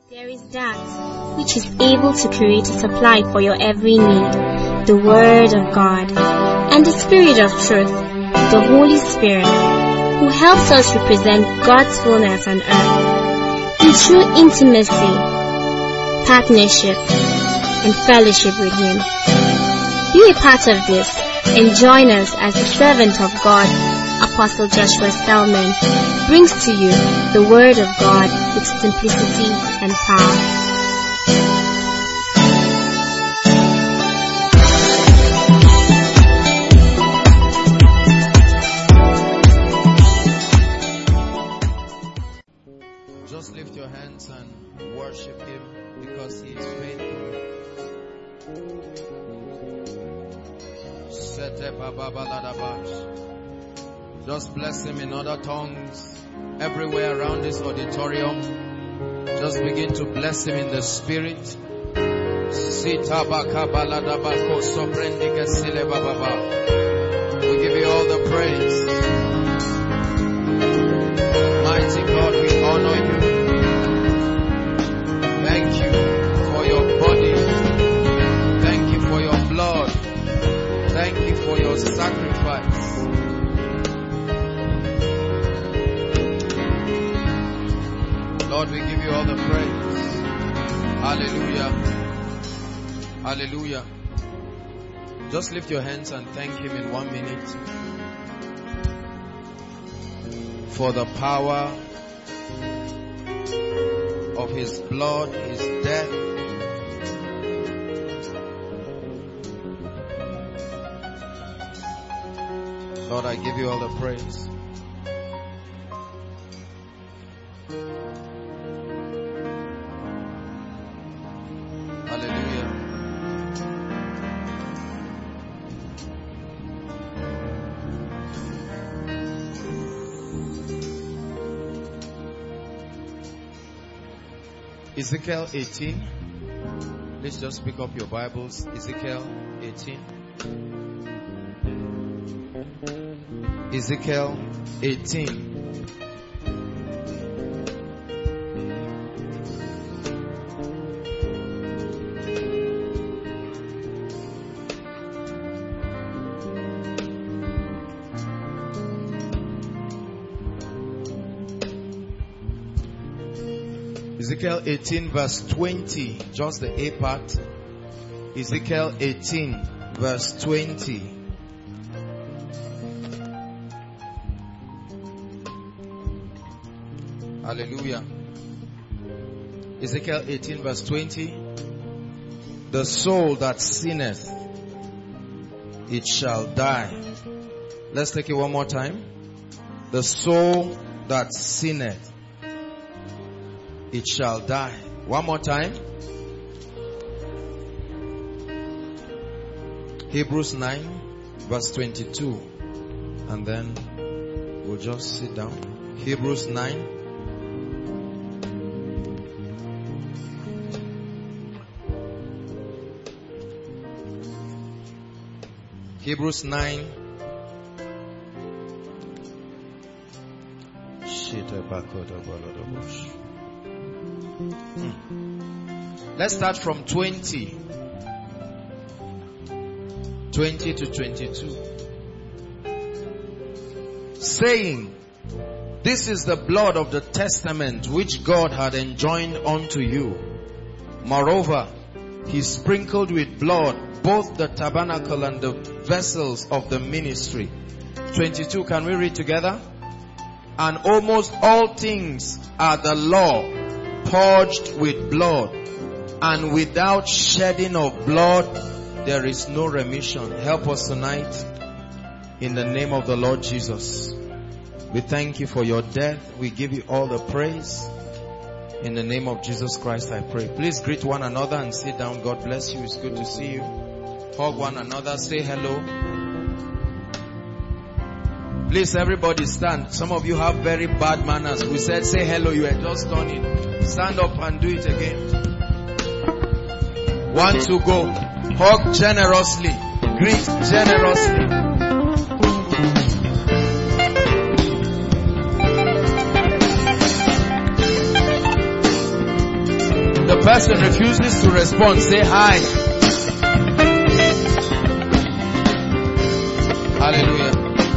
There is that which is able to create a supply for your every need, the Word of God, and the Spirit of truth, the Holy Spirit, who helps us represent God's fullness on earth in true intimacy, partnership, and fellowship with Him. Be a part of this and join us as the servant of God, Apostle Joshua Selman, brings to you the Word of God with simplicity and power. Just lift your hands and worship Him because He is faithful. Just bless Him in other tongues. Everywhere around this auditorium, just begin to bless Him in the Spirit. We give you all the praise. Mighty God, we honor you. Thank you for your body. Thank you for your blood. Thank you for your sacrifice. Lord, we give you all the praise. Hallelujah. Hallelujah. Just lift your hands and thank Him in 1 minute for the power of His blood, His death. Lord, I give you all the praise. Hallelujah. Ezekiel 18. Let's just pick up your Bibles. Ezekiel 18. Ezekiel 18. Ezekiel 18 verse 20, just the A part. Ezekiel 18 verse 20. Hallelujah. Ezekiel 18 verse 20. The soul that sinneth, it shall die. Let's take it one more time. The soul that sinneth, it shall die. One more time. Hebrews 9 verse 22. And then we'll just sit down. Hebrews 9. Hebrews 9. Let's start from 20 to 22. Saying, this is the blood of the testament which God had enjoined unto you. Moreover, He sprinkled with blood both the tabernacle and the vessels of the ministry. 22, can we read together? And almost all things are the law purged with blood, and without shedding of blood there is no remission. Help us tonight in the name of the Lord Jesus. We thank you for your death. We give you all the praise. In the name of Jesus Christ I pray. Please greet one another and sit down. God bless you. It's good to see you. Hug one another. Say hello. Please everybody stand. Some of you have very bad manners. We said say hello. You are just turning. Stand up and do it again. 1, 2, go. Hug generously. Greet generously. person refuses to respond, say hi. Hallelujah.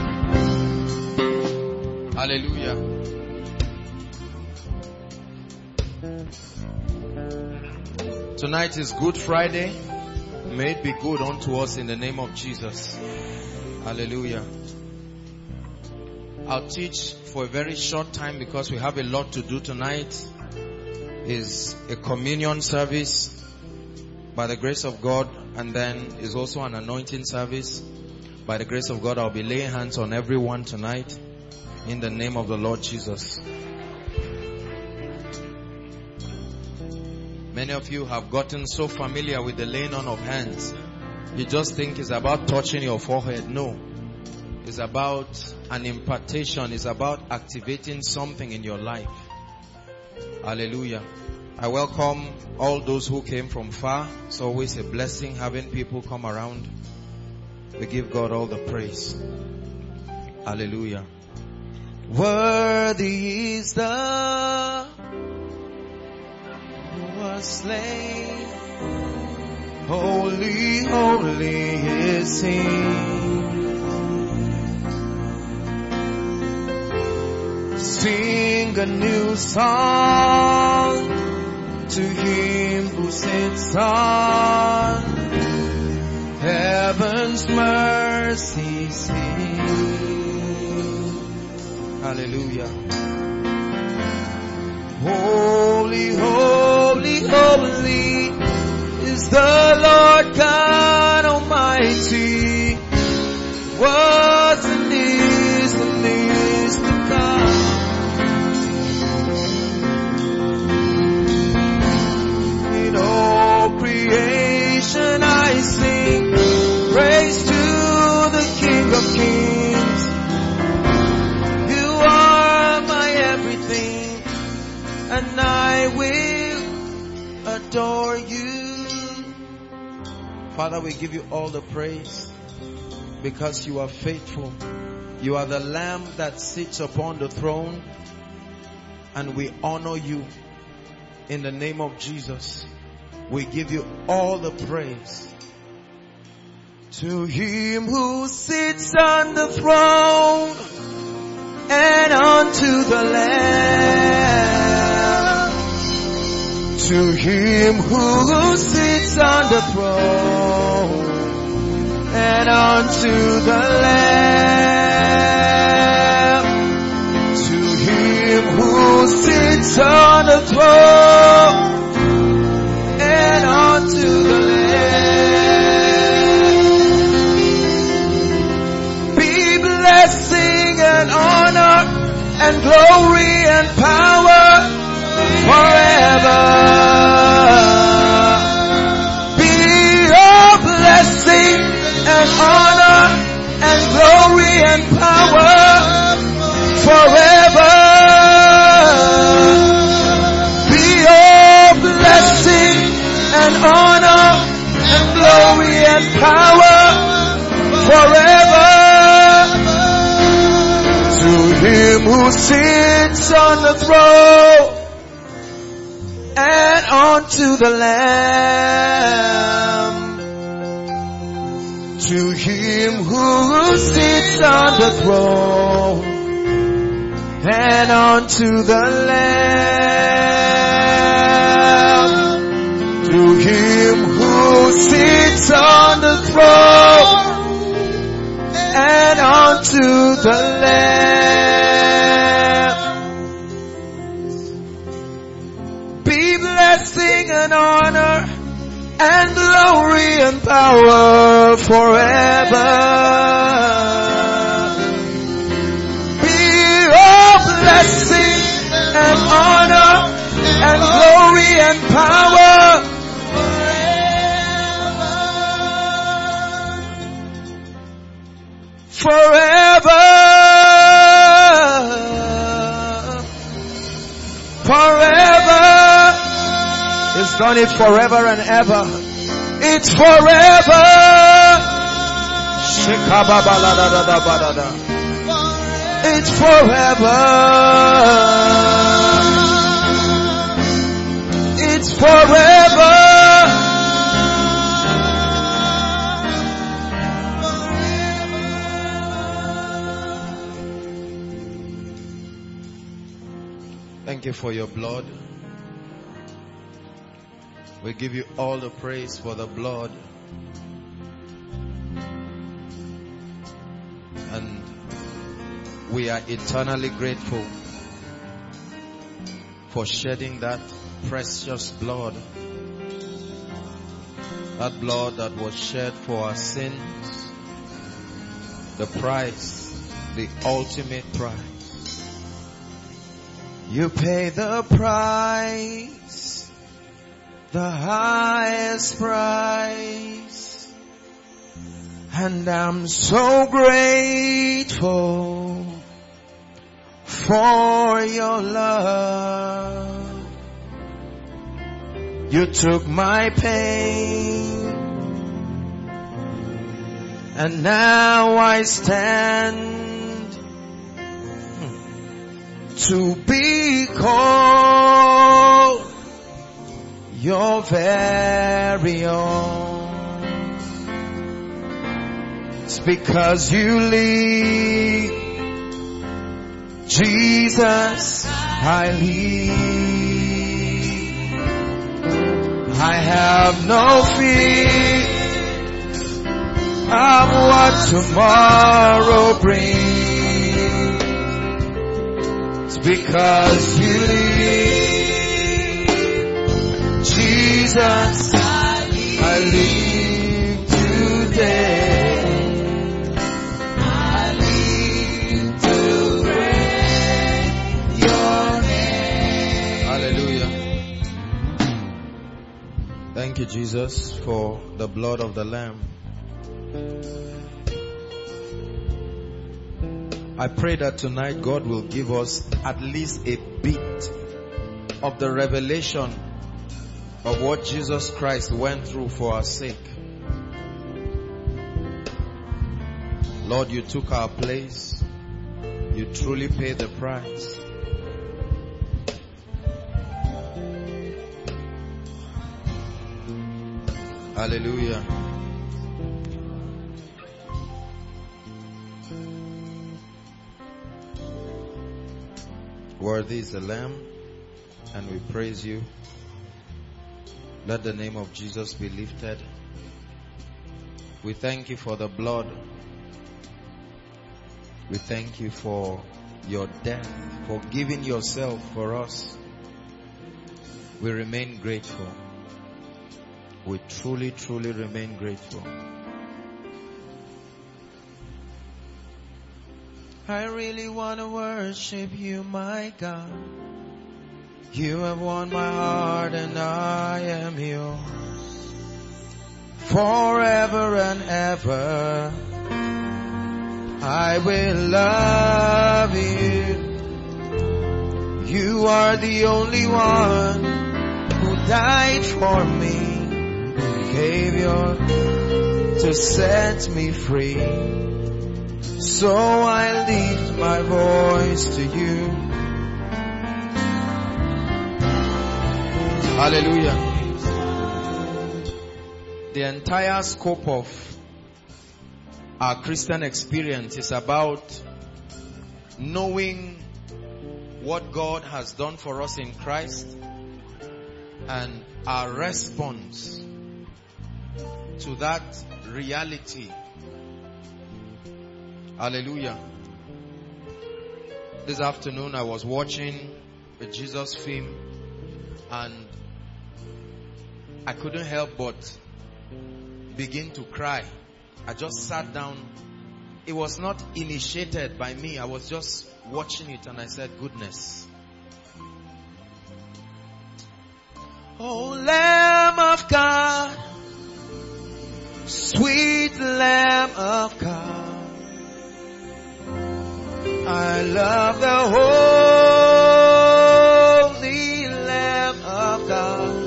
Hallelujah. Tonight is Good Friday. May it be good unto us in the name of Jesus. Hallelujah. I'll teach for a very short time because we have a lot to do tonight. Is a communion service by the grace of God, and then is also an anointing service. By the grace of God, I'll be laying hands on everyone tonight in the name of the Lord Jesus. Many of you have gotten so familiar with the laying on of hands. You just think it's about touching your forehead. No. It's about an impartation. It's about activating something in your life. Hallelujah. I welcome all those who came from far. It's always a blessing having people come around. We give God all the praise. Hallelujah. Worthy is the who was slain. Holy, holy is He. Sing a new song to Him who sits on heaven's mercy seat. Hallelujah. Holy, holy, holy is the Lord God Almighty. Was and is to come. In all creation I sing praise to the King of Kings. You are my everything, and I will adore you. Father, we give you all the praise because you are faithful. You are the Lamb that sits upon the throne, and we honor you in the name of Jesus. We give you all the praise. To Him who sits on the throne and unto the Lamb. To Him who sits on the throne and unto the Lamb. To Him who sits on the throne and unto the Lamb. Be blessing and honor and glory and power forever. Be your blessing and honor and glory and power forever. Be your blessing and honor and glory and power forever. To Him who sits on the throne and unto the Lamb. To Him who sits on the throne and unto the Lamb. To Him who sits on the throne and unto the Lamb. Be blessing and honor and glory and power forever. Be your blessing and honor and glory and power forever. Forever. He's done it forever and ever. It's forever. It's forever. It's forever. Thank you for your blood. We give you all the praise for the blood. And we are eternally grateful for shedding that precious blood. That blood that was shed for our sins. The price, the ultimate price. You pay the price, the highest price. And I'm so grateful for your love. You took my pain, and now I stand to be called your very own. It's because you lead, Jesus, I lead. I have no fear of what tomorrow brings. Because you lead, Jesus, I live today. I live to praise your name. Hallelujah. Thank you, Jesus, for the blood of the Lamb. I pray that tonight God will give us at least a bit of the revelation of what Jesus Christ went through for our sake. Lord, you took our place. You truly paid the price. Hallelujah. Worthy is the Lamb, and we praise you. Let the name of Jesus be lifted. We thank you for the blood. We thank you for your death, for giving yourself for us. We remain grateful. We truly, truly remain grateful. I really want to worship you, my God. You have won my heart and I am yours. Forever and ever, I will love you. You are the only one who died for me, gave your to set me free. So I lift my voice to you. Hallelujah. The entire scope of our Christian experience is about knowing what God has done for us in Christ and our response to that reality. Hallelujah. This afternoon I was watching a Jesus film and I couldn't help but begin to cry. I just sat down. It was not initiated by me. I was just watching it and I said, goodness. Oh, Lamb of God, sweet Lamb of God, I love the holy Lamb of God.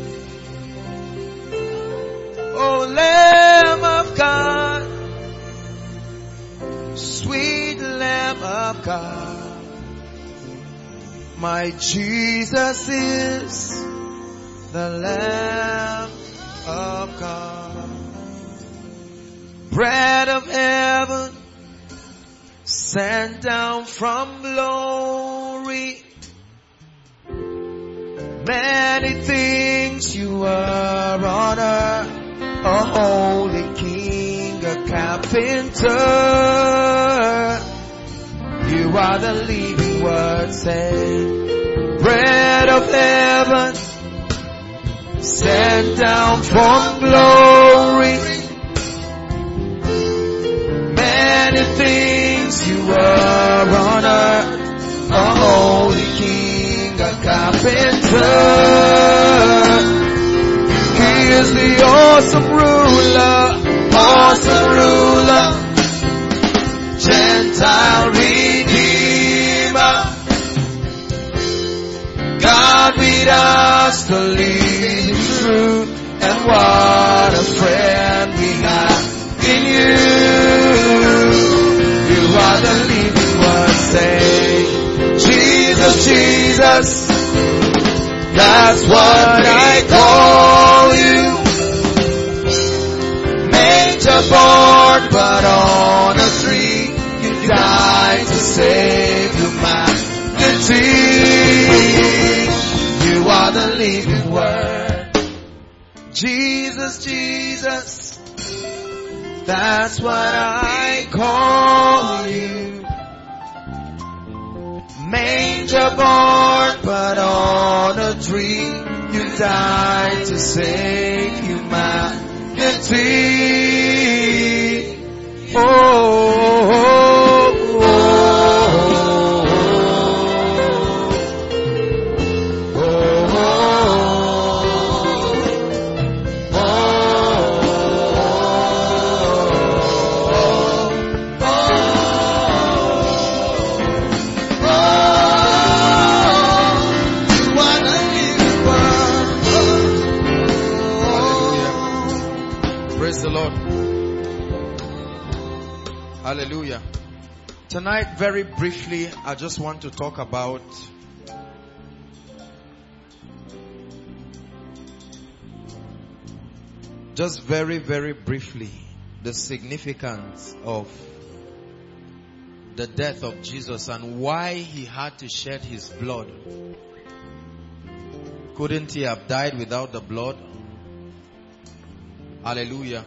Oh, Lamb of God, sweet Lamb of God, my Jesus is the Lamb of God. Bread of heaven, sent down from glory. Many things you are on earth, a holy king, a carpenter. You are the living word, say, bread of heaven, sent down from glory. Many things you are on earth, a holy king, a carpenter. He is the awesome ruler, Gentile Redeemer. God with us, the living truth, and what a friend we have in you. You are the living word, say, Jesus, Jesus, that's what I call you. Manger born, but on a tree, you died to save humanity. You are the living word. Jesus, Jesus, that's what I call you. Manger born, but on a tree, you died to save humanity. Oh, oh, oh, oh, oh, praise the Lord. Hallelujah. Tonight, very briefly, I just want to talk about just very, very briefly the significance of the death of Jesus and why he had to shed his blood. Couldn't he have died without the blood? Hallelujah.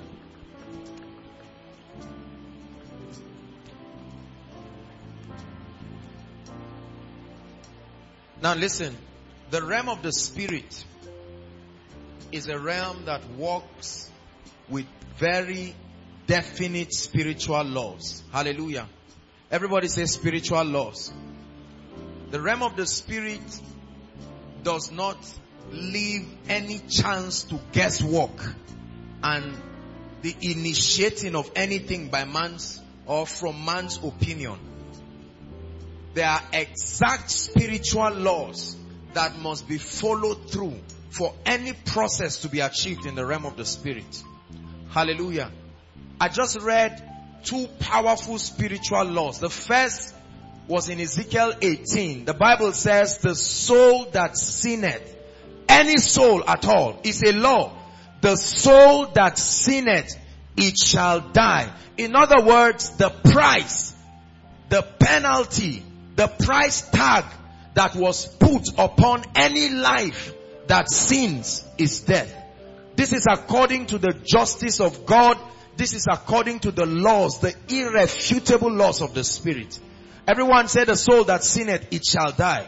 Now listen, the realm of the spirit is a realm that works with very definite spiritual laws. Hallelujah. Everybody say spiritual laws. The realm of the spirit does not leave any chance to guesswork and the initiating of anything by man's or from man's opinion. There are exact spiritual laws that must be followed through for any process to be achieved in the realm of the spirit. Hallelujah. I just read two powerful spiritual laws. The first was in Ezekiel 18. The Bible says the soul that sinneth, any soul at all, is a law. The soul that sinneth, it shall die. In other words, the price, the penalty, the price tag that was put upon any life that sins is death. This is according to the justice of God. This is according to the laws, the irrefutable laws of the Spirit. Everyone said the soul that sinneth, it shall die.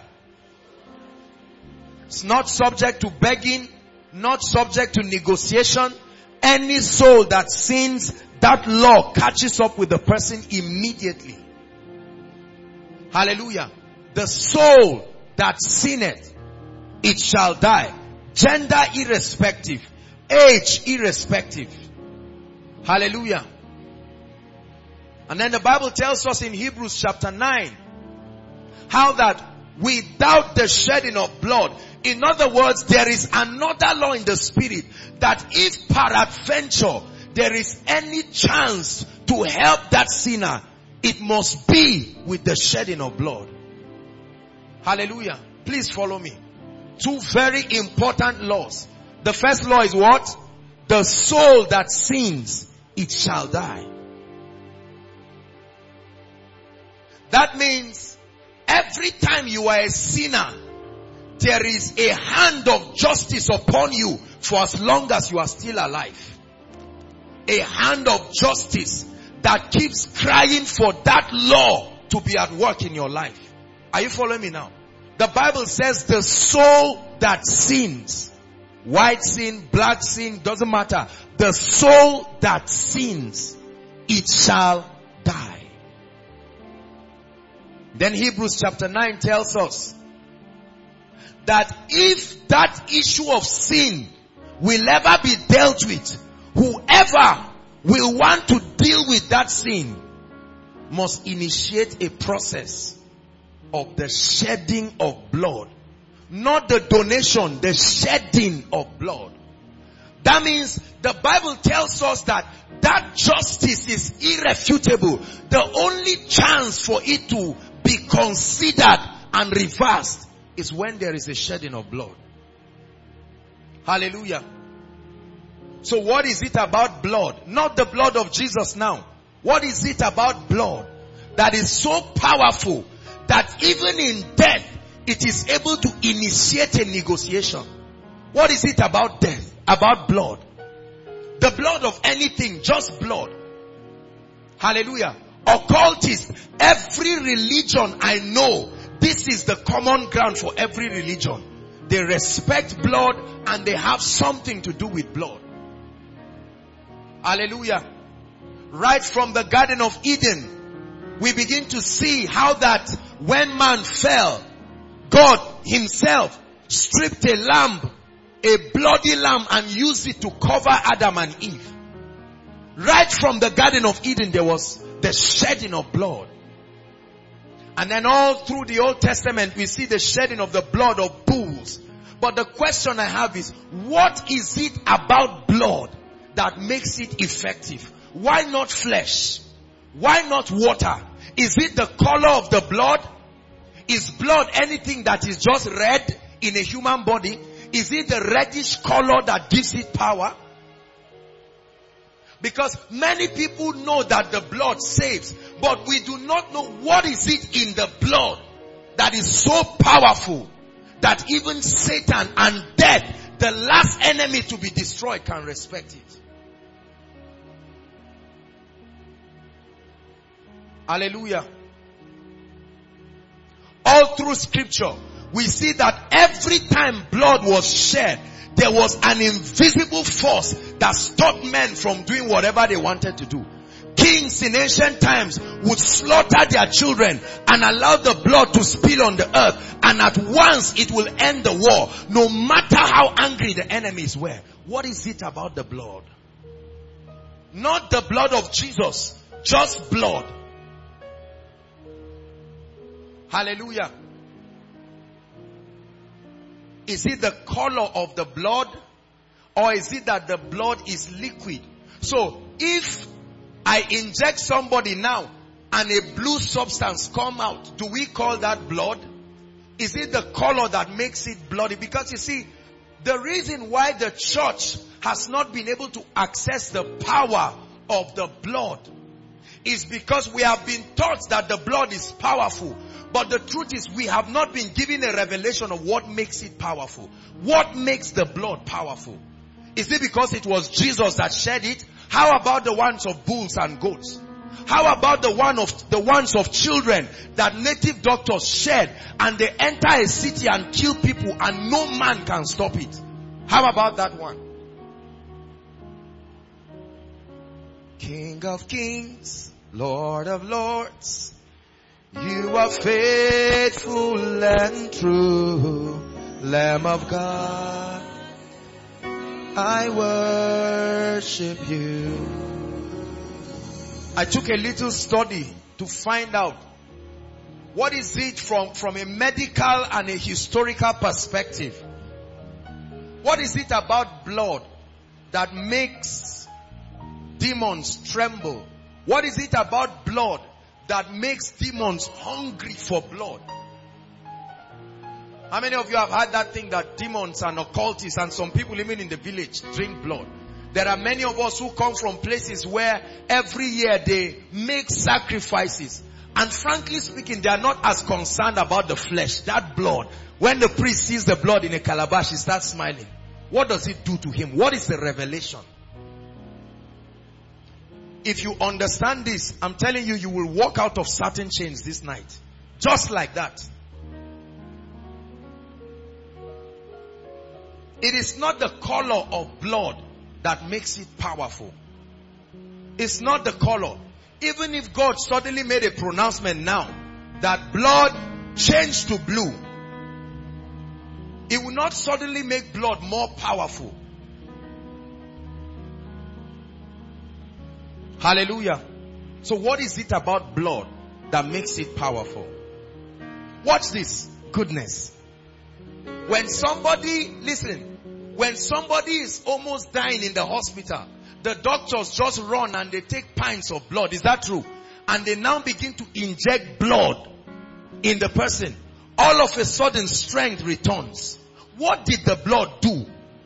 It's not subject to begging, not subject to negotiation. Any soul that sins, that law catches up with the person immediately. Hallelujah. The soul that sinneth, it shall die. Gender irrespective. Age irrespective. Hallelujah. And then the Bible tells us in Hebrews chapter 9 how that without the shedding of blood, in other words, there is another law in the spirit that if peradventure there is any chance to help that sinner, it must be with the shedding of blood. Hallelujah. Please follow me. Two very important laws. The first law is what? The soul that sins, it shall die. That means every time you are a sinner, there is a hand of justice upon you for as long as you are still alive. A hand of justice that keeps crying for that law to be at work in your life. Are you following me now? The Bible says the soul that sins, white sin, black sin, doesn't matter. The soul that sins, it shall die. Then Hebrews chapter 9 tells us that if that issue of sin will ever be dealt with, whoever will want to deal with that sin must initiate a process of the shedding of blood. Not the donation, the shedding of blood. That means the Bible tells us that justice is irrefutable. The only chance for it to be considered and reversed is when there is a shedding of blood. Hallelujah. So what is it about blood? Not the blood of Jesus now. What is it about blood that is so powerful that even in death it is able to initiate a negotiation? What is it about death? About blood? The blood of anything, just blood. Hallelujah. Occultists, every religion I know, this is the common ground for every religion. They respect blood and they have something to do with blood. Hallelujah. Right from the Garden of Eden, we begin to see how that when man fell, God himself stripped a lamb, a bloody lamb, and used it to cover Adam and Eve. Right from the Garden of Eden, there was the shedding of blood. And then all through the Old Testament, we see the shedding of the blood of bulls. But the question I have is, what is it about blood that makes it effective? Why not flesh? Why not water? Is it the color of the blood? Is blood anything that is just red in a human body? Is it the reddish color that gives it power? Because many people know that the blood saves, but we do not know what is it in the blood that is so powerful that even Satan and death, the last enemy to be destroyed, can respect it. Hallelujah. All through scripture, we see that every time blood was shed, there was an invisible force that stopped men from doing whatever they wanted to do. Kings in ancient times would slaughter their children and allow the blood to spill on the earth, and at once it will end the war, no matter how angry the enemies were. What is it about the blood? Not the blood of Jesus, just blood. Hallelujah. Is it the color of the blood, or is it that the blood is liquid? So if I inject somebody now and a blue substance come out, do we call that blood? Is it the color that makes it bloody? Because you see, the reason why the church has not been able to access the power of the blood is because we have been taught that the blood is powerful. But the truth is, we have not been given a revelation of what makes it powerful. What makes the blood powerful? Is it because it was Jesus that shed it? How about the ones of bulls and goats? How about the ones of children that native doctors shed, and they enter a city and kill people and no man can stop it? How about that one? King of kings, Lord of lords, you are faithful and true, Lamb of God, I worship you. I took a little study to find out what is it from a medical and a historical perspective. What is it about blood that makes demons tremble? What is it about blood that makes demons hungry for blood? How many of you have had that thing that demons and occultists and some people even in the village drink blood? There are many of us who come from places where every year they make sacrifices. And frankly speaking, they are not as concerned about the flesh, that blood. When the priest sees the blood in a calabash, he starts smiling. What does it do to him? What is the revelation? If you understand this, I'm telling you, you will walk out of certain chains this night. Just like that. It is not the color of blood that makes it powerful. It's not the color. Even if God suddenly made a pronouncement now that blood changed to blue, it will not suddenly make blood more powerful. Hallelujah. So what is it about blood that makes it powerful? Watch this. Goodness. When somebody is almost dying in the hospital, the doctors just run and they take pints of blood. Is that true? And they now begin to inject blood in the person. All of a sudden, strength returns. What did the blood do?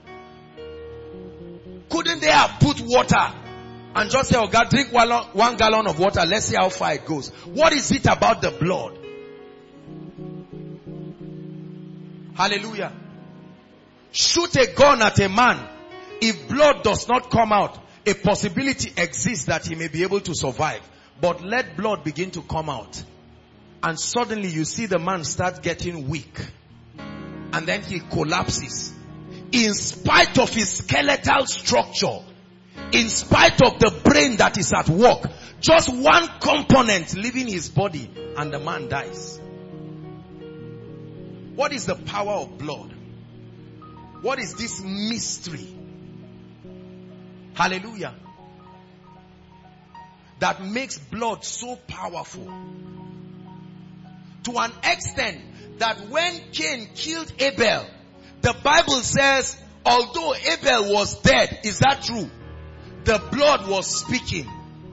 Couldn't they have put water and just say, oh God, drink 1 gallon of water. Let's see how far it goes. What is it about the blood? Hallelujah. Shoot a gun at a man. If blood does not come out, a possibility exists that he may be able to survive. But let blood begin to come out. And suddenly you see the man start getting weak. And then he collapses. In spite of his skeletal structure, in spite of the brain that is at work, just one component leaving his body and the man dies. What is the power of blood? What is this mystery? Hallelujah. That makes blood so powerful. To an extent that when Cain killed Abel, the Bible says, although Abel was dead, is that true? The blood was speaking.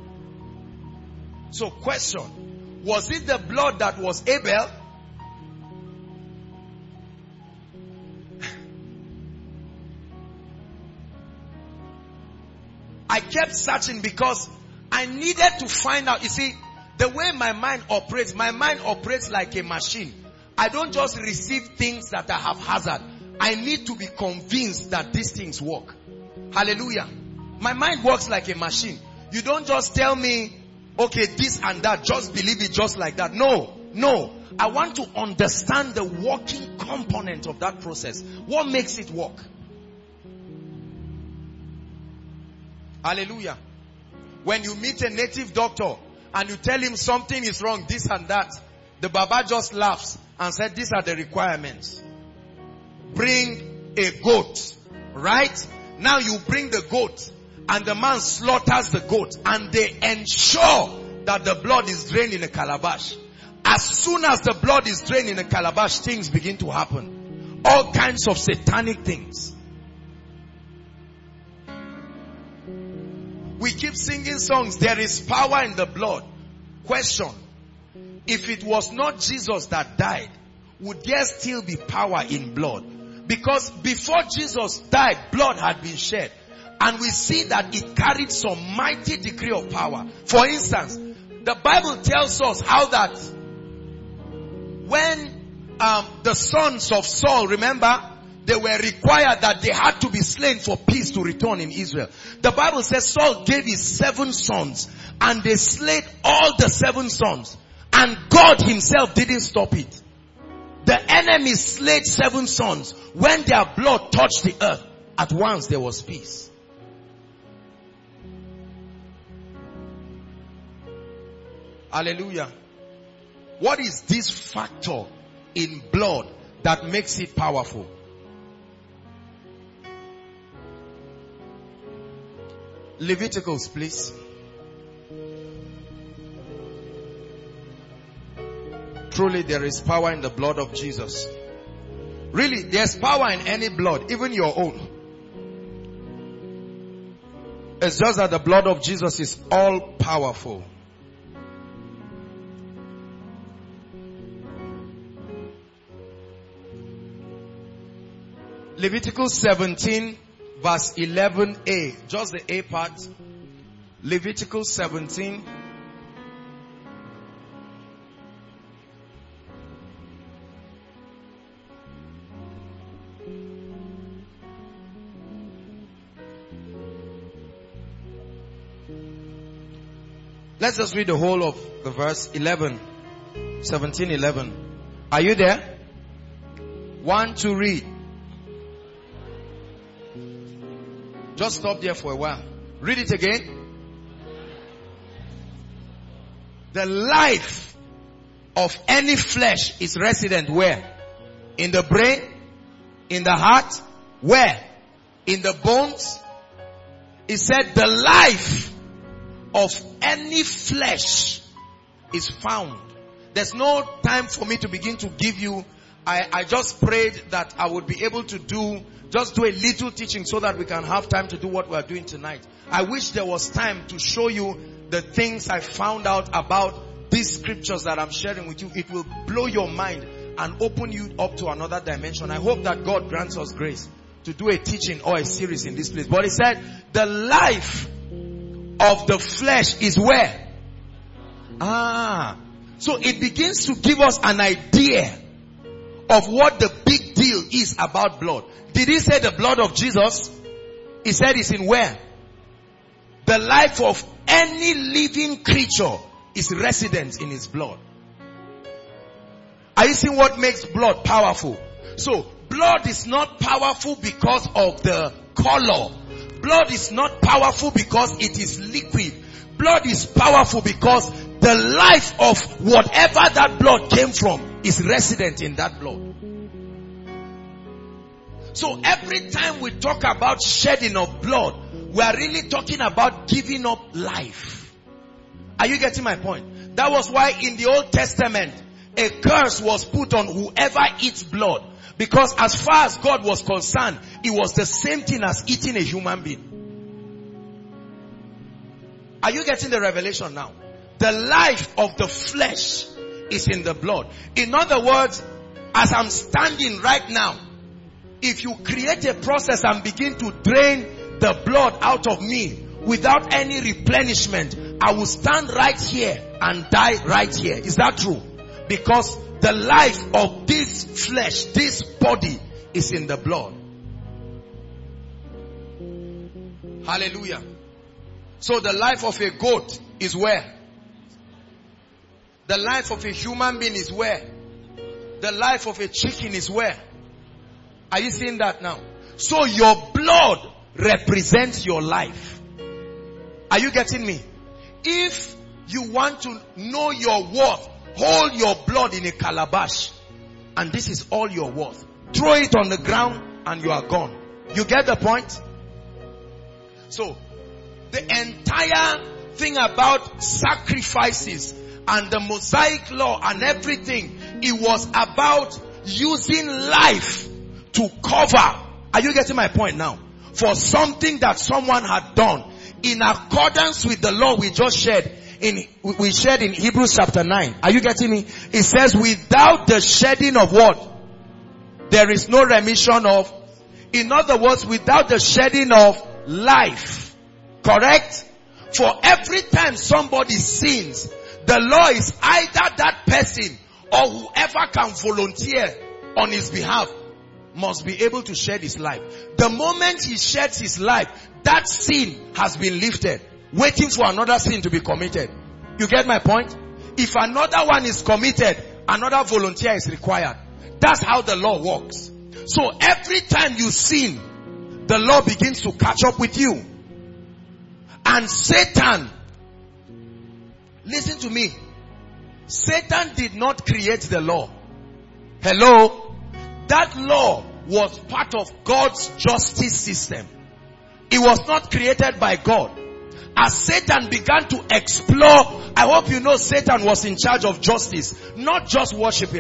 So question, was it the blood that was Abel? I kept searching because I needed to find out. You see, the way my mind operates like a machine. I don't just receive things that are haphazard. I need to be convinced that these things work. Hallelujah. My mind works like a machine. You don't just tell me, okay, this and that, just believe it just like that. No. I want to understand the working component of that process. What makes it work? Hallelujah. When you meet a native doctor and you tell him something is wrong, this and that, the Baba just laughs and said, these are the requirements. Bring a goat, right? Now you bring the goat and the man slaughters the goat and they ensure that the blood is drained in a calabash. As soon as the blood is drained in a calabash, things begin to happen. All kinds of satanic things. We keep singing songs. There is power in the blood. Question. If it was not Jesus that died, would there still be power in blood? Because before Jesus died, blood had been shed. And we see that it carried some mighty degree of power. For instance, the Bible tells us how that when the sons of Saul, remember, they were required that they had to be slain for peace to return in Israel. The Bible says Saul gave his 7 sons and they slayed all the 7 sons. And God himself didn't stop it. The enemy slayed 7 sons. When their blood touched the earth, at once there was peace. Hallelujah. What is this factor in blood that makes it powerful? Leviticus, please. Truly there is power in the blood of Jesus. Really, there's power in any blood, even your own. It's just that the blood of Jesus is all powerful. Leviticus 17 verse 11a. Just the A part. Leviticus 17. Let's just read the whole of the verse 11. 17:11. Are you there? 1, 2, read. Just stop there for a while. Read it again. The life of any flesh is resident where? In the brain? In the heart? Where? In the bones? It said the life of any flesh is found. There's no time for me to begin to give you. I just prayed that I would be able to do a little teaching so that we can have time to do what we are doing tonight. I wish there was time to show you the things I found out about these scriptures that I'm sharing with you. It will blow your mind and open you up to another dimension. I hope that God grants us grace to do a teaching or a series in this place. But it said the life of the flesh is where? So it begins to give us an idea of what the big deal is about blood. Did he say the blood of Jesus? He said it's in where? The life of any living creature is resident in his blood. Are you seeing what makes blood powerful? So blood is not powerful because of the color. Blood is not powerful because it is liquid. Blood is powerful because the life of whatever that blood came from is resident in that blood. So every time we talk about shedding of blood, we are really talking about giving up life. Are you getting my point? That was why in the Old Testament, a curse was put on whoever eats blood. Because as far as God was concerned, it was the same thing as eating a human being. Are you getting the revelation now? The life of the flesh is in the blood. In other words, as I'm standing right now, if you create a process and begin to drain the blood out of me without any replenishment, I will stand right here and die right here. Is that true? Because the life of this flesh, this body, is in the blood. Hallelujah. So the life of a goat is where? The life of a human being is where? The life of a chicken is where? Are you seeing that now? So your blood represents your life. Are you getting me? If you want to know your worth, hold your blood in a calabash, and this is all your worth. Throw it on the ground and you are gone. You get the point? So the entire thing about sacrifices and the Mosaic law and everything, it was about using life to cover. Are you getting my point now? For something that someone had done in accordance with the law we just shared in Hebrews chapter 9. Are you getting me? It says without the shedding of what? There is no remission of. In other words, without the shedding of life. Correct? For every time somebody sins, the law is either that person or whoever can volunteer on his behalf must be able to shed his life. The moment he sheds his life, that sin has been lifted, waiting for another sin to be committed. You get my point? If another one is committed, another volunteer is required. That's how the law works. So every time you sin, the law begins to catch up with you. And Satan, listen to me, Satan did not create the law. Hello? That law was part of God's justice system. It was not created by God. As Satan began to explore, I hope you know Satan was in charge of justice, not just worship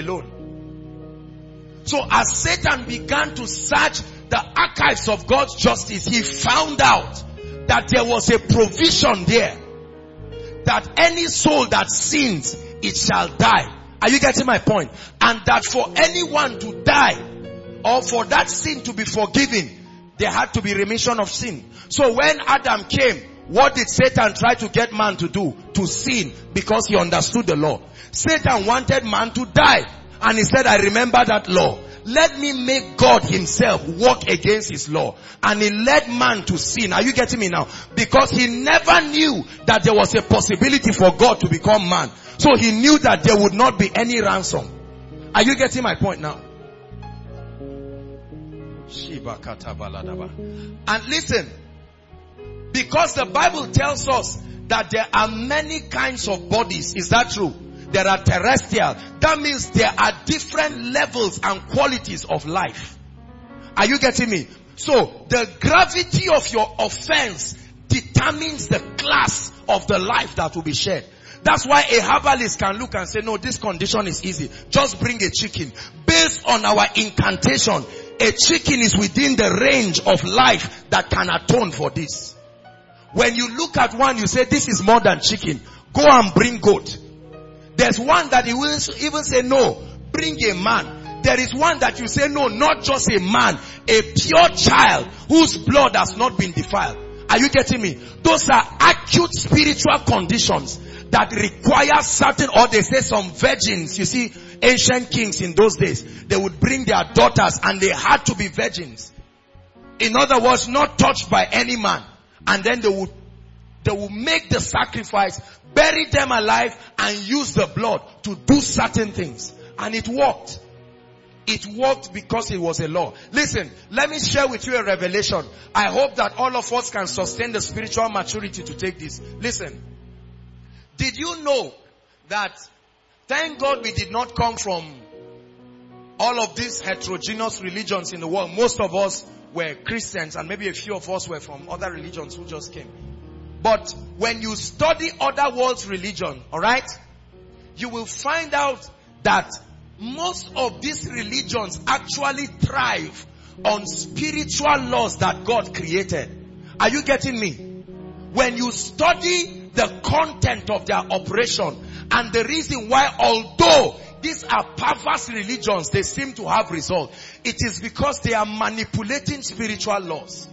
alone. So as Satan began to search the archives of God's justice, he found out that there was a provision there, that any soul that sins, it shall die. Are you getting my point? And that for anyone to die or for that sin to be forgiven, there had to be remission of sin. So when Adam came, what did Satan try to get man to do? To sin, because he understood the law. Satan wanted man to die, and he said, I remember that law. Let me make God himself work against his law. And he led man to sin. Are you getting me now? Because he never knew that there was a possibility for God to become man. So he knew that there would not be any ransom. Are you getting my point now? And listen, because the Bible tells us that there are many kinds of bodies. Is that true? There are terrestrial. That means there are different levels and qualities of life. Are you getting me? So the gravity of your offense determines the class of the life that will be shared. That's why a herbalist can look and say, no, this condition is easy. Just bring a chicken. Based on our incantation, a chicken is within the range of life that can atone for this. When you look at one, you say, this is more than chicken. Go and bring goat. There's one that he will even say, no, bring a man. There is one that you say, no, not just a man, a pure child whose blood has not been defiled. Are you getting me? Those are acute spiritual conditions that require certain, or they say some virgins. You see, ancient kings in those days, they would bring their daughters and they had to be virgins. In other words, not touched by any man. And then they would make the sacrifice, bury them alive, and use the blood to do certain things. And it worked. It worked because it was a law. Listen, let me share with you a revelation. I hope that all of us can sustain the spiritual maturity to take this. Listen. Did you know that, thank God we did not come from all of these heterogeneous religions in the world. Most of us were Christians, and maybe a few of us were from other religions who just came. But when you study other world's religion, alright, you will find out that most of these religions actually thrive on spiritual laws that God created. Are you getting me? When you study the content of their operation and the reason why, although these are perverse religions, they seem to have results, it is because they are manipulating spiritual laws.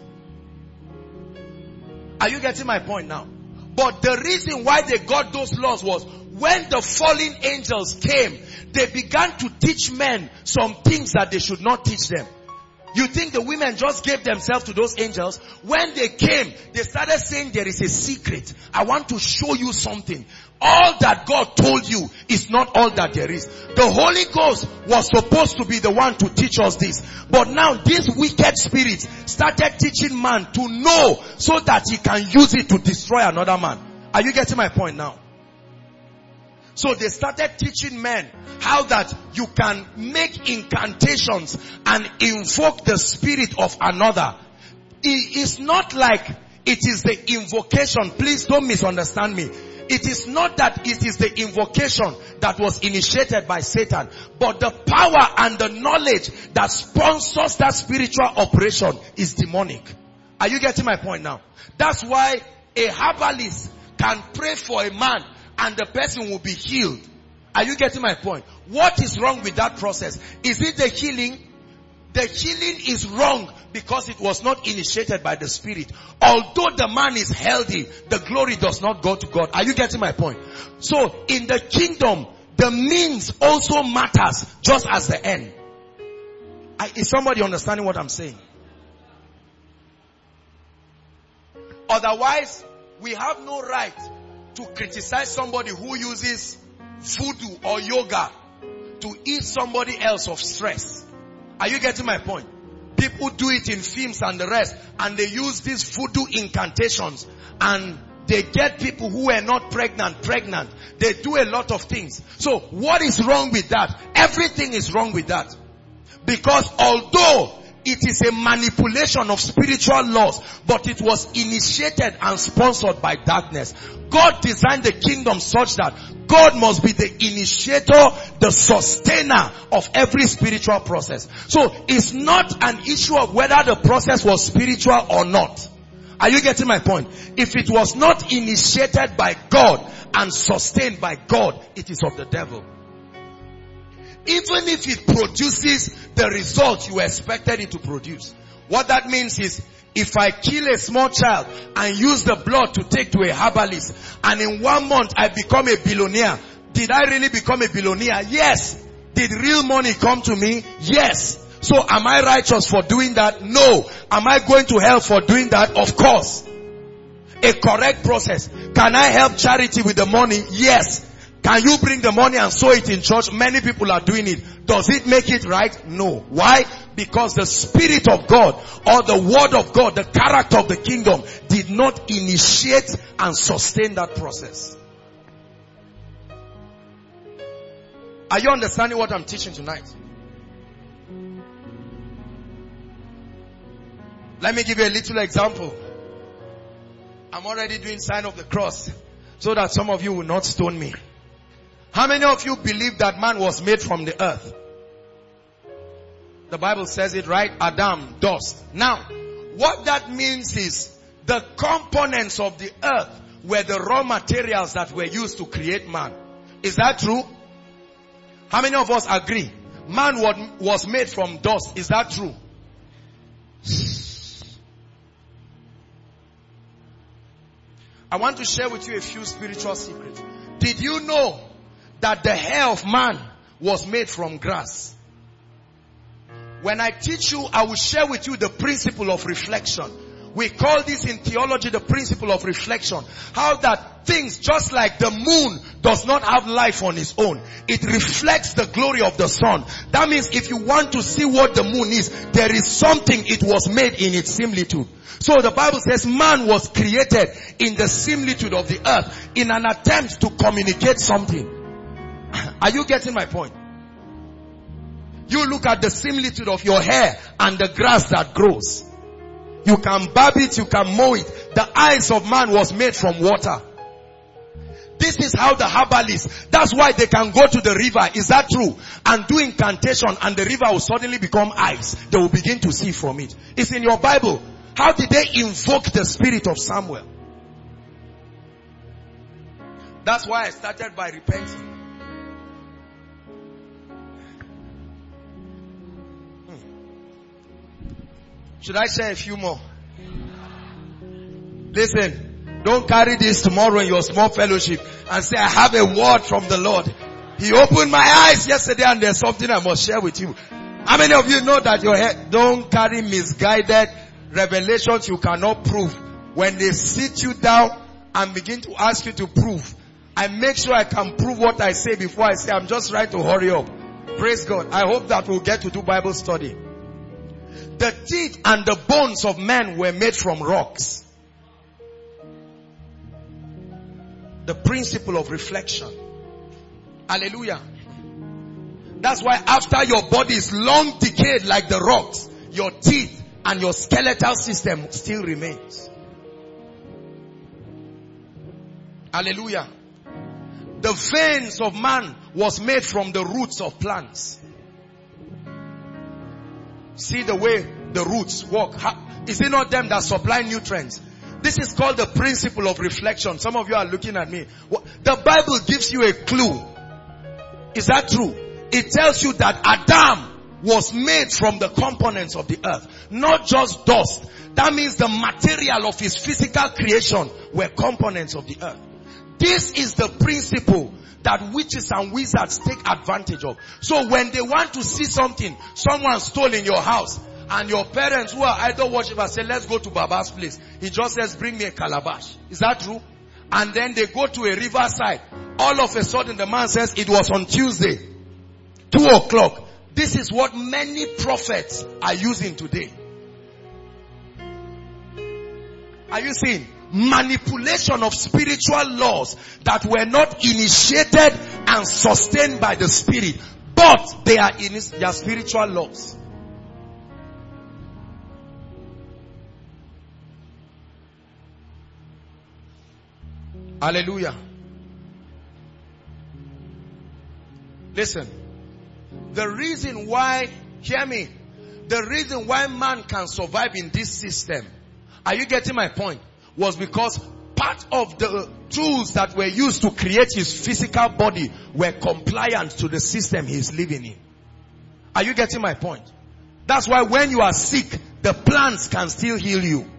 Are you getting my point now? But the reason why they got those laws was when the fallen angels came, they began to teach men some things that they should not teach them. You think the women just gave themselves to those angels? When they came, they started saying there is a secret. I want to show you something. All that God told you is not all that there is. The Holy Ghost was supposed to be the one to teach us this. But now these wicked spirits started teaching man to know so that he can use it to destroy another man. Are you getting my point now? So they started teaching men how that you can make incantations and invoke the spirit of another. It is not like it is the invocation. Please don't misunderstand me. It is not that it is the invocation that was initiated by Satan, but the power and the knowledge that sponsors that spiritual operation is demonic. Are you getting my point now? That's why a herbalist can pray for a man and the person will be healed. Are you getting my point? What is wrong with that process? Is it the healing? The healing is wrong because it was not initiated by the Spirit. Although the man is healthy, the glory does not go to God. Are you getting my point? So in the kingdom, the means also matters just as the end. Is somebody understanding what I'm saying? Otherwise, we have no right to criticize somebody who uses voodoo or yoga to ease somebody else of stress. Are you getting my point? People do it in films and the rest, and they use these voodoo incantations, and they get people who are not pregnant. They do a lot of things. So what is wrong with that? Everything is wrong with that. Because although it is a manipulation of spiritual laws, but it was initiated and sponsored by darkness. God designed the kingdom such that God must be the initiator, the sustainer of every spiritual process. So it's not an issue of whether the process was spiritual or not. Are you getting my point? If it was not initiated by God and sustained by God, it is of the devil. even if it produces the result you expected it to produce. What that means is, if I kill a small child and use the blood to take to a herbalist, and in 1 month I become a billionaire, did I really become a billionaire? Yes. Did real money come to me? Yes. So am I righteous for doing that? No. Am I going to hell for doing that? Of course. A correct process. Can I help charity with the money? Yes. Can you bring the money and sow it in church? Many people are doing it. Does it make it right? No. Why? Because the Spirit of God or the Word of God, the character of the kingdom, did not initiate and sustain that process. Are you understanding what I'm teaching tonight? Let me give you a little example. I'm already doing sign of the cross so that some of you will not stone me. How many of you believe that man was made from the earth? The Bible says it, right? Adam, dust. Now, what that means is the components of the earth were the raw materials that were used to create man. Is that true? How many of us agree? Man was made from dust. Is that true? I want to share with you a few spiritual secrets. Did you know that the hair of man was made from grass? When I teach you, I will share with you the principle of reflection. We call this in theology the principle of reflection. How that things, just like the moon does not have life on its own, it reflects the glory of the sun. That means if you want to see what the moon is, there is something it was made in its similitude. So the Bible says man was created in the similitude of the earth in an attempt to communicate something. Are you getting my point? You look at the similitude of your hair and the grass that grows. You can barb it, you can mow it. The eyes of man was made from water. This is how the herbalists, that's why they can go to the river, is that true? And do incantation and the river will suddenly become ice. They will begin to see from it. It's in your Bible. How did they invoke the spirit of Samuel? That's why I started by repenting. Should I share a few more? Listen, don't carry this tomorrow in your small fellowship and say, I have a word from the Lord. He opened my eyes yesterday and there's something I must share with you. How many of you know that your head, don't carry misguided revelations you cannot prove? When they sit you down and begin to ask you to prove, I make sure I can prove what I say before I say, I'm just trying to hurry up. Praise God. I hope that we'll get to do Bible study. The teeth and the bones of men were made from rocks. The principle of reflection. Hallelujah. That's why after your body is long decayed like the rocks, your teeth and your skeletal system still remains. Hallelujah. The veins of man was made from the roots of plants. See the way the roots work. Is it not them that supply nutrients? This is called the principle of reflection. Some of you are looking at me. The Bible gives you a clue. Is that true? It tells you that Adam was made from the components of the earth. Not just dust. That means the material of his physical creation were components of the earth. This is the principle that witches and wizards take advantage of. So when they want to see something, someone stole in your house, and your parents who are idol worshippers say, let's go to Baba's place. He just says, bring me a calabash. Is that true? And then they go to a riverside. All of a sudden the man says, it was on Tuesday, 2 o'clock. This is what many prophets are using today. Are you seeing? Manipulation of spiritual laws that were not initiated and sustained by the Spirit, but they are spiritual laws. Hallelujah. Listen, the reason why, hear me, the reason why man can survive in this system, are you getting my point? Was because part of the tools that were used to create his physical body were compliant to the system he's living in. Are you getting my point? That's why when you are sick, the plants can still heal you.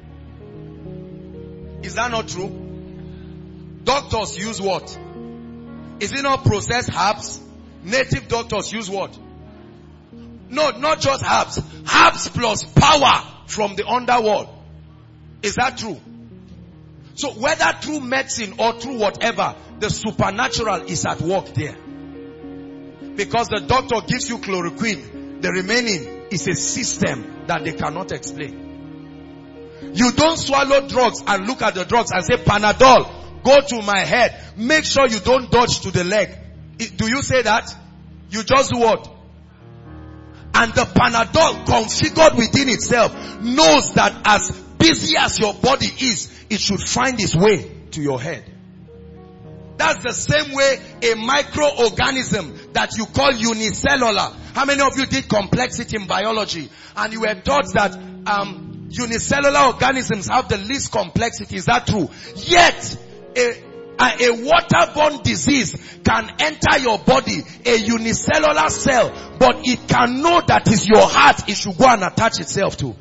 Is that not true? Doctors use what? Is it not processed herbs? Native doctors use what? No, not just herbs. Herbs plus power from the underworld. Is that true? So whether through medicine or through whatever, the supernatural is at work there. Because the doctor gives you chloroquine, the remaining is a system that they cannot explain. You don't swallow drugs and look at the drugs and say, Panadol, go to my head. Make sure you don't dodge to the leg. Do you say that? You just do what? And the Panadol configured within itself knows that as busy as your body is, it should find its way to your head. That's the same way a microorganism that you call unicellular. How many of you did complexity in biology? And you were taught that unicellular organisms have the least complexity. Is that true? Yet, a waterborne disease can enter your body, a unicellular cell, but it can know that is your heart it should go and attach itself to.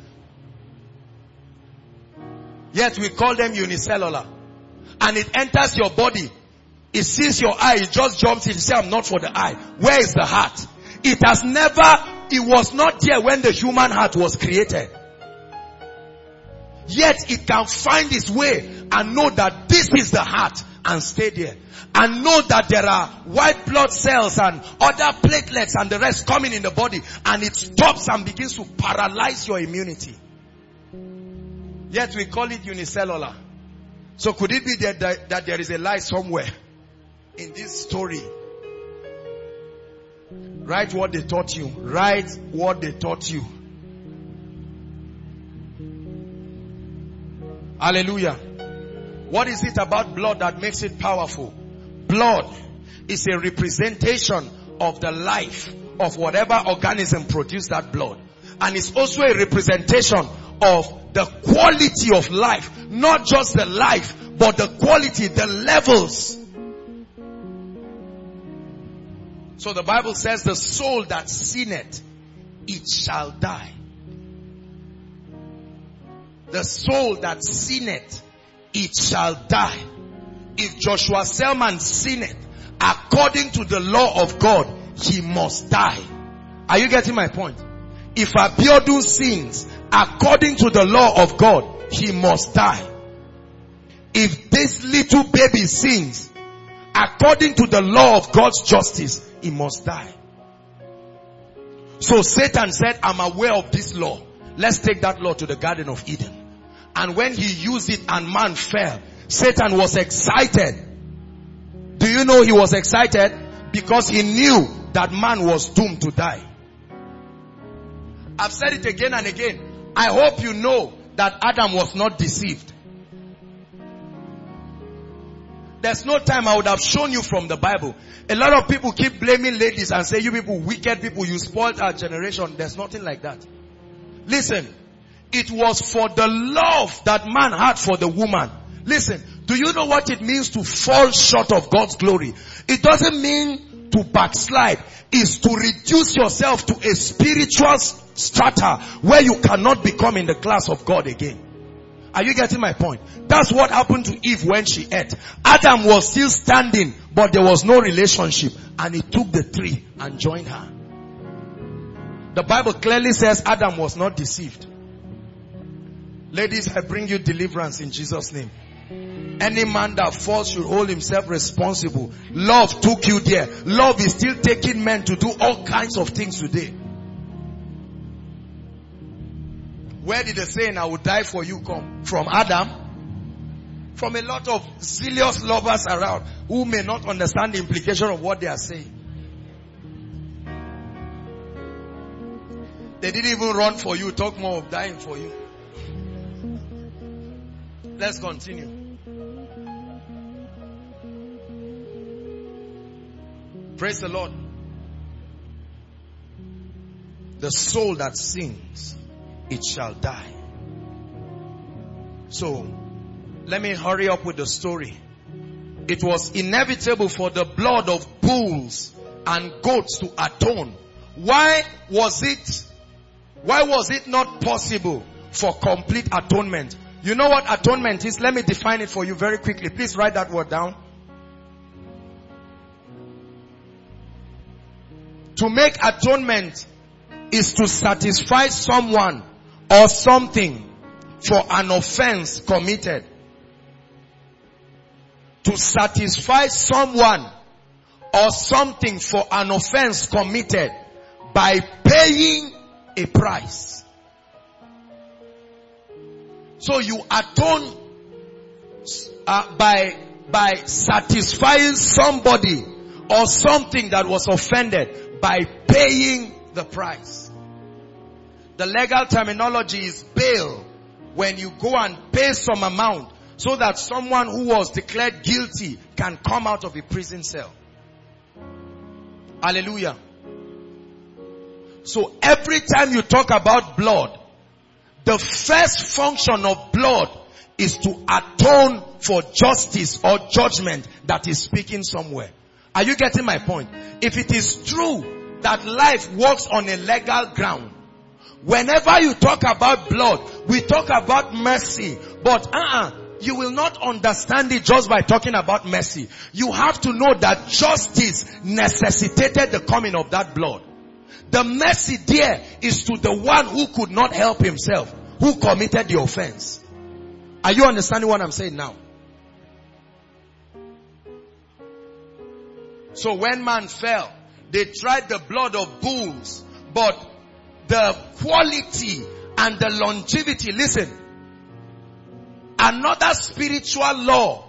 Yet we call them unicellular. And it enters your body. It sees your eye, it just jumps in. It says, I'm not for the eye. Where is the heart? It was not there when the human heart was created. Yet it can find its way and know that this is the heart and stay there. And know that there are white blood cells and other platelets and the rest coming in the body. And it stops and begins to paralyze your immunity. Yet we call it unicellular. So could it be that there is a lie somewhere in this story? Write what they taught you. Write what they taught you. Hallelujah. What is it about blood that makes it powerful? Blood is a representation of the life of whatever organism produced that blood. And it's also a representation of the quality of life. Not just the life, but the quality, the levels. So the Bible says, the soul that sinneth, it shall die. The soul that sinneth, it shall die. If Joshua Selman sinneth, according to the law of God, he must die. Are you getting my point? If Abiodun sins, according to the law of God, he must die. If this little baby sins, according to the law of God's justice, he must die. So Satan said, I'm aware of this law. Let's take that law to the Garden of Eden. And when he used it and man fell, Satan was excited. Do you know he was excited? Because he knew that man was doomed to die. I've said it again and again. I hope you know that Adam was not deceived. There's no time I would have shown you from the Bible. A lot of people keep blaming ladies and say, you people, wicked people, you spoiled our generation. There's nothing like that. Listen, it was for the love that man had for the woman. Listen, do you know what it means to fall short of God's glory? It doesn't mean to backslide. It's to reduce yourself to a spiritual strata where you cannot become in the class of God again. Are you getting my point? That's what happened to Eve when she ate. Adam was still standing, but there was no relationship. And he took the tree and joined her. The Bible clearly says Adam was not deceived. Ladies, I bring you deliverance in Jesus' name. Any man that falls should hold himself responsible. Love took you there. Love is still taking men to do all kinds of things today. Where did the saying, I will die for you, come? From Adam? From a lot of zealous lovers around who may not understand the implication of what they are saying. They didn't even run for you, talk more of dying for you. Let's continue. Praise the Lord. The soul that sins, it shall die. So, Let me hurry up with the story. It was inevitable for the blood of bulls and goats to atone. Why was it not possible for complete atonement? You know what atonement is? Let me define it for you very quickly. Please write that word down. To make atonement is to satisfy someone or something for an offense committed. To satisfy someone or something for an offense committed by paying a price. So you atone by satisfying somebody or something that was offended by paying the price. The legal terminology is bail, when you go and pay some amount so that someone who was declared guilty can come out of a prison cell. Hallelujah. So every time you talk about blood, the first function of blood is to atone for justice or judgment that is speaking somewhere. Are you getting my point? If it is true that life works on a legal ground, whenever you talk about blood, we talk about mercy. But you will not understand it just by talking about mercy. You have to know that justice necessitated the coming of that blood. The mercy there is to the one who could not help himself, who committed the offense. Are you understanding what I'm saying now? So when man fell, they tried the blood of bulls, but the quality and the longevity, listen, another spiritual law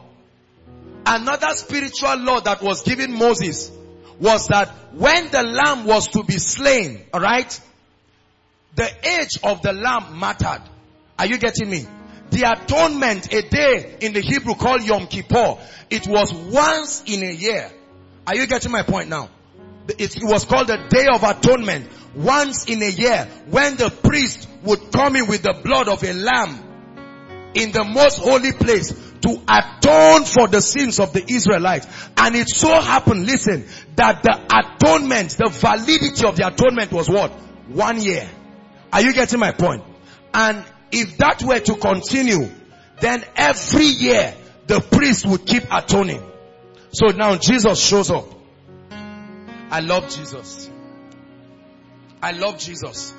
that was given Moses was that when the lamb was to be slain, alright, the age of the lamb mattered. Are you getting me? The atonement, a day in the Hebrew called Yom Kippur, it was once in a year. Are you getting my point now? It was called the Day of Atonement. Once in a year, when the priest would come in with the blood of a lamb in the most holy place to atone for the sins of the Israelites. And it so happened, listen, that the atonement, the validity of the atonement was what? 1 year. Are you getting my point? And if that were to continue, then every year the priest would keep atoning. So now Jesus shows up. I love Jesus. I love Jesus.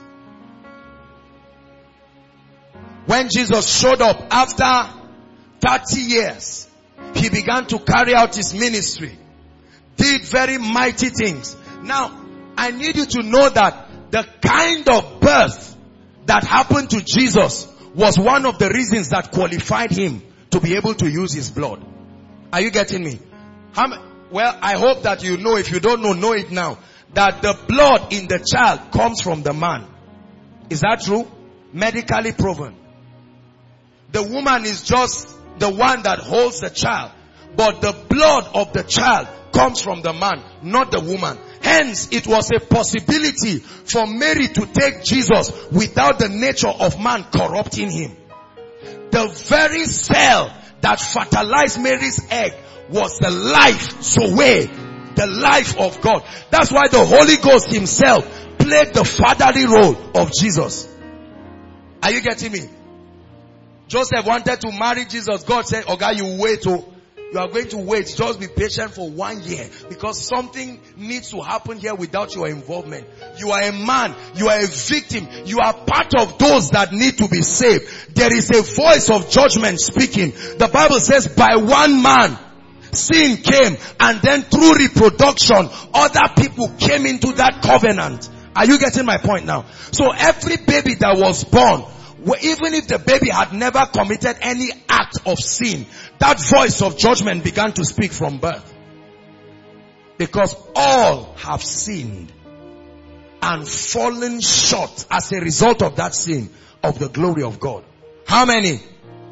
When Jesus showed up after 30 years, he began to carry out his ministry. Did very mighty things. Now, I need you to know that the kind of birth that happened to Jesus was one of the reasons that qualified him to be able to use his blood. Are you getting me? Well, I hope that you know. If you don't know it now. That the blood in the child comes from the man. Is that true? Medically proven. The woman is just the one that holds the child. But the blood of the child comes from the man, not the woman. Hence, it was a possibility for Mary to take Jesus without the nature of man corrupting him. The very cell that fertilized Mary's egg was the life, Zoe, the life of God. That's why the Holy Ghost himself played the fatherly role of Jesus. Are you getting me? Joseph wanted to marry Jesus. God said, "Okay, you wait. You are going to wait. Just be patient for 1 year, because something needs to happen here without your involvement. You are a man. You are a victim. You are part of those that need to be saved. There is a voice of judgment speaking. The Bible says, by one man, sin came, and then through reproduction, other people came into that covenant." Are you getting my point now? So every baby that was born, even if the baby had never committed any act of sin, that voice of judgment began to speak from birth. Because all have sinned and fallen short as a result of that sin of the glory of God. How many?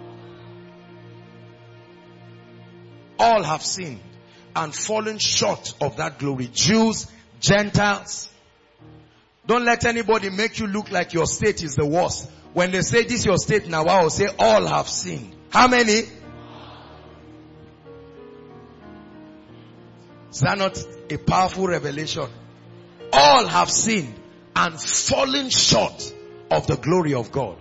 All have sinned and fallen short of that glory. Jews, Gentiles. Don't let anybody make you look like your state is the worst. When they say this is your state now, I will say all have sinned. How many? Is that not a powerful revelation? All have sinned and fallen short of the glory of God.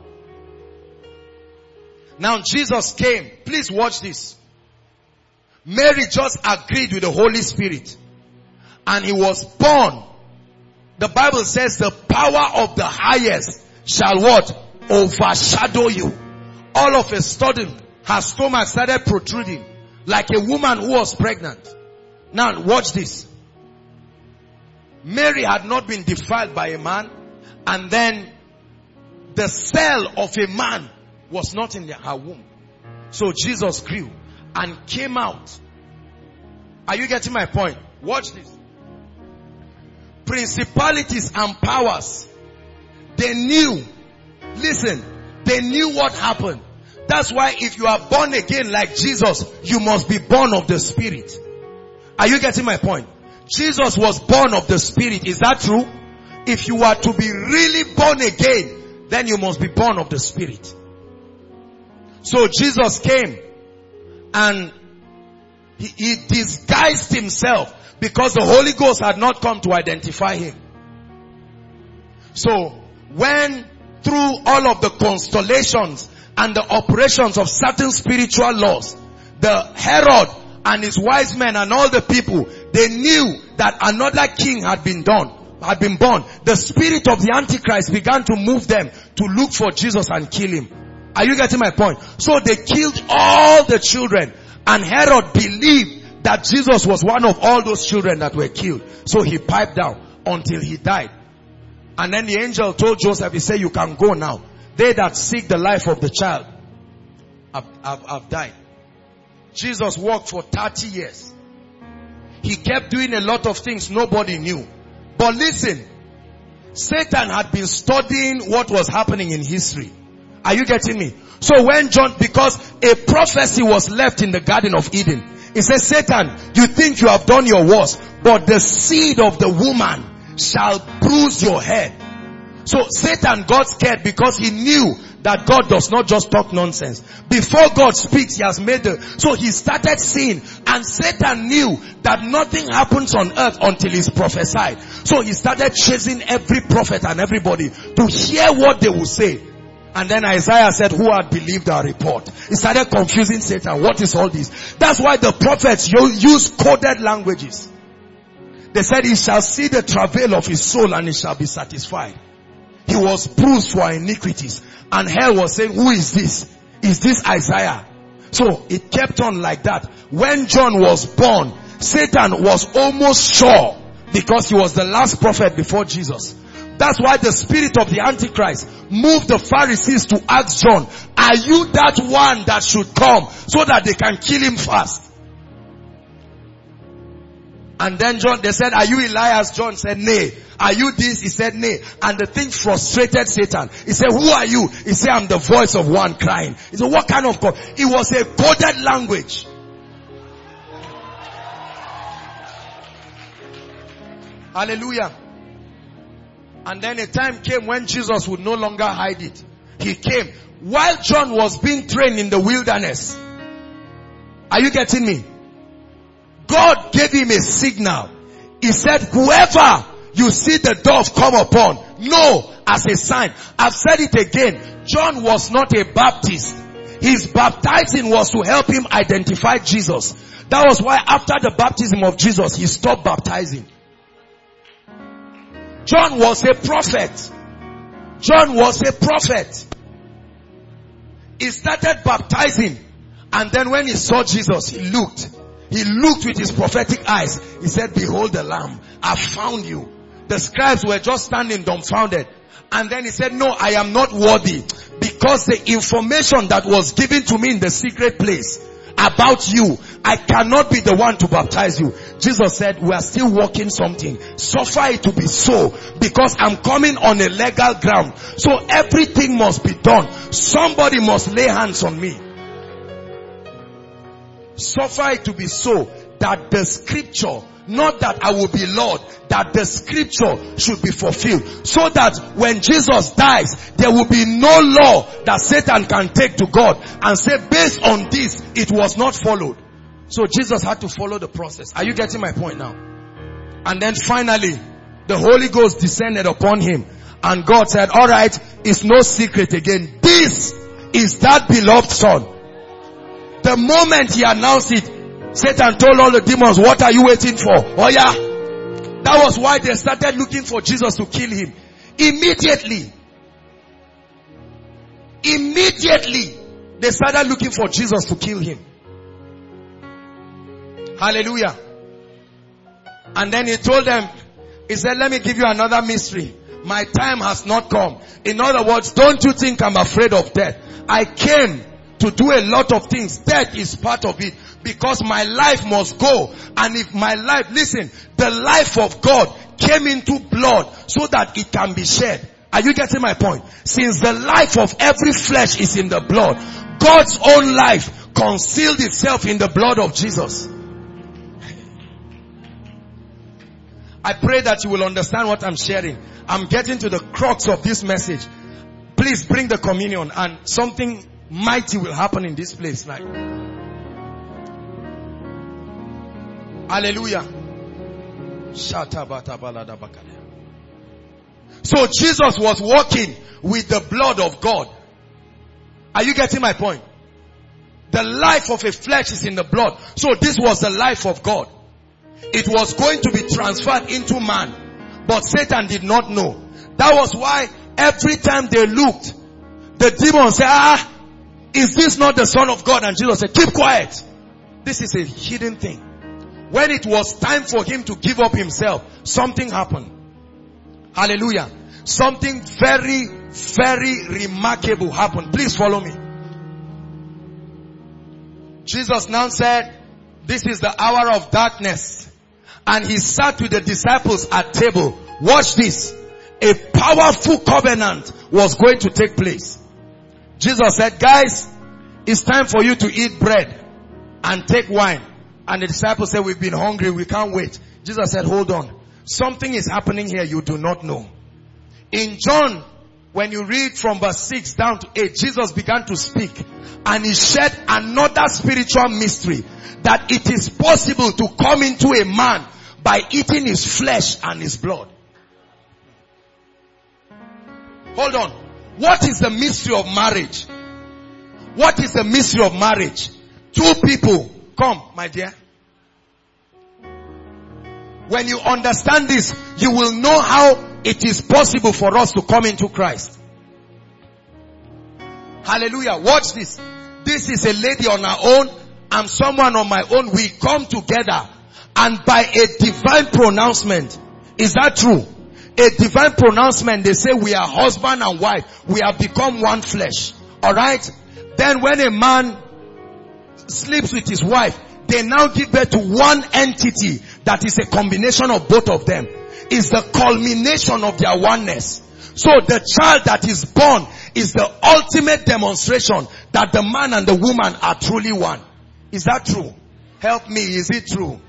Now Jesus came. Please watch this. Mary just agreed with the Holy Spirit. And he was born. The Bible says the power of the highest shall what? Overshadow you. All of a sudden, her stomach started protruding like a woman who was pregnant. Now watch this. Mary had not been defiled by a man, and then the cell of a man was not in her womb. So Jesus grew and came out. Are you getting my point? Watch this. Principalities and powers, they knew. Listen, they knew what happened. That's why if you are born again like Jesus, you must be born of the Spirit. Are you getting my point? Jesus was born of the Spirit. Is that true? If you are to be really born again, then you must be born of the Spirit. So Jesus came and he disguised himself because the Holy Ghost had not come to identify him. So when through all of the constellations and the operations of certain spiritual laws, the Herod and his wise men and all the people, they knew that another king had been born. The spirit of the Antichrist began to move them to look for Jesus and kill him. Are you getting my point? So they killed all the children, and Herod believed that Jesus was one of all those children that were killed. So he piped down until he died. And then the angel told Joseph, he said, you can go now. They that seek the life of the child have died. Jesus walked for 30 years. He kept doing a lot of things nobody knew. But listen, Satan had been studying what was happening in history. Are you getting me? So when John, because a prophecy was left in the Garden of Eden. It says, Satan, you think you have done your worst, but the seed of the woman shall bruise your head. So Satan got scared because he knew that God does not just talk nonsense. Before God speaks, he has made so he started seeing, and Satan knew that nothing happens on earth until it's prophesied. So he started chasing every prophet and everybody to hear what they would say. And then Isaiah said, who had believed our report? He started confusing Satan. What is all this? That's why the prophets use coded languages. They said, he shall see the travail of his soul and he shall be satisfied. He was bruised for our iniquities. And hell was saying, who is this? Is this Isaiah? So it kept on like that. When John was born, Satan was almost sure, because he was the last prophet before Jesus. That's why the spirit of the Antichrist moved the Pharisees to ask John, are you that one that should come, so that they can kill him fast? And then John, they said, are you Elias? John said, nay. Are you this? He said, nay. And the thing frustrated Satan. He said, who are you? He said, I'm the voice of one crying. He said, what kind of God? It was a coded language. Hallelujah. And then a time came when Jesus would no longer hide it. He came. While John was being trained in the wilderness. Are you getting me? God gave him a signal. He said, whoever you see the dove come upon, know as a sign. I've said it again. John was not a Baptist. His baptizing was to help him identify Jesus. That was why after the baptism of Jesus, he stopped baptizing. John was a prophet. John was a prophet. He started baptizing. And then when he saw Jesus, he looked. He looked with his prophetic eyes. He said, behold the Lamb. I found you. The scribes were just standing dumbfounded. And then he said, no, I am not worthy. Because the information that was given to me in the secret place about you, I cannot be the one to baptize you. Jesus said, we are still working something. Suffer it to be so. Because I'm coming on a legal ground. So everything must be done. Somebody must lay hands on me. Suffer it to be so that the scripture, not that I will be Lord, that the scripture should be fulfilled. So that when Jesus dies, there will be no law that Satan can take to God and say, based on this, it was not followed. So Jesus had to follow the process. Are you getting my point now? And then finally, the Holy Ghost descended upon him. And God said, alright, it's no secret again. This is that beloved son. The moment he announced it, Satan told all the demons, what are you waiting for? Oh yeah. That was why they started looking for Jesus to kill him. Immediately, they started looking for Jesus to kill him. Hallelujah. And then he told them, he said, let me give you another mystery. My time has not come. In other words, don't you think I'm afraid of death? I came to do a lot of things. Death is part of it. Because my life must go. And if my life, listen, the life of God came into blood so that it can be shed. Are you getting my point? Since the life of every flesh is in the blood, God's own life concealed itself in the blood of Jesus. I pray that you will understand what I'm sharing. I'm getting to the crux of this message. Please bring the communion and something mighty will happen in this place. Like, hallelujah. So Jesus was walking with the blood of God. Are you getting my point? The life of a flesh is in the blood. So this was the life of God. It was going to be transferred into man. But Satan did not know. That was why every time they looked, the demons said, is this not the Son of God? And Jesus said, keep quiet. This is a hidden thing. When it was time for him to give up himself, something happened. Hallelujah. Something very, very remarkable happened. Please follow me. Jesus now said, this is the hour of darkness. And he sat with the disciples at table. Watch this. A powerful covenant was going to take place. Jesus said, guys, it's time for you to eat bread and take wine. And the disciples said, we've been hungry, we can't wait. Jesus said, hold on. Something is happening here you do not know. In John, when you read from verse 6 down to 8, Jesus began to speak. And he shared another spiritual mystery. That it is possible to come into a man by eating his flesh and his blood. Hold on. What is the mystery of marriage? What is the mystery of marriage? Two people. Come, my dear. When you understand this, you will know how it is possible for us to come into Christ. Hallelujah. Watch this. This is a lady on her own. I'm someone on my own. We come together and by a divine pronouncement. Is that true? A divine pronouncement, they say we are husband and wife. We have become one flesh. Alright? Then when a man sleeps with his wife, they now give birth to one entity that is a combination of both of them. It's the culmination of their oneness. So the child that is born is the ultimate demonstration that the man and the woman are truly one. Is that true? Help me, is it true?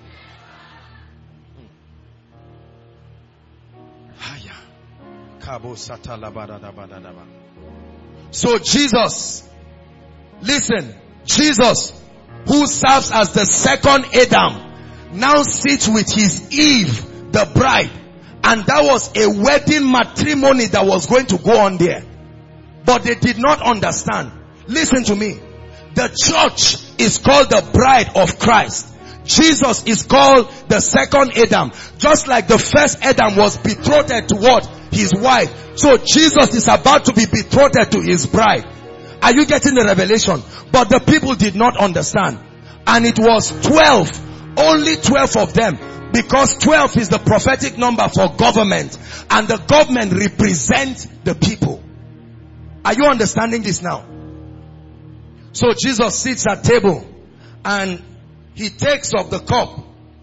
So Jesus, listen, Jesus, who serves as the second Adam, now sits with his Eve, the bride. And that was a wedding matrimony that was going to go on there. But they did not understand. Listen to me. The church is called the bride of Christ. Jesus is called the second Adam. Just like the first Adam was betrothed to what? His wife. So Jesus is about to be betrothed to his bride. Are you getting the revelation? But the people did not understand. And it was 12. Only 12 of them. Because 12 is the prophetic number for government. And the government represents the people. Are you understanding this now? So Jesus sits at table and he takes of the cup.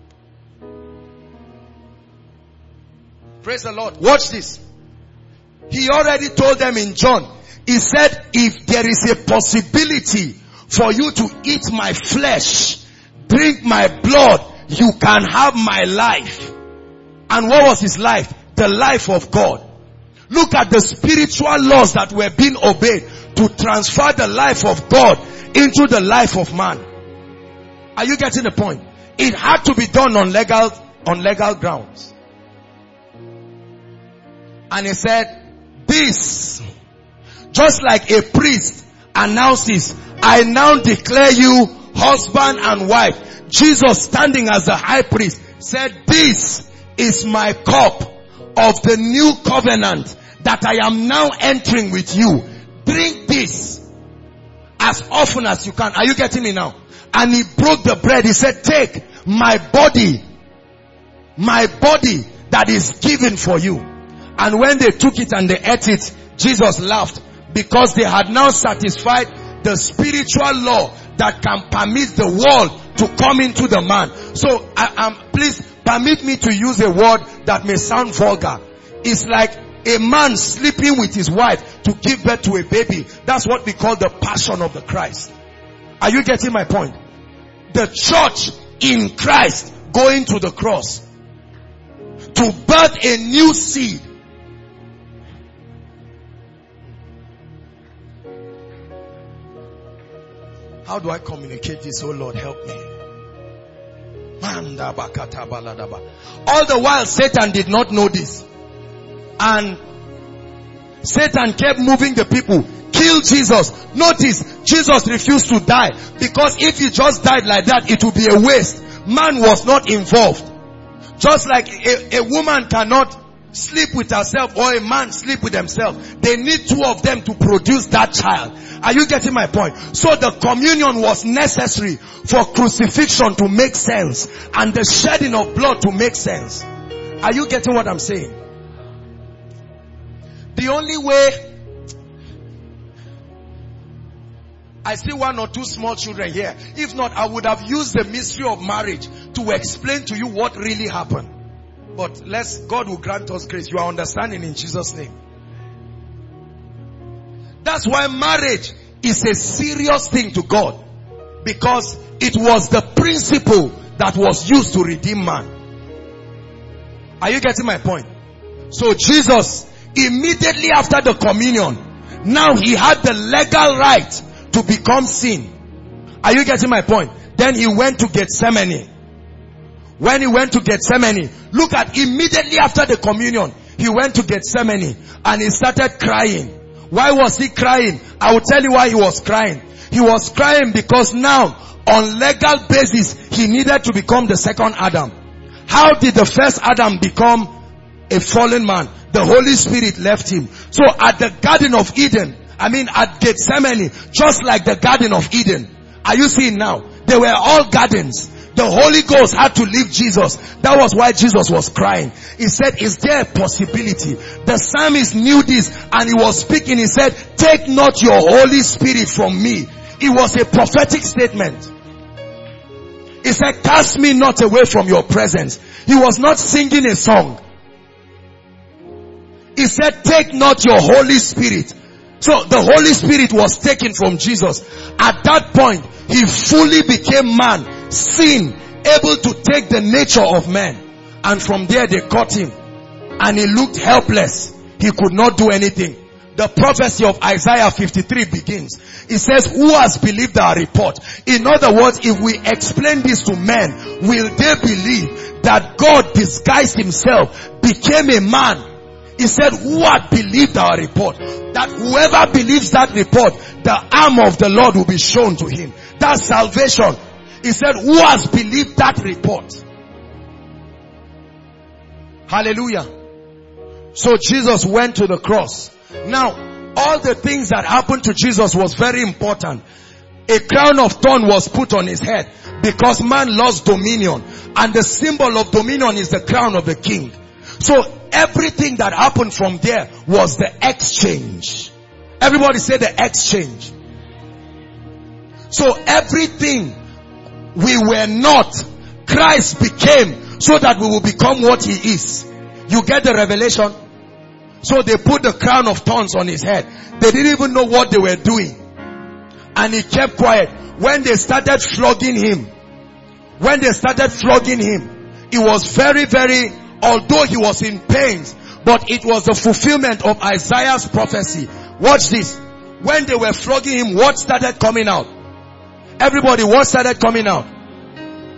Praise the Lord. Watch this. He already told them in John. He said, if there is a possibility for you to eat my flesh, drink my blood, you can have my life. And what was his life? The life of God. Look at the spiritual laws that were being obeyed to transfer the life of God into the life of man. Are you getting the point? It had to be done on legal grounds. And he said, this, just like a priest announces, I now declare you husband and wife. Jesus, standing as the high priest, said, this is my cup of the new covenant that I am now entering with you. Drink this as often as you can. Are you getting me now? And he broke the bread. He said, take my body that is given for you. And when they took it and they ate it, Jesus laughed, because they had now satisfied the spiritual law that can permit the world to come into the man. So please permit me to use a word that may sound vulgar. It's like a man sleeping with his wife to give birth to a baby. That's what we call the passion of the Christ. Are you getting my point? The church in Christ going to the cross to birth a new seed. How do I communicate this? Oh Lord, help me. All the while Satan did not know this. And Satan kept moving the people. Kill Jesus. Notice, Jesus refused to die. Because if he just died like that, it would be a waste. Man was not involved. Just like a woman cannot sleep with herself or a man sleep with himself. They need two of them to produce that child. Are you getting my point? So the communion was necessary for crucifixion to make sense and the shedding of blood to make sense. Are you getting what I'm saying? The only way, I see one or two small children here. If not, I would have used the mystery of marriage to explain to you what really happened. But God will grant us grace. You are understanding in Jesus' name. That's why marriage is a serious thing to God. Because it was the principle that was used to redeem man. Are you getting my point? So Jesus, immediately after the communion, now he had the legal right to become sin. Are you getting my point? Then he went to Gethsemane. When he went to Gethsemane, look at immediately after the communion, he went to Gethsemane and he started crying. Why was he crying? I will tell you why he was crying. He was crying because now, on legal basis, he needed to become the second Adam. How did the first Adam become a fallen man? The Holy Spirit left him. So at the Garden of Eden, at Gethsemane, just like the Garden of Eden, are you seeing now? They were all gardens. The Holy Ghost had to leave Jesus. That was why Jesus was crying. He said, is there a possibility? The psalmist knew this and he was speaking. He said, take not your Holy Spirit from me. It was a prophetic statement. He said, cast me not away from your presence. He was not singing a song. He said, take not your Holy Spirit. So the Holy Spirit was taken from Jesus. At that point, he fully became man. Sin, able to take the nature of man. And from there they caught him. And he looked helpless. He could not do anything. The prophecy of Isaiah 53 begins. It says, who has believed our report? In other words, if we explain this to men, will they believe that God disguised himself, became a man? He said, who had believed our report? That whoever believes that report, the arm of the Lord will be shown to him. That's salvation. He said, who has believed that report? Hallelujah. So Jesus went to the cross. Now, all the things that happened to Jesus was very important. A crown of thorn was put on his head because man lost dominion. And the symbol of dominion is the crown of the king. So everything that happened from there was the exchange. Everybody say the exchange. So everything we were not, Christ became so that we will become what he is. You get the revelation? So they put the crown of thorns on his head. They didn't even know what they were doing. And he kept quiet. When they started flogging him, it was very, although he was in pains, but it was the fulfillment of Isaiah's prophecy. Watch this. When they were flogging him, what started coming out? Everybody, what started coming out?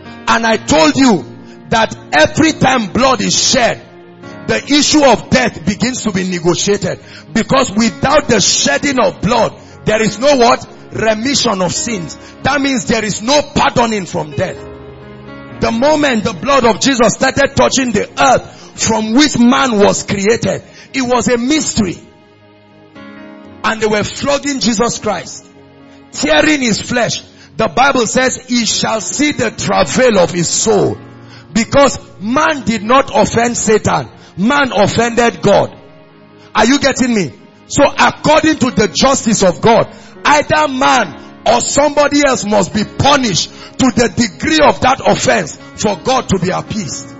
And I told you that every time blood is shed, the issue of death begins to be negotiated. Because without the shedding of blood, there is no what? Remission of sins. That means there is no pardoning from death. The moment the blood of Jesus started touching the earth from which man was created, it was a mystery. And they were flogging Jesus Christ, tearing his flesh. The Bible says he shall see the travail of his soul. Because man did not offend Satan. Man offended God. Are you getting me? So according to the justice of God, either man or somebody else must be punished to the degree of that offense for God to be appeased.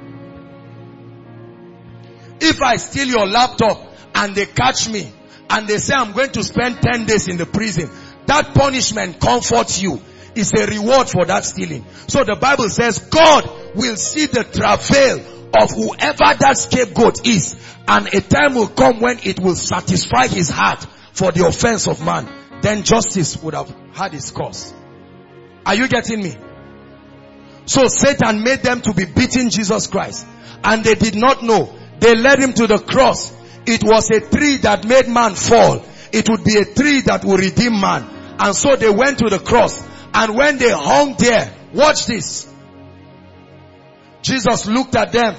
If I steal your laptop and they catch me and they say I'm going to spend 10 days in the prison, that punishment comforts you. It's a reward for that stealing. So the Bible says God will see the travail of whoever that scapegoat is, and a time will come when it will satisfy his heart for the offense of man. Then justice would have had its course. Are you getting me? So Satan made them to be beating Jesus Christ, and they did not know. They led him to the cross. It was a tree that made man fall. It would be a tree that will redeem man. And so they went to the cross, and when they hung there, watch this. Jesus looked at them.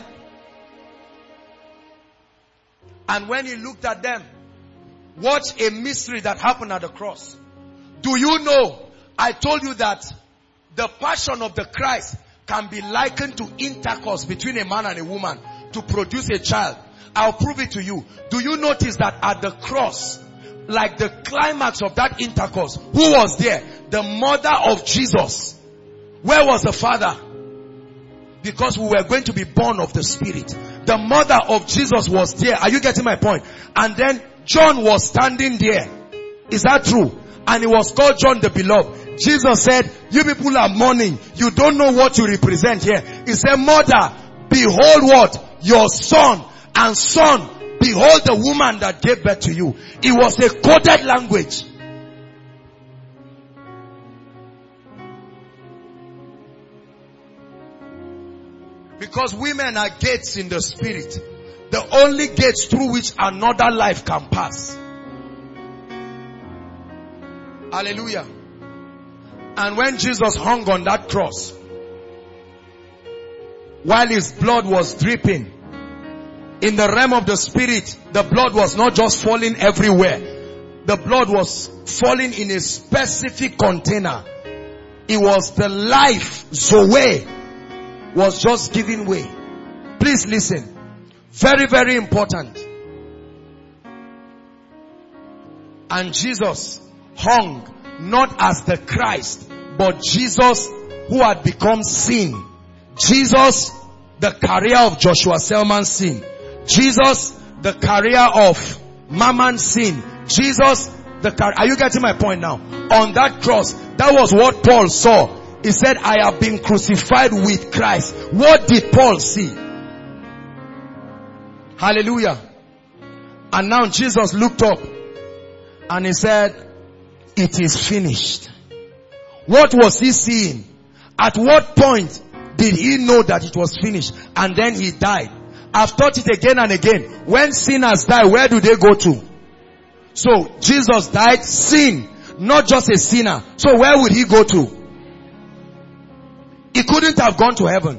And when he looked at them, watch a mystery that happened at the cross. Do you know, I told you that the passion of the Christ can be likened to intercourse between a man and a woman to produce a child. I'll prove it to you. Do you notice that at the cross, like the climax of that intercourse, who was there? The mother of Jesus. Where was the father? Because we were going to be born of the Spirit. The mother of Jesus was there. Are you getting my point? And then John was standing there. Is that true? And he was called John the Beloved. Jesus said, you people are mourning. You don't know what you represent here. He said, mother, behold what? Your son. And son, behold the woman that gave birth to you. It was a coded language. Because women are gates in the spirit. The only gates through which another life can pass. Hallelujah. And when Jesus hung on that cross, while his blood was dripping, in the realm of the spirit, the blood was not just falling everywhere. The blood was falling in a specific container. It was the life, Zoe, was just giving way. Please listen. Very, very important. And Jesus hung not as the Christ, but Jesus who had become sin. Jesus, the carrier of Joshua Selman's sin. Jesus, the carrier of Mammon sin. Jesus, are you getting my point now? On that cross, that was what Paul saw. He said, I have been crucified with Christ. What did Paul see? Hallelujah. And now Jesus looked up and he said, it is finished. What was he seeing? At what point did he know that it was finished? And then he died. I've taught it again and again. When sinners die, where do they go to? So Jesus died, sin, not just a sinner. So where would he go to? He couldn't have gone to heaven.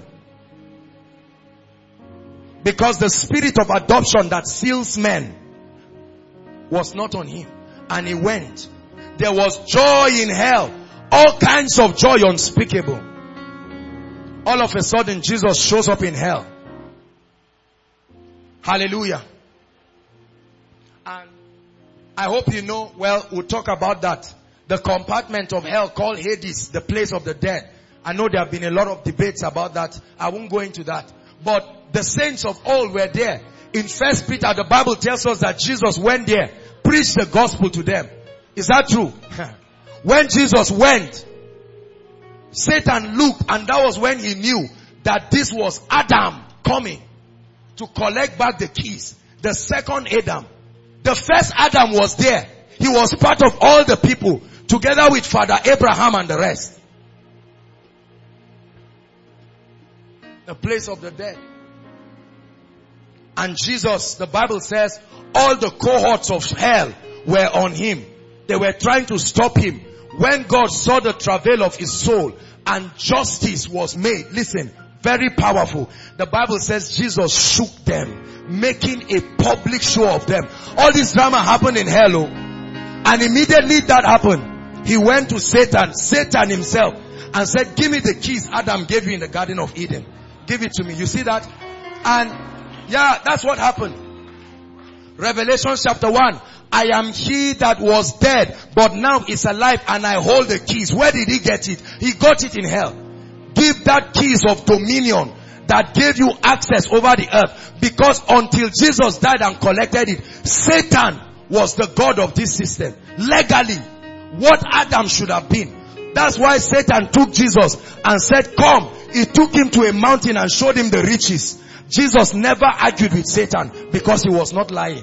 Because the spirit of adoption that seals men was not on him. And he went. There was joy in hell. All kinds of joy unspeakable. All of a sudden Jesus shows up in hell. Hallelujah. And I hope you know, well, we'll talk about that. The compartment of hell called Hades, the place of the dead. I know there have been a lot of debates about that. I won't go into that. But the saints of old were there. In 1 Peter, the Bible tells us that Jesus went there, preached the gospel to them. Is that true? When Jesus went, Satan looked, and that was when he knew that this was Adam coming to collect back the keys. The second Adam. The first Adam was there. He was part of all the people, together with Father Abraham and the rest. The place of the dead. And Jesus, the Bible says, all the cohorts of hell were on him. They were trying to stop him. When God saw the travail of his soul and justice was made, listen, very powerful. The Bible says Jesus shook them, making a public show of them. All this drama happened in hell. And immediately that happened, he went to Satan himself, and said, give me the keys Adam gave you in the Garden of Eden. Give it to me. You see that? And yeah, that's what happened. Revelation chapter 1. I am he that was dead, but now is alive, and I hold the keys. Where did he get it? He got it in hell. Give that keys of dominion that gave you access over the earth. Because until Jesus died and collected it, Satan was the God of this system. Legally, what Adam should have been. That's why Satan took Jesus and said, come. He took him to a mountain and showed him the riches. Jesus never argued with Satan because he was not lying.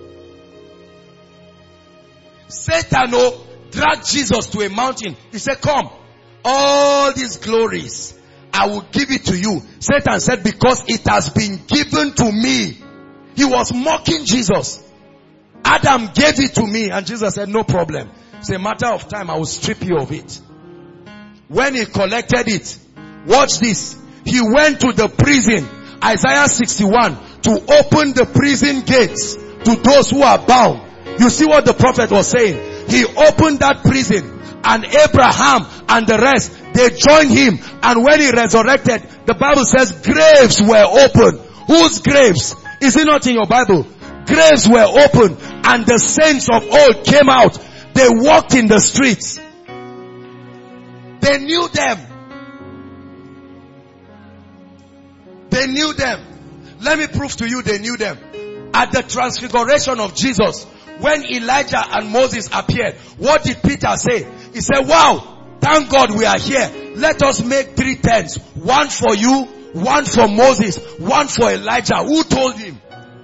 Satan dragged Jesus to a mountain. He said, come, all these glories, I will give it to you. Satan said, because it has been given to me. He was mocking Jesus. Adam gave it to me, and Jesus said, no problem. It's a matter of time, I will strip you of it. When he collected it, watch this. He went to the prison, Isaiah 61, to open the prison gates to those who are bound. You see what the prophet was saying? He opened that prison, and Abraham and the rest, they joined him. And when he resurrected, the Bible says graves were open. Whose graves? Is it not in your Bible? Graves were open, and the saints of old came out. They walked in the streets. They knew them. They knew them. Let me prove to you they knew them. At the transfiguration of Jesus, when Elijah and Moses appeared, what did Peter say? He said, wow, thank God we are here. Let us make 3 tents. One for you, one for Moses, one for Elijah. Who told him?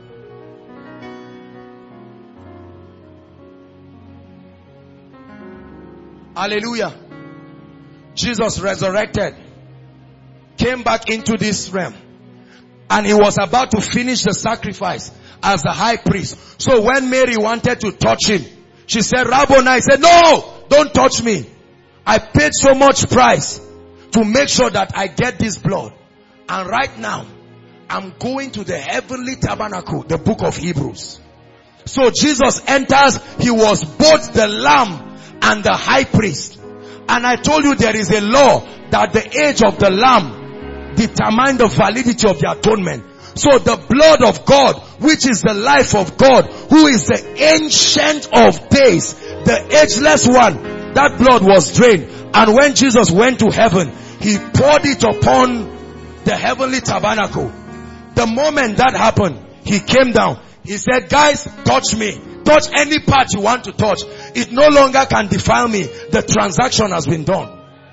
Hallelujah. Jesus resurrected, came back into this realm, and he was about to finish the sacrifice as the high priest. So when Mary wanted to touch him, she said, Rabboni. He said, no, don't touch me. I paid so much price to make sure that I get this blood. And right now, I'm going to the heavenly tabernacle, the book of Hebrews. So Jesus enters, he was both the lamb and the high priest. And I told you there is a law that the age of the lamb determines the validity of the atonement. So the blood of God, which is the life of God, who is the ancient of days, the ageless one, that blood was drained. And when Jesus went to heaven, he poured it upon the heavenly tabernacle. The moment that happened, he came down. He said, guys, touch me. Touch any part you want to touch. It no longer can defile me. The transaction has been done.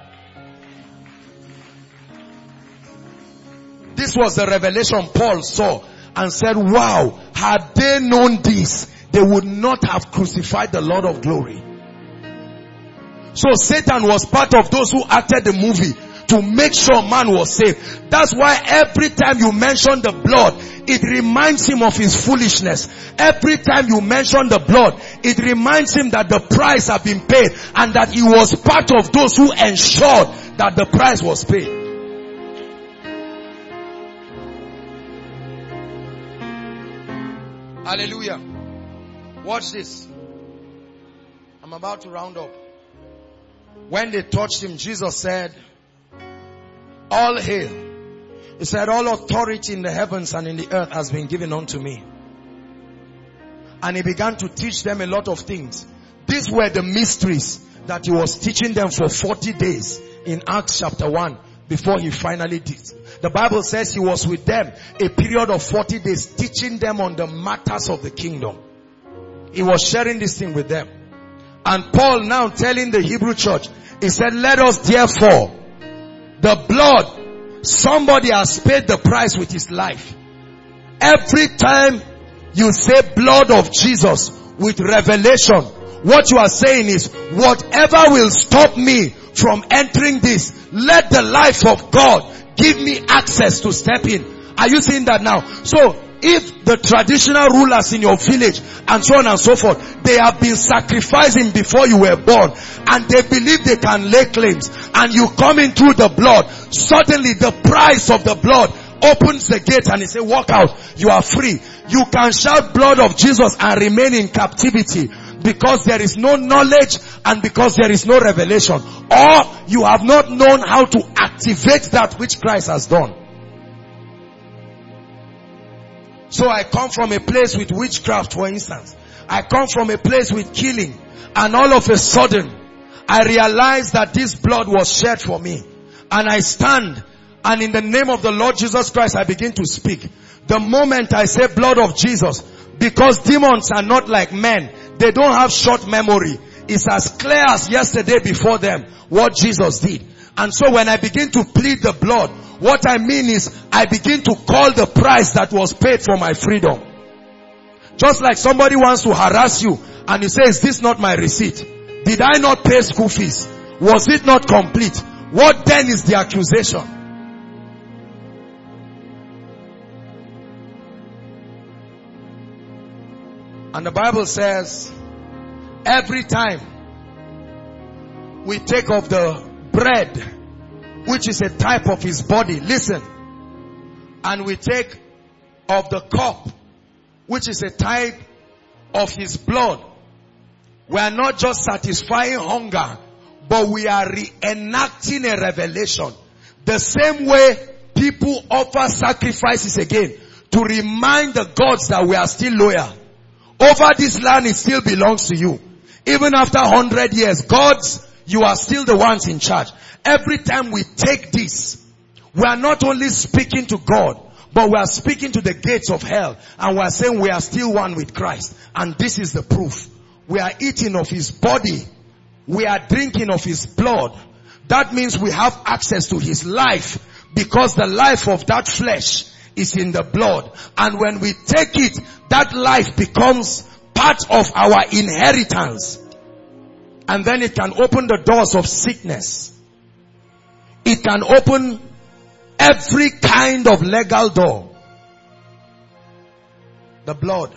This was the revelation Paul saw and said, wow, had they known this, they would not have crucified the Lord of glory. So Satan was part of those who acted the movie to make sure man was saved. That's why every time you mention the blood, it reminds him of his foolishness. Every time you mention the blood, it reminds him that the price had been paid and that he was part of those who ensured that the price was paid. Hallelujah. Watch this. I'm about to round up. When they touched him, Jesus said, all hail. He said, all authority in the heavens and in the earth has been given unto me. And he began to teach them a lot of things. These were the mysteries that he was teaching them for 40 days in Acts chapter 1 before he finally did. The Bible says he was with them a period of 40 days teaching them on the matters of the kingdom. He was sharing this thing with them. And Paul now telling the Hebrew church, he said, let us therefore, the blood, somebody has paid the price with his life. Every time you say blood of Jesus with revelation, what you are saying is, whatever will stop me from entering this. Let the life of God give me access to step in. Are you seeing that now? So, if the traditional rulers in your village and so on and so forth, they have been sacrificing before you were born, and they believe they can lay claims, and you come in through the blood, suddenly the price of the blood opens the gate and he says, walk out, you are free. You can shout blood of Jesus and remain in captivity because there is no knowledge and because there is no revelation, or you have not known how to activate that which Christ has done. So I come from a place with witchcraft, for instance. I come from a place with killing, and all of a sudden I realize that this blood was shed for me, and I stand, and in the name of the Lord Jesus Christ I begin to speak. The moment I say blood of Jesus, because demons are not like men, they don't have short memory. It's as clear as yesterday before them what Jesus did. And so when I begin to plead the blood, what I mean is I begin to call the price that was paid for my freedom. Just like somebody wants to harass you and you say, is this not my receipt? Did I not pay school fees? Was it not complete? What then is the accusation? And the Bible says, every time we take of the bread, which is a type of his body, listen, and we take of the cup, which is a type of his blood, we are not just satisfying hunger, but we are reenacting a revelation. The same way people offer sacrifices again to remind the gods that we are still loyal. Over this land, it still belongs to you. Even after 100 years, gods, you are still the ones in charge. Every time we take this, we are not only speaking to God, but we are speaking to the gates of hell. And we are saying we are still one with Christ. And this is the proof. We are eating of his body. We are drinking of his blood. That means we have access to his life, because the life of that flesh is in the blood. And when we take it, that life becomes part of our inheritance. And then it can open the doors of sickness. It can open every kind of legal door. The blood.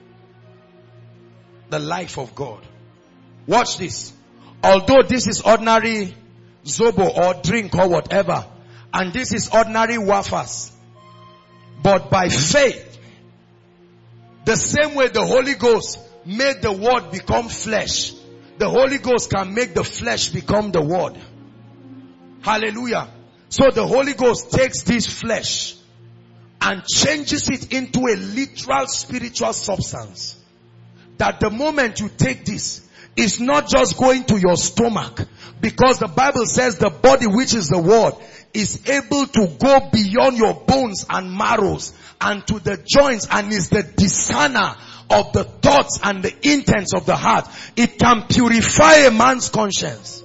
The life of God. Watch this. Although this is ordinary zobo or drink or whatever, and this is ordinary wafers, but by faith, the same way the Holy Ghost made the word become flesh, the Holy Ghost can make the flesh become the word. Hallelujah. So the Holy Ghost takes this flesh and changes it into a literal spiritual substance. That the moment you take this, it's not just going to your stomach, because the Bible says the body, which is the word, is able to go beyond your bones and marrows and to the joints, and is the discerner of the thoughts and the intents of the heart. It can purify a man's conscience.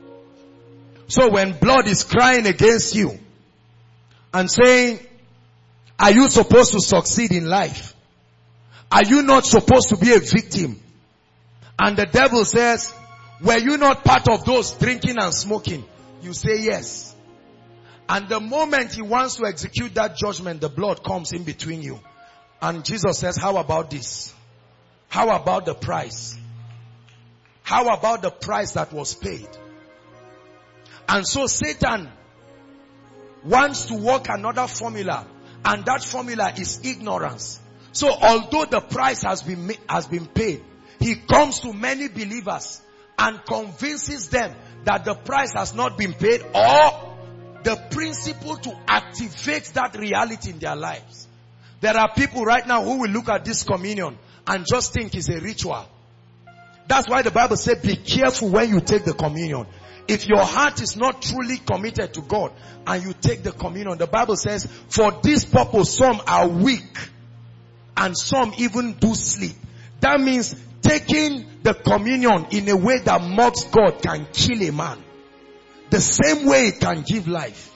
So when blood is crying against you and saying, are you supposed to succeed in life? Are you not supposed to be a victim? And the devil says, were you not part of those drinking and smoking? You say yes. And the moment he wants to execute that judgment, the blood comes in between you. And Jesus says, how about this? How about the price? How about the price that was paid? And so Satan wants to work another formula, and that formula is ignorance. So although the price has been paid, he comes to many believers and convinces them that the price has not been paid, or the principle to activate that reality in their lives. There are people right now who will look at this communion and just think it's a ritual. That's why the Bible said, be careful when you take the communion. If your heart is not truly committed to God and you take the communion, the Bible says, for this purpose some are weak and some even do sleep. That means taking the communion in a way that mocks God can kill a man. The same way it can give life.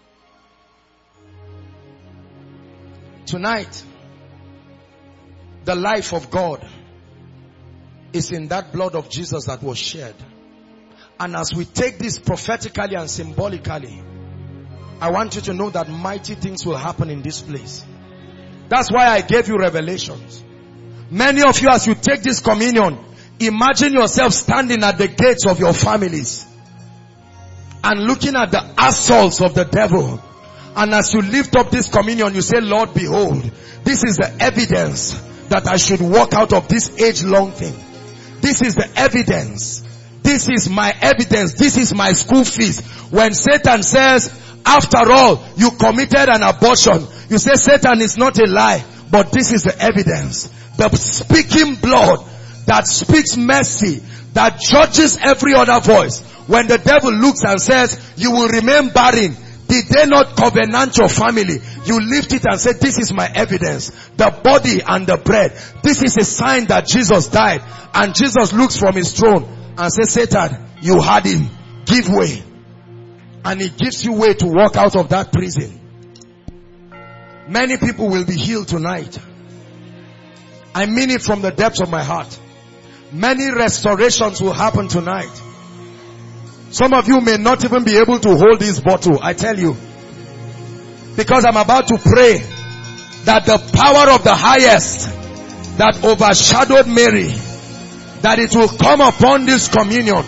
Tonight, the life of God is in that blood of Jesus that was shed. And as we take this prophetically and symbolically, I want you to know that mighty things will happen in this place. That's why I gave you revelations. Many of you, as you take this communion, imagine yourself standing at the gates of your families and looking at the assaults of the devil. And as you lift up this communion, you say, Lord, behold, this is the evidence that I should walk out of this age-long thing. This is the evidence. This is my evidence. This is my school fees. When Satan says, after all, you committed an abortion, you say, Satan is not a lie, but this is the evidence. The speaking blood that speaks mercy, that judges every other voice. When the devil looks and says, you will remain barren, did they not covenant your family? You lift it and say, this is my evidence. The body and the bread. This is a sign that Jesus died. And Jesus looks from his throne and says, Satan, you had him. Give way. And he gives you way to walk out of that prison. Many people will be healed tonight. I mean it from the depths of my heart. Many restorations will happen tonight. Some of you may not even be able to hold this bottle, I tell you. Because I'm about to pray that the power of the highest that overshadowed Mary, that it will come upon this communion.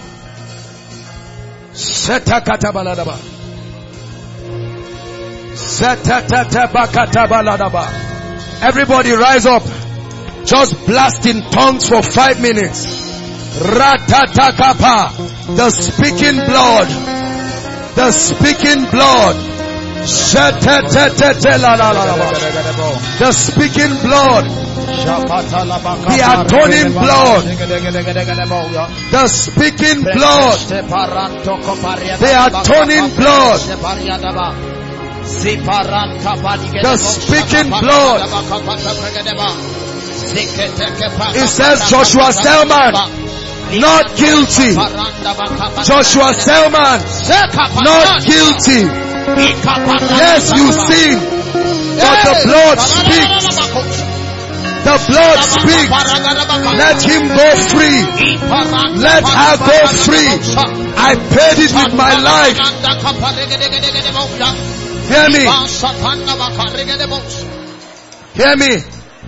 Everybody rise up. Just blast in tongues for 5 minutes. Ratatakapa. The speaking blood. The speaking blood. The speaking blood. The atoning blood. The speaking blood. The atoning blood. The speaking blood. It says Joshua Selman, not guilty. Joshua Selman, not guilty. Yes, you sin, but the blood speaks. The blood speaks. Let him go free. Let her go free. I paid it with my life. Hear me. Hear me.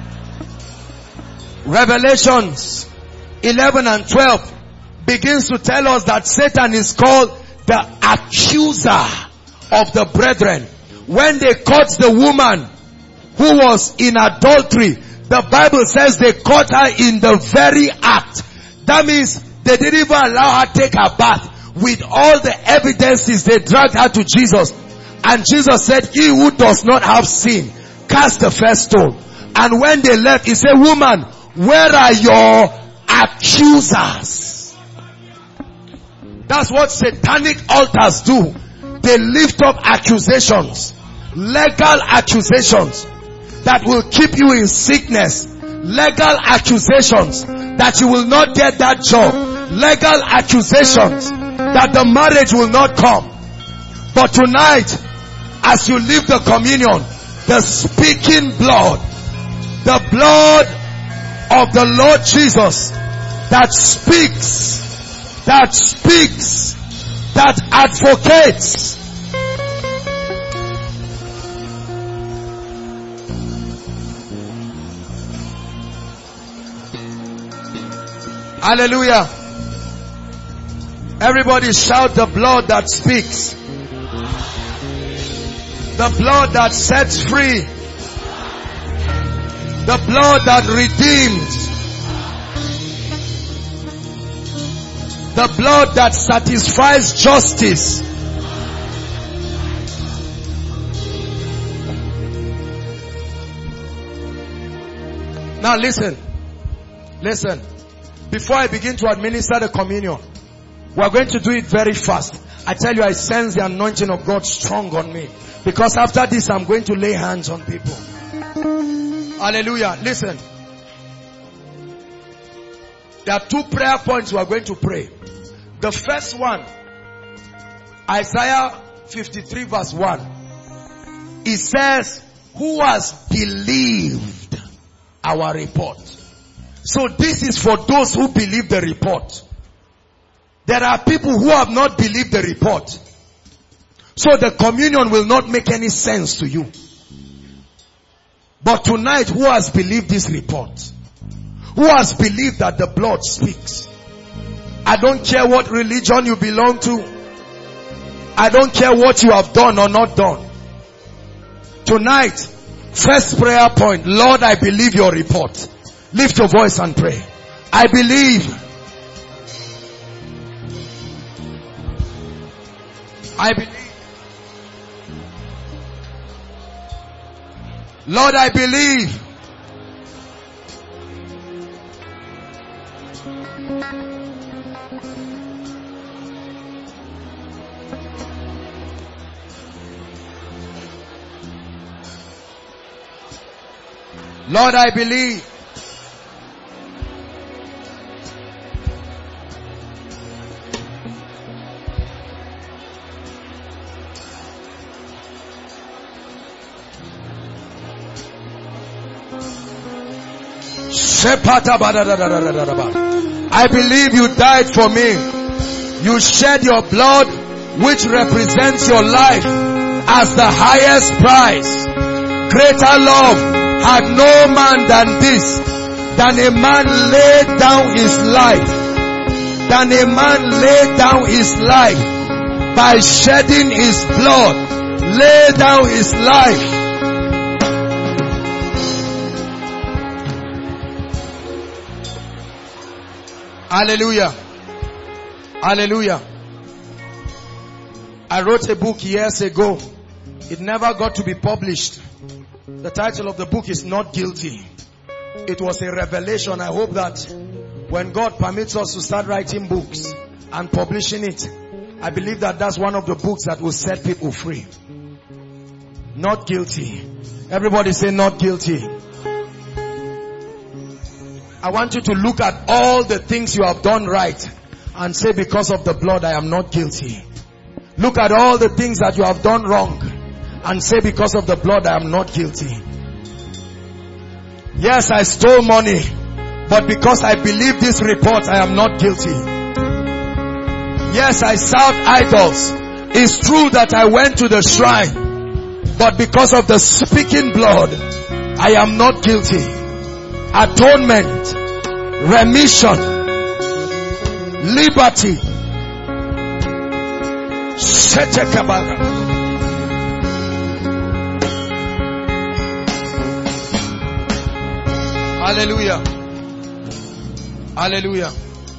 Revelations 11 and 12 begins to tell us that Satan is called the accuser of the brethren. When they caught the woman who was in adultery, the Bible says they caught her in the very act. That means they didn't even allow her to take her bath. With all the evidences, they dragged her to Jesus. And Jesus said, he who does not have sin, cast the first stone. And when they left, he said, woman, where are your accusers? That's what satanic altars do. They lift up accusations, legal accusations that will keep you in sickness, legal accusations that you will not get that job, legal accusations that the marriage will not come. But tonight, as you leave the communion, the speaking blood, the blood of the Lord Jesus that speaks, that advocates. Hallelujah. Everybody shout the blood that speaks. The blood that sets free. The blood that redeems. The blood that satisfies justice. Now listen. Listen. Before I begin to administer the communion, we are going to do it very fast. I tell you, I sense the anointing of God strong on me. Because after this, I'm going to lay hands on people. Hallelujah. Listen. There are 2 prayer points we are going to pray. The first one, Isaiah 53 verse 1. It says, who has believed our report? So this is for those who believe the report. There are people who have not believed the report. So the communion will not make any sense to you. But tonight, who has believed this report? Who has believed that the blood speaks? I don't care what religion you belong to. I don't care what you have done or not done. Tonight, first prayer point, Lord, I believe your report. Lift your voice and pray. I believe. I believe. Lord, I believe. Lord, I believe. I believe you died for me. You shed your blood, which represents your life, as the highest price. Greater love had no man than this, than a man laid down his life, than a man laid down his life by shedding his blood, lay down his life. Hallelujah. Hallelujah. I wrote a book years ago. It never got to be published. The title of the book is Not Guilty. It was a revelation. I hope that when God permits us to start writing books and publishing it, I believe that that's one of the books that will set people free. Not guilty. Everybody say not guilty. I want you to look at all the things you have done right and say, because of the blood, I am not guilty. Look at all the things that you have done wrong and say, because of the blood, I am not guilty. Yes, I stole money, but because I believe this report, I am not guilty. Yes, I served idols. It's true that I went to the shrine, but because of the speaking blood, I am not guilty. Atonement, remission, liberty. Hallelujah. Hallelujah.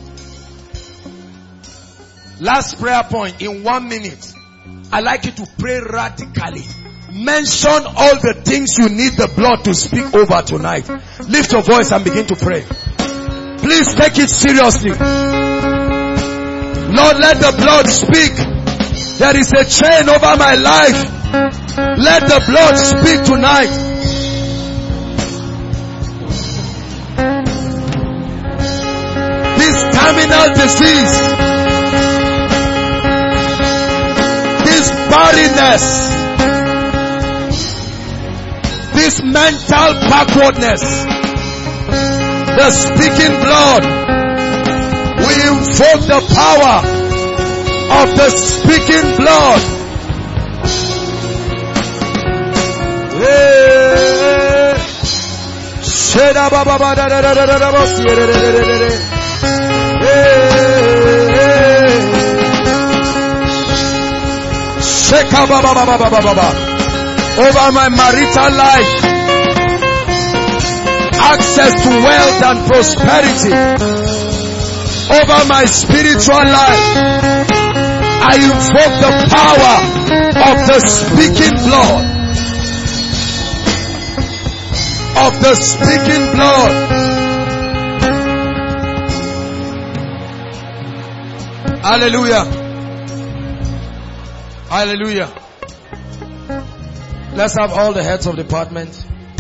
Last prayer point in 1 minute. I'd like you to pray radically. Mention all the things you need the blood to speak over tonight. Lift your voice and begin to pray. Please take it seriously. Lord, let the blood speak. There is a chain over my life. Let the blood speak tonight. This terminal disease, this barrenness, this mental backwardness, the speaking blood, we invoke the power of the speaking blood. Over my marital life, access to wealth and prosperity. Over my spiritual life, I invoke the power of the speaking blood. Of the speaking blood. Hallelujah. Hallelujah. Let's have all the heads of department.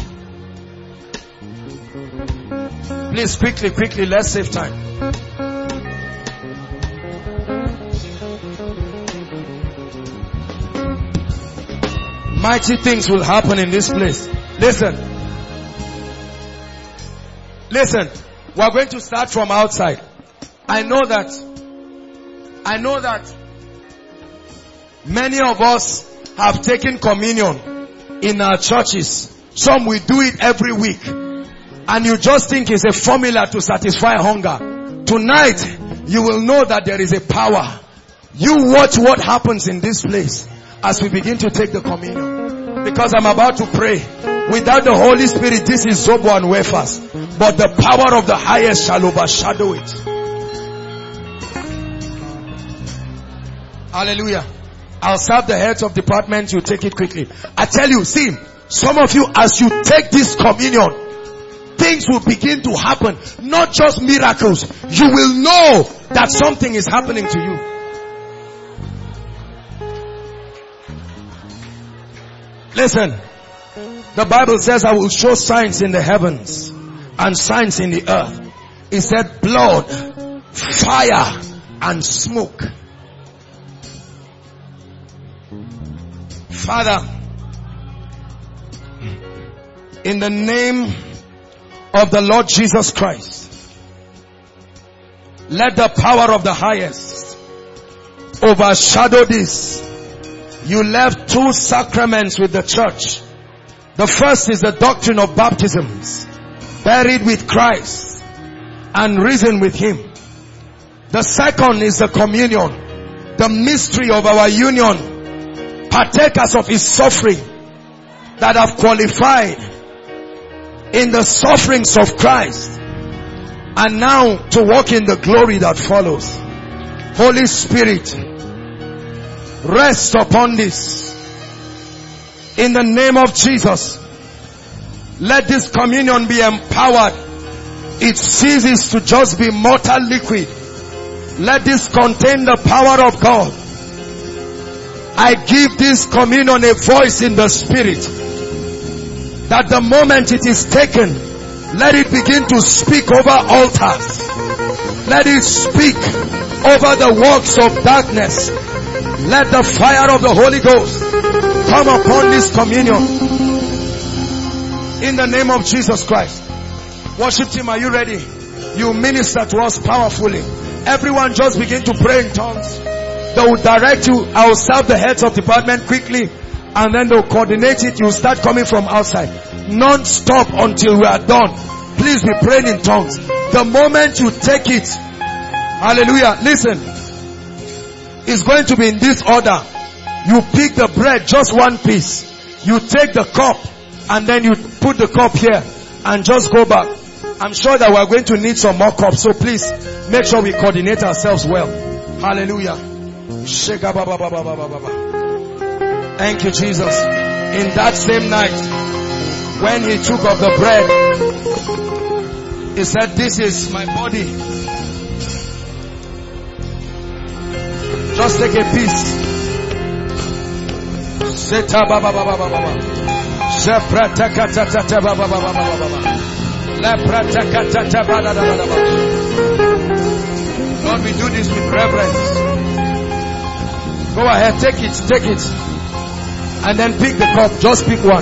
Please, quickly, let's save time. Mighty things will happen in this place. Listen, we are going to start from outside. I know that I know that many of us have taken communion in our churches. Some will do it every week. And you just think it's a formula to satisfy hunger. Tonight, you will know that there is a power. You watch what happens in this place as we begin to take the communion. Because I'm about to pray. Without the Holy Spirit, this is Zobo and wafers. But the power of the highest shall overshadow it. Hallelujah. I'll serve the heads of departments. You take it quickly. I tell you, see, some of you, as you take this communion, things will begin to happen. Not just miracles. You will know that something is happening to you. Listen. The Bible says, I will show signs in the heavens and signs in the earth. It said blood, fire, and smoke. Father, in the name of the Lord Jesus Christ, let the power of the highest overshadow this. You left two sacraments with the church. The first is the doctrine of baptisms, buried with Christ and risen with Him. The second is the communion, the mystery of our union, partakers of His suffering that have qualified in the sufferings of Christ and now to walk in the glory that follows. Holy Spirit, rest upon this. In the name of Jesus, let this communion be empowered. It ceases to just be mortal liquid. Let this contain the power of God. I give this communion a voice in the Spirit, that the moment it is taken, let it begin to speak over altars. Let it speak over the works of darkness. Let the fire of the Holy Ghost come upon this communion. In the name of Jesus Christ. Worship team, are you ready? You minister to us powerfully. Everyone just begin to pray in tongues. They will direct you. I will serve the heads of department quickly, and then they'll coordinate it. You start coming from outside. Non-stop until we are done. Please be praying in tongues. The moment you take it, hallelujah, listen, it's going to be in this order. You pick the bread, just one piece. You take the cup, and then you put the cup here, and just go back. I'm sure that we're going to need some more cups, so please make sure we coordinate ourselves well. Hallelujah. Thank you, Jesus. In that same night, when He took of the bread, He said, this is my body. Just take a piece. Lord, we do this with reverence. Go ahead, take it. And then pick the cup. Just pick one.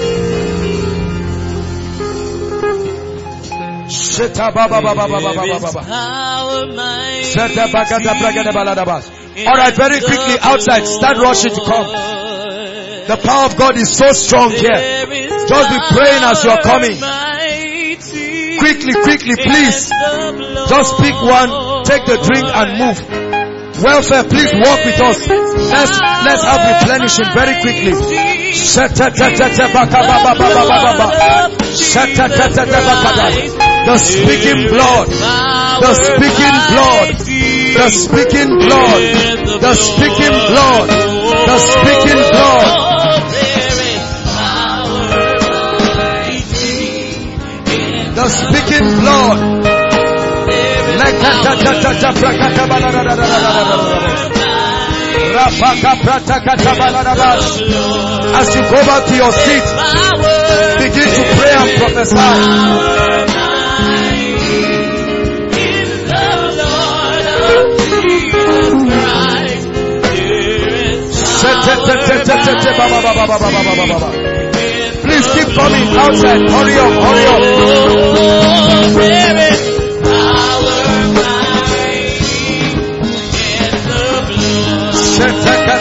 Alright, very quickly outside. Start rushing to come. The power of God is so strong here. Just be praying as you are coming. Quickly, please. Just pick one, take the drink and move. Welfare, please walk with us. Let's have replenishing very quickly. The speaking blood. The speaking blood. The speaking blood. The speaking blood. The speaking blood. The speaking blood. As you go back to your seat, begin to pray and prophesy. Please keep coming outside. Hurry up.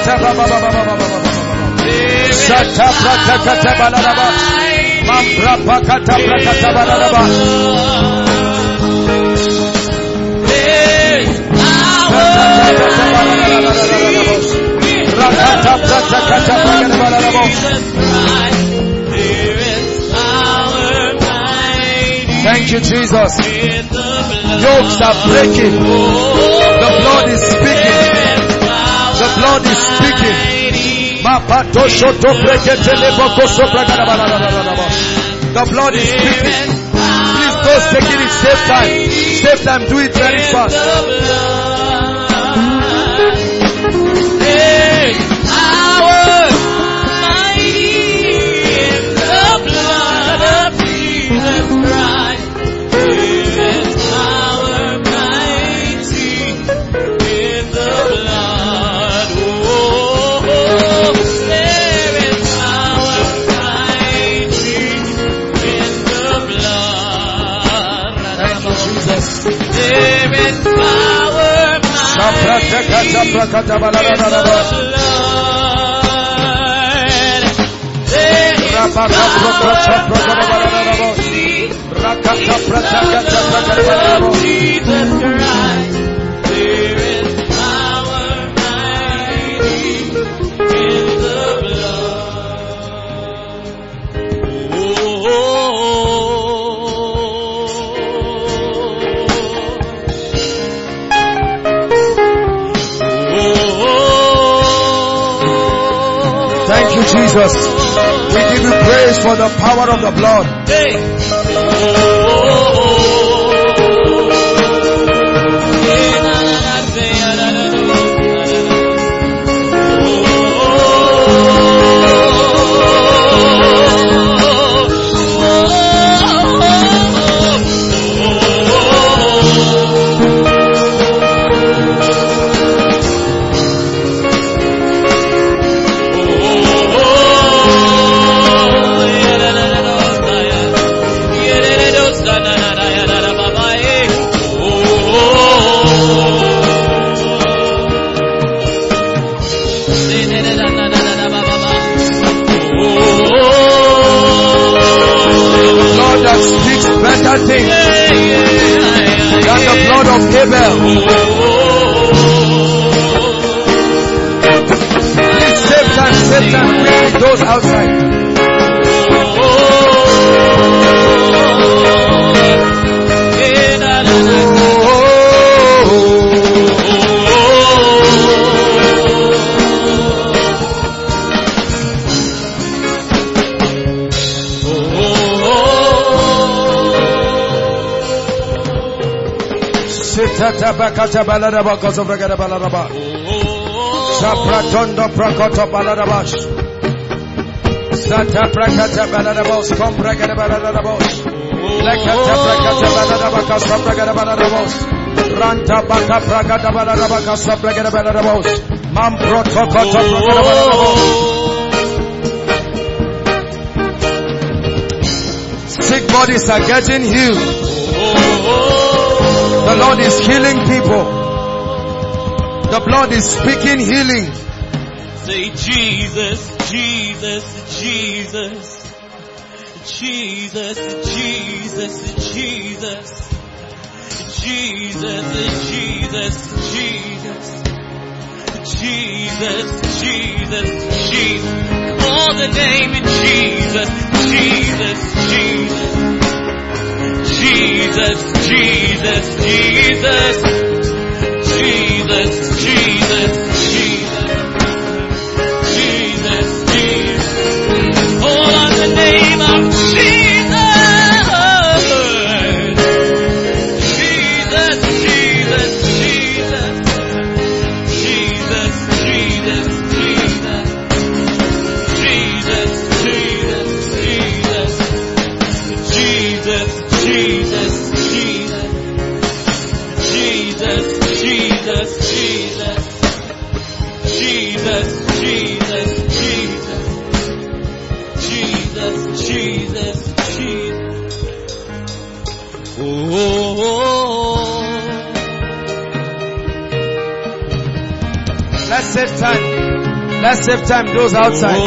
Thank you, Jesus. Yokes are breaking. The blood is speaking. The blood is speaking. The blood is speaking. Please, those taking it, save time. Save time, do it very fast. Thank you, Jesus. We give you praise for the power of the blood. Thing than the blood of Abel. Please save time, bring those outside. Tabakata baladaba kosofragada baladaba. Sapratondo prakoto baladabash. Sata prakata baladabos kompragada baladabos. Lekata prakata baladaba kosofragada baladabos. Ranta baka prakata baladaba kosofragada baladabos. Mamproto koto pragada baladabos. Sick bodies are getting healed. The Lord is healing people. The blood is speaking healing. Say Jesus, Jesus, Jesus. Jesus, Jesus, Jesus. Jesus, Jesus, Jesus. Jesus, Jesus, Jesus. Call the name of Jesus, Jesus, Jesus. Jesus, Jesus, Jesus. Jesus, Jesus, Jesus. Jesus, Jesus. Call on the name of Jesus. Jesus, Jesus, Jesus. Jesus, Jesus, Jesus. Jesus, Jesus, Jesus. Jesus, Jesus, Jesus. Jesus, Jesus, Jesus. Jesus, Jesus, Jesus. Jesus, Jesus, Jesus. Oh. Let's save time. Let's save time, those outside.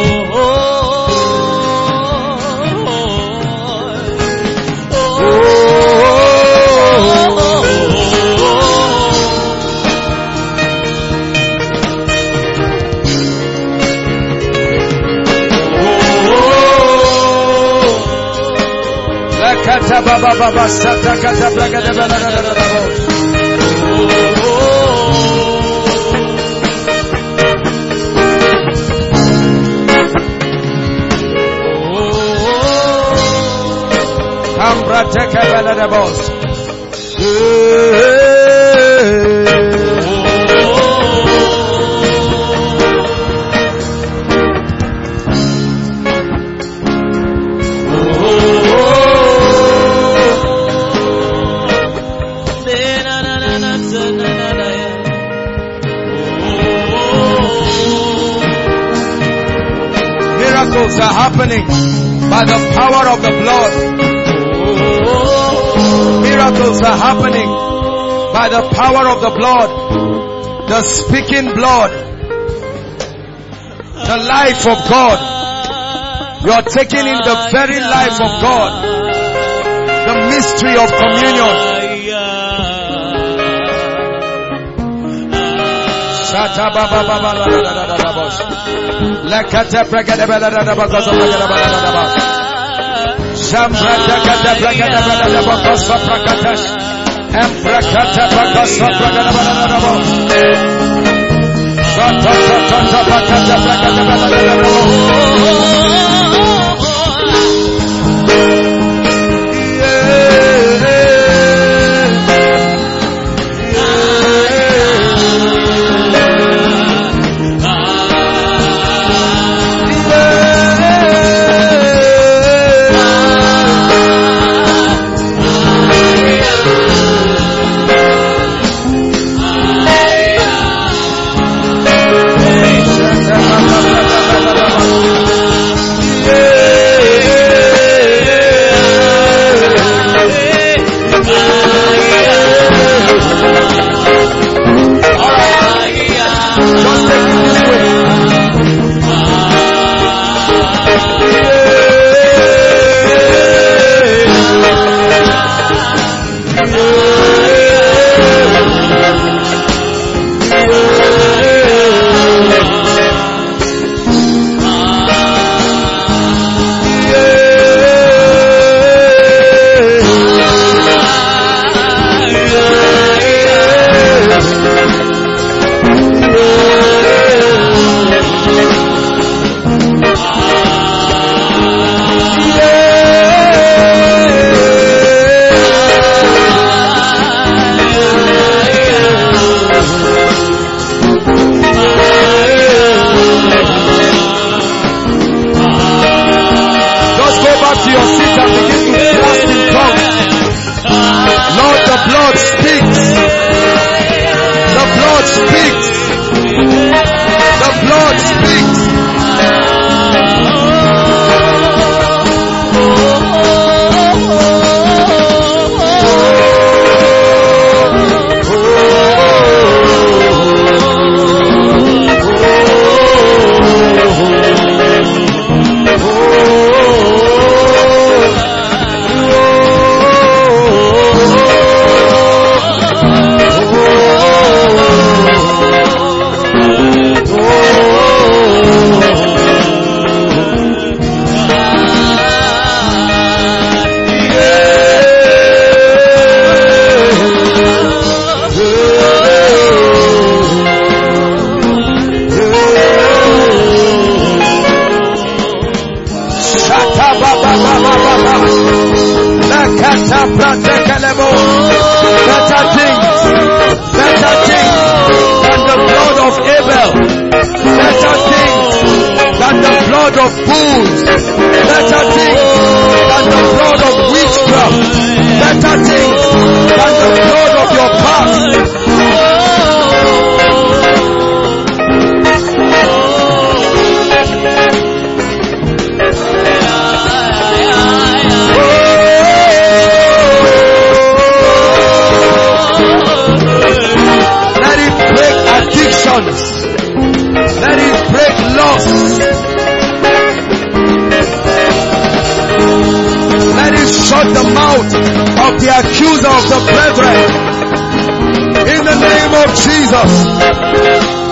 Miracles are happening by the power of the blood. Miracles are happening by the power of the blood. The speaking blood. The life of God. You are taking in the very life of God. The mystery of communion. Let it break the accuser of the brethren. In the name of Jesus.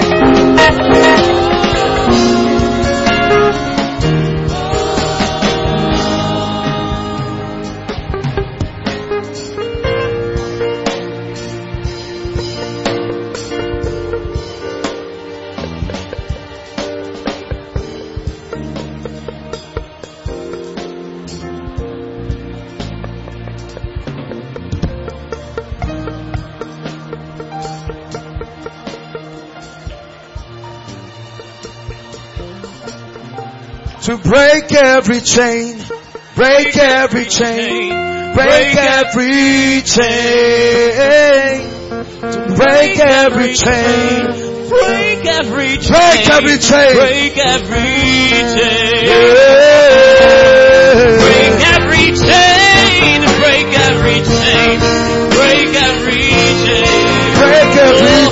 To break every chain, break every chain, break every chain, to break every chain, break every chain, break every chain, break every chain, yeah. break every chain, break every chain, break every chain, break every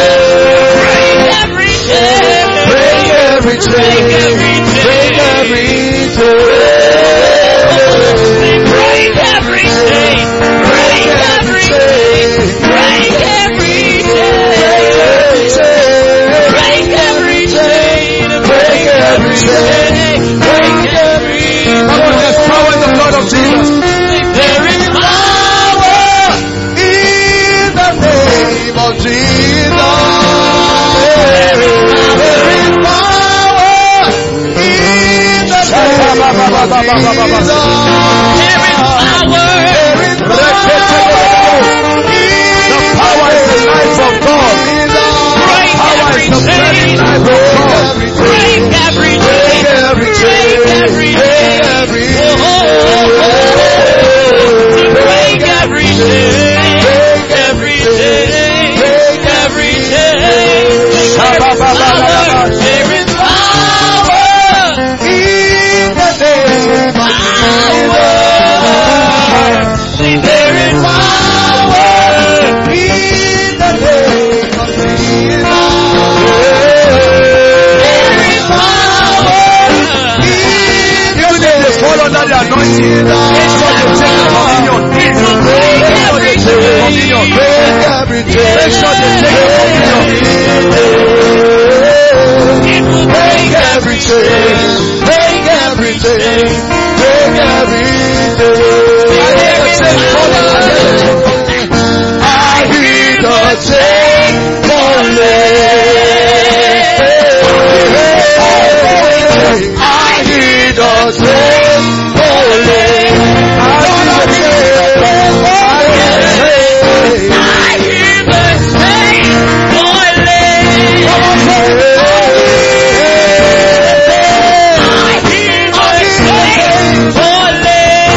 chain, break every chain, break every chain, break every chain. Break every chain. Break every chain. Break every chain. Break every chain. Break every chain. Break every chain. Break every chain. Come on, there's power in the blood of Jesus. There is power in the name of Jesus. There is power in the name of Jesus. There is power. The power is the life of God. Break Power every is the very chain. life of God. Break every Break chain. every chain. Break every Break chain. every Break every chain. Break every chain. Break every chain. There is power in the name of See, there is power in the name of Jesus. There is power You need to fall under the anointing. Make sure you take the dominion. Make sure you take the dominion. Make sure you take the dominion. Break every chain. Break every chain. Break every chain. I hear the chain falling. I hear the chain falling. I hear the chain falling. I hear the chain falling. I hear the chain falling.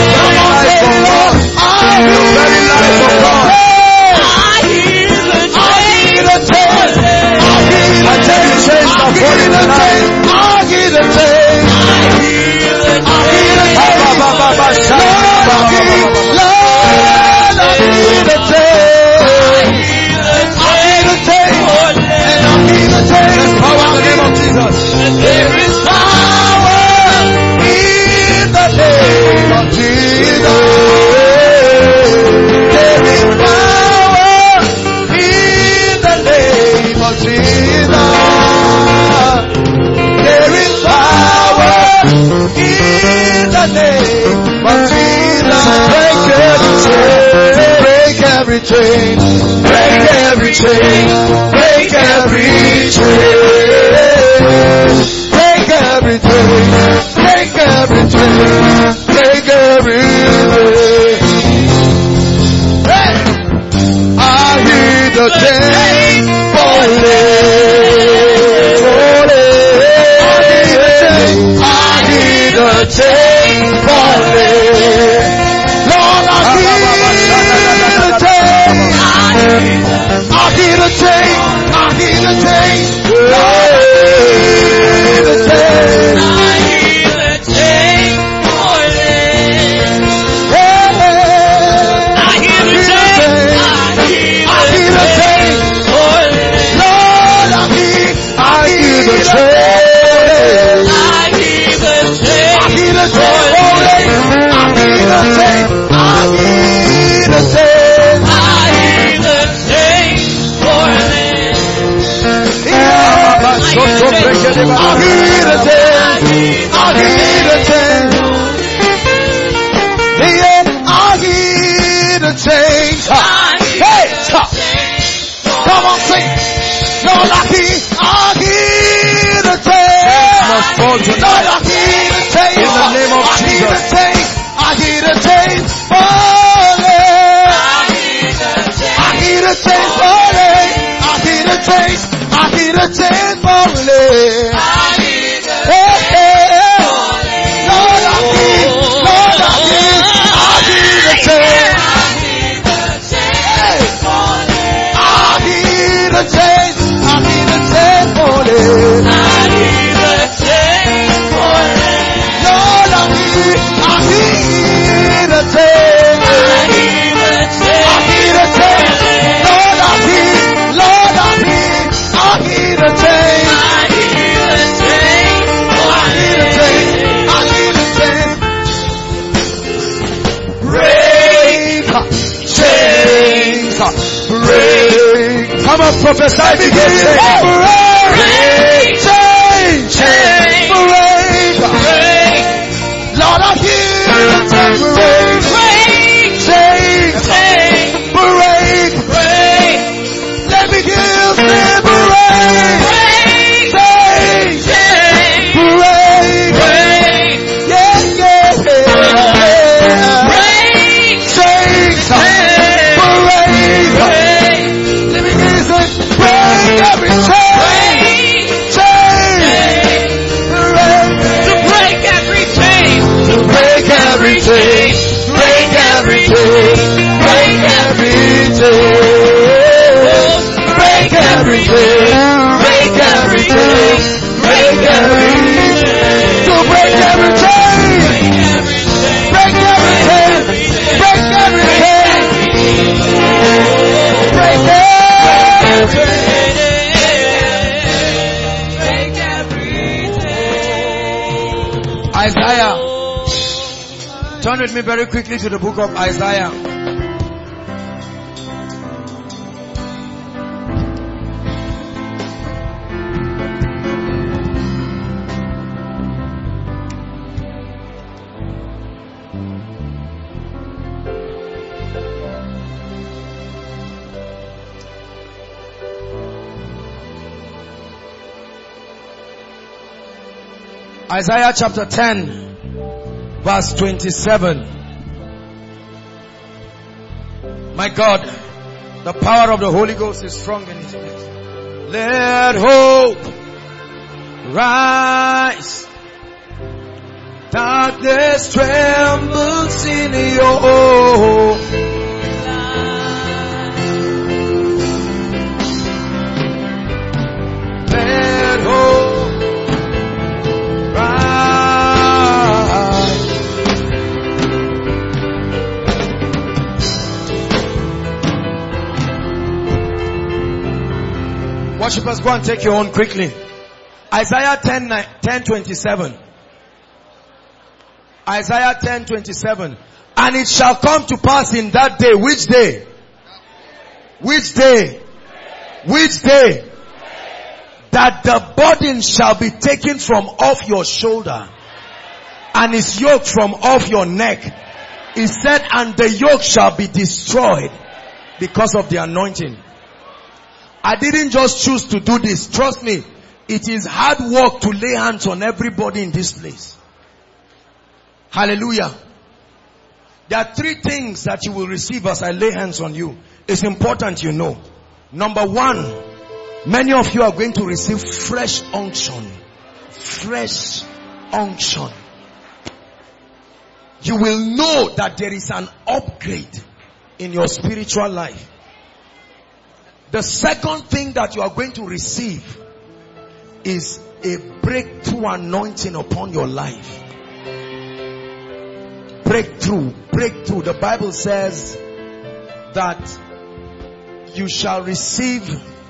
There is power In the name of Jesus. There is power in the name of Jesus. There is power in the name of Jesus. Break every chain. Break every chain. Break every chain. Break every chain. Break every chain. Break every chain. Hey! I hear the chain falling. I hear the chain falling. Lord, I hear the chain. I hear the chain. I hear the chain. Lord, I hear the chain. I hear the chain falling. fall tonight. Lord, I hear the chains. In the name of I hear the Jesus. chains. I hear the chains falling. I hear the chains falling. I hear the chains. I hear the chains falling. Hey, hey. Lord, I hear. Lord, I hear. I hear the chains. Hey. I hear the chains. I hear the chains falling. Lord, I hear. I hear the chains. I hear the chains. Lord, I hear. Lord, I hear. I hear the chains. I hear the chains. I hear the chains. Break chains. Break. Come on, prophesy. Begin. Break chains. Break. Lord, I hear the chains. Break chains. Break. Let me give liberate. Chains. Break. Yeah, yeah, yeah. Chains. Break. Let me give this. Break every chain. Chains. Break. To break every chain. Break every chain. Break every chain. Break every chain. Break every chain. Break every chain. To break every chain. Break every chain. Break every chain. Break every chain. Isaiah. Turn with me very quickly to the book of Isaiah. Isaiah chapter 10, verse 27. My God, the power of the Holy Ghost is strong in His place. Let hope rise. Darkness trembles in your let hope rise. Worshippers, go and take your own quickly. Isaiah 10:27. Isaiah 10:27. And it shall come to pass in that day. Which day? Which day? Which day? That the burden shall be taken from off your shoulder and his yoke from off your neck. He said, and the yoke shall be destroyed because of the anointing. I didn't just choose to do this. Trust me, it is hard work to lay hands on everybody in this place. Hallelujah. There are three things that you will receive as I lay hands on you. It's important you know. Number one, many of you are going to receive fresh unction. Fresh unction. You will know that there is an upgrade in your spiritual life. The second thing that you are going to receive is a breakthrough anointing upon your life. Breakthrough. The Bible says that you shall receive,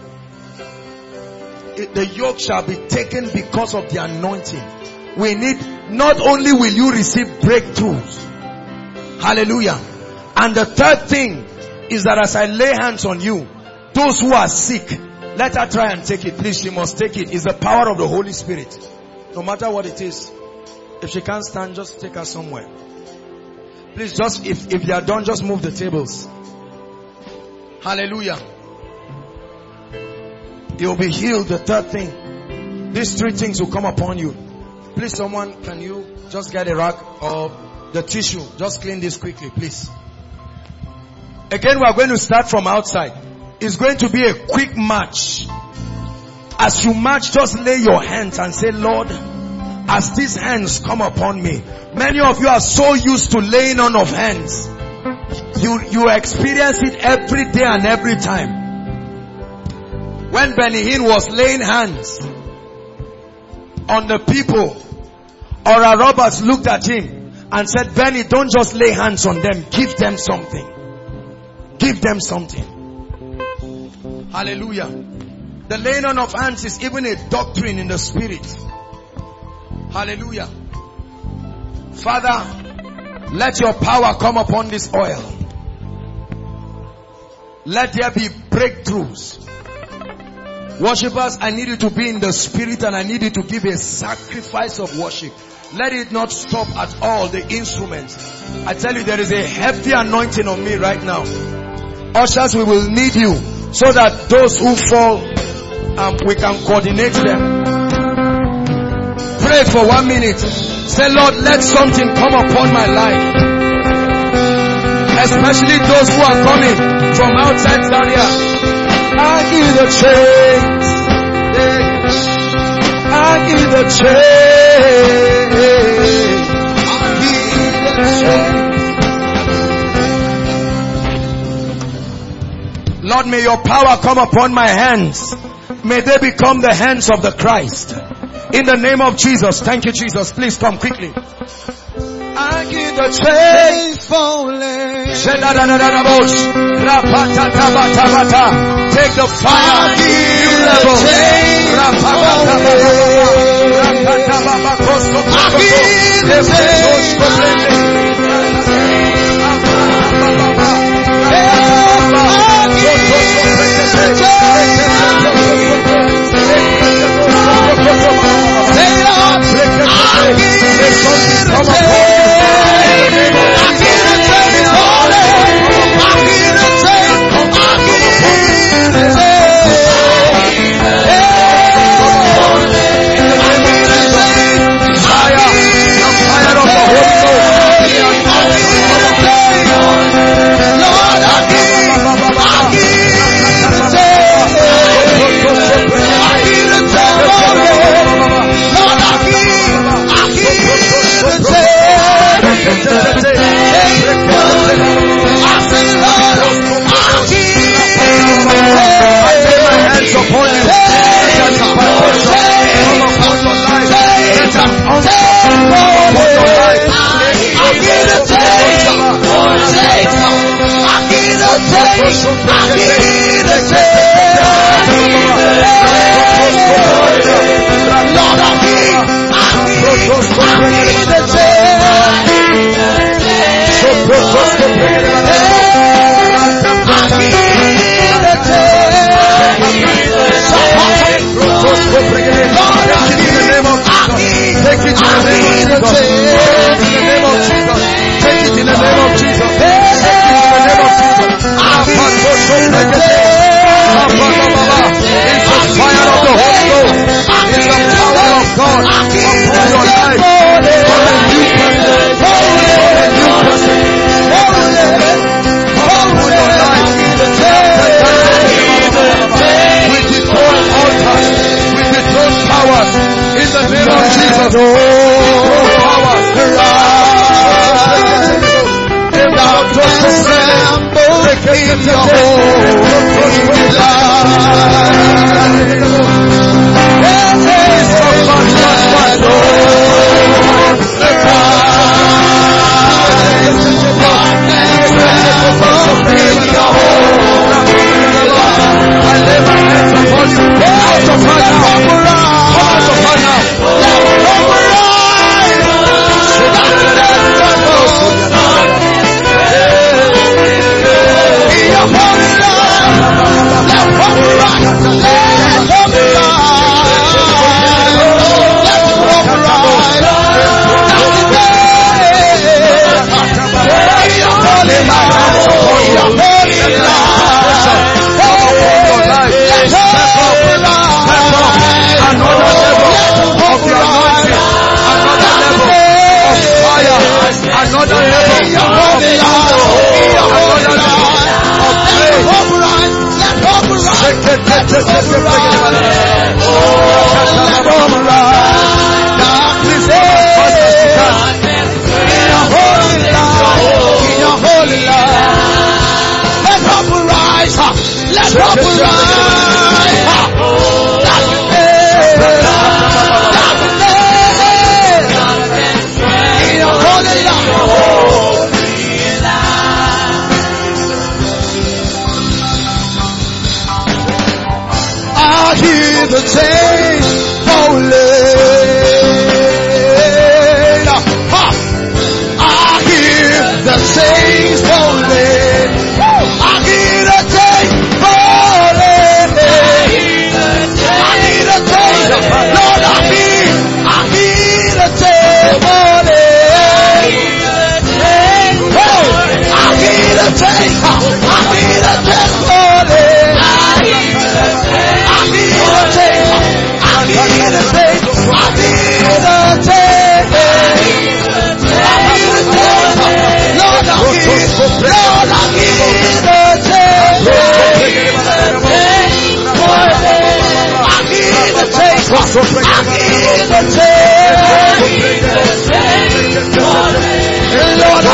the yoke shall be taken because of the anointing. We need, not only will you receive breakthroughs, hallelujah, and the third thing is that as I lay hands on you, those who are sick, let her try and take it. Please, she must take it. It's the power of the Holy Spirit. No matter what it is. If she can't stand, just take her somewhere. Please, just if you are done, just move the tables. Hallelujah. You'll be healed. The third thing. These three things will come upon you. Please, someone, can you just get a rag or the tissue? Just clean this quickly, please. Again, we are going to start from outside. It's going to be a quick march. As you march, just lay your hands and say, Lord, as these hands come upon me. Many of you are so used to laying on of hands. You experience it every day and every time. When Benny Hinn was laying hands on the people, Oral Roberts looked at him and said, Benny, don't just lay hands on them. Give them something. Give them something. Hallelujah. The laying on of hands is even a doctrine in the spirit. Hallelujah. Father, let your power come upon this oil. Let there be breakthroughs. Worshippers, I need you to be in the spirit and I need you to give a sacrifice of worship. Let it not stop at all the instruments. I tell you, there is a heavy anointing on me right now. Ushers, we will need you so that those who fall, we can coordinate them. Pray for 1 minute. Say, Lord, let something come upon my life. Especially those who are coming from outside Zaria. I give the chains. I give the chains. Lord, may your power come upon my hands. May they become the hands of the Christ. In the name of Jesus. Thank you, Jesus. Please come quickly. I give the chains falling. Take the fire. New level. Let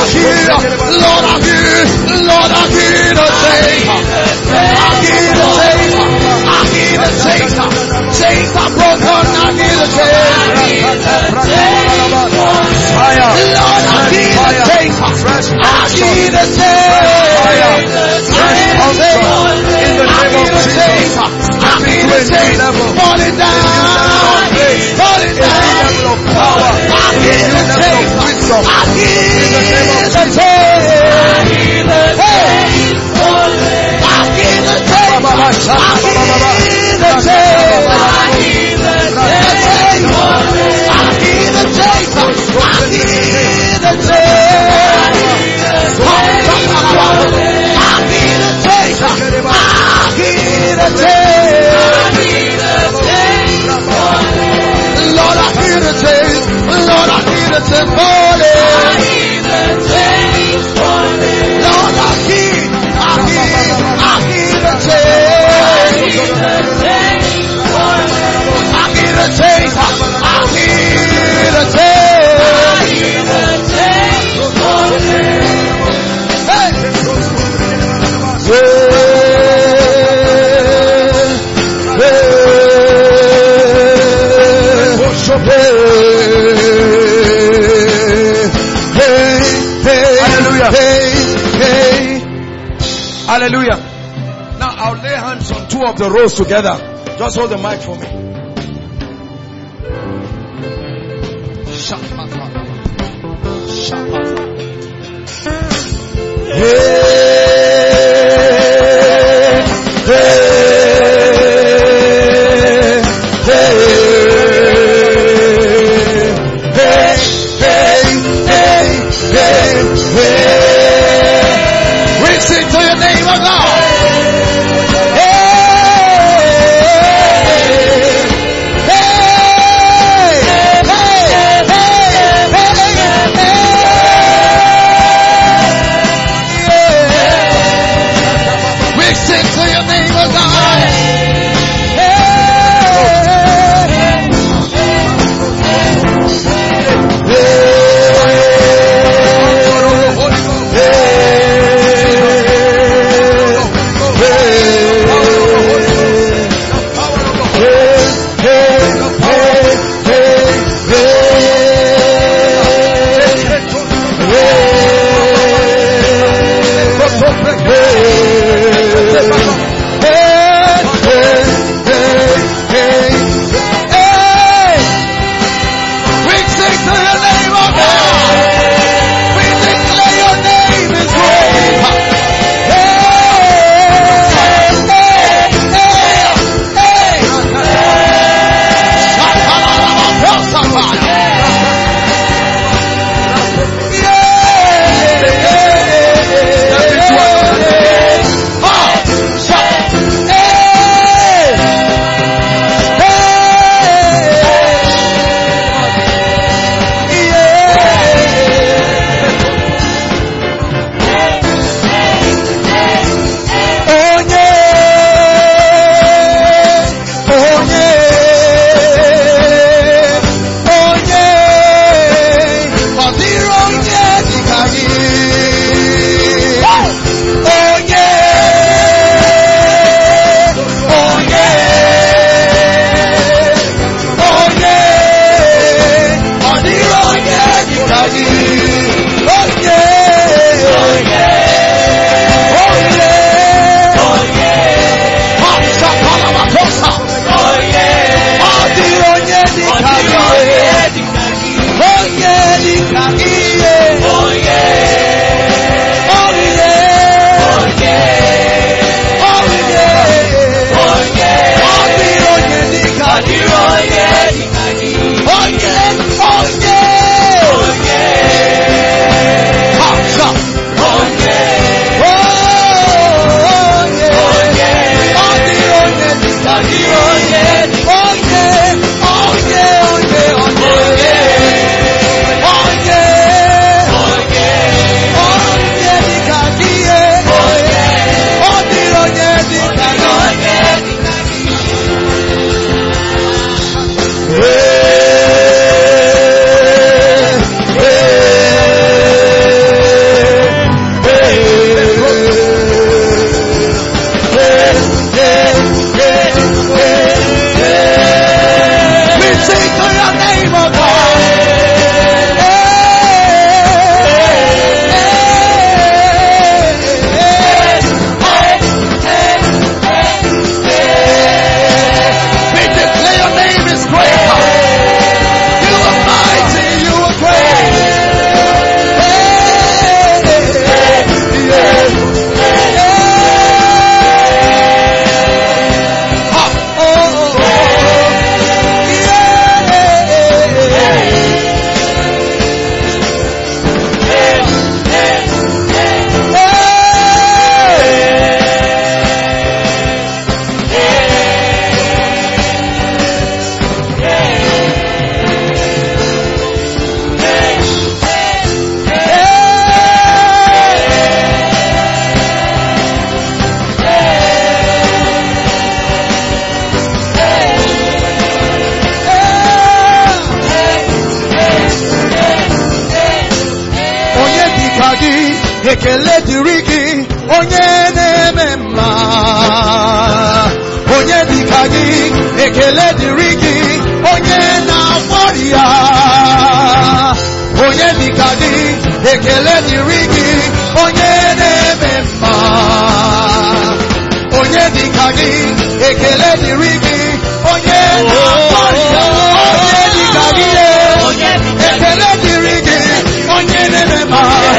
hear the chains. I hear the chains. I hear the chains. Chains are broken. I hear the chains. Fire. Lord, I hear the chains. I hear the chains. In the name of Jesus. I hear the chains falling down. Falling down. I hear the chains. I hear the chains. I hear the chains. I hear the chains. Lord, I hear the chains. Lord, I hear the chains falling. I hear the chains falling. Lord, I hear the chains. I hear the chains. I hear the Hallelujah. Now I'll lay hands on two of the rows together. Just hold the mic for me. ekele dịrị gị onye na-eme mma. Onye dịka gị, ekele dịrị gị onye na-agwọ ya. Onye dịka gị, ekele dịrị gị onye na-eme mma. Onye dịka gị, ekele dịrị gị onye na-agwọ ya. Onye dịka gị, ekele dịrị gị onye na-eme mma.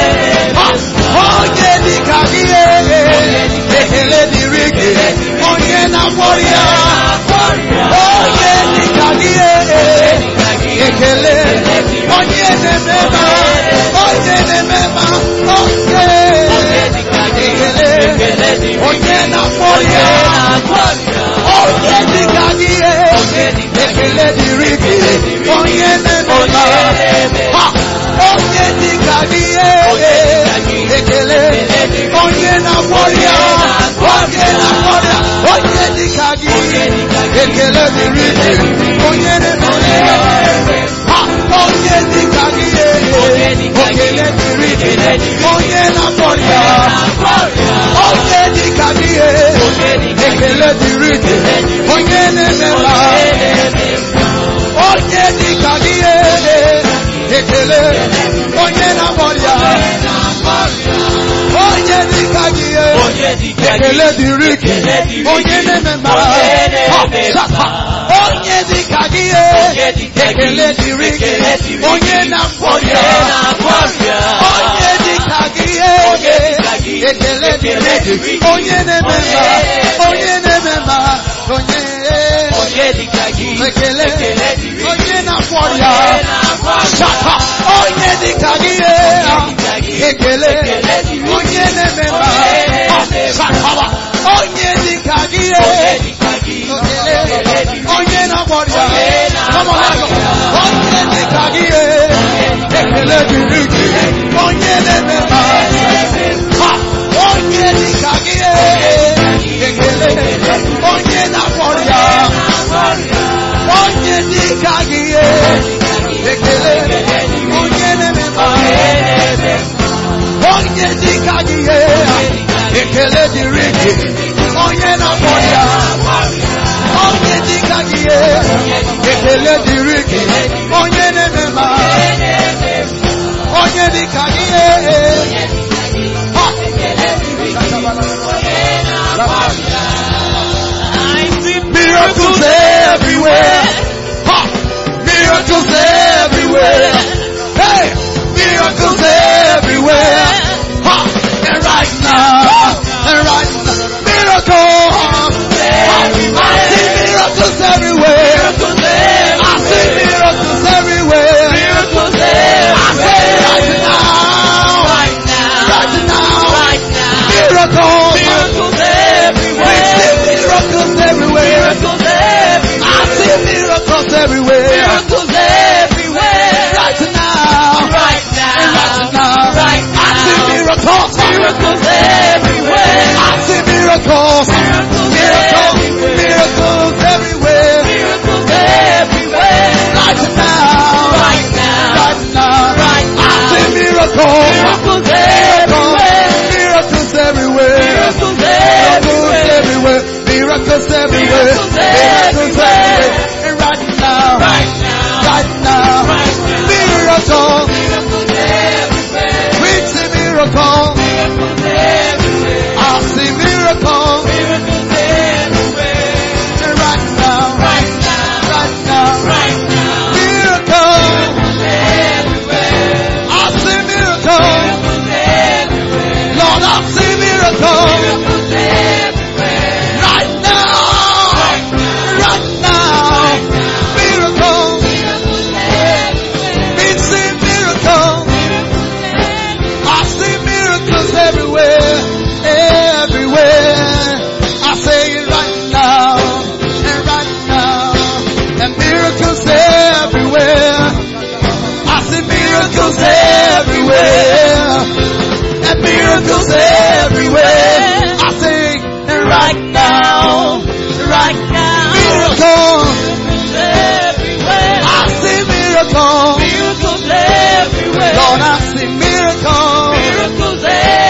Onye dịka gị, ekele dịrị gị onye na-agwọ ya. Onye dịka gị, ekele onye na-eme mma. Onye na-eme mma. Ekele onye na-agwọ ya. Onye dịka gị, ekele dịrị gị onye na-eme mma. Onye dịka gị, ekele onye na-agwọ ya. Onye na-agwọ ya. Onye dịka gị, ekele dịrị gị onye na-eme ya. Onye dịka gị, ekele dịrị gị onye na-agwọ ya. Onye dịka gị, ekele dịrị gị onye na-eme ya. Onye dịka gị, ekele onye na-agwọ ya. Onye dịka gị, ekele dịrị gị onye na-eme mma. Onye dịka gị, ekele dịrị gị onye na-agwọ ya. Onye dịka gị, ekele dịrị gị onye na-eme mma. Onye na-eme mma. Onye dịka gị, ekele onye na-agwọ ya. Onye dịka gị, ekele onye na-eme mma. Onye dịka gị, onye na-agwọ ya. Onye dịka gị, ekele dịrị gị onye na-eme mma. Onye dịka gị, ekele onye na-agwọ ya. Onye dịka gị, ekele onye na-eme mma. Onye dịka gị, ekele dịrị gị onye na-agwọ ya. Onye dịka gị, ekele dịrị gị onye na-eme mma. Onye dịka gị, miracles everywhere. Miracles everywhere. Hey, miracles everywhere. And right now, miracles. I see miracles everywhere. I see miracles everywhere. I say right now. Miracles everywhere. We see miracles everywhere. I see miracles everywhere. Right now. I see miracles. I see miracles. Miracles everywhere. Right now. I see miracles. Miracles everywhere. Miracles everywhere. And right now. Miracles. We see miracles. I see miracles. And right now. Miracles. I see miracles. Lord, I see miracles. Right now. Miracles. We see miracles. I see miracles everywhere. I say it right now. And miracles everywhere. I see miracles everywhere. And miracles everywhere. I say it right now. Miracles everywhere. I see miracles. Lord, I see miracles.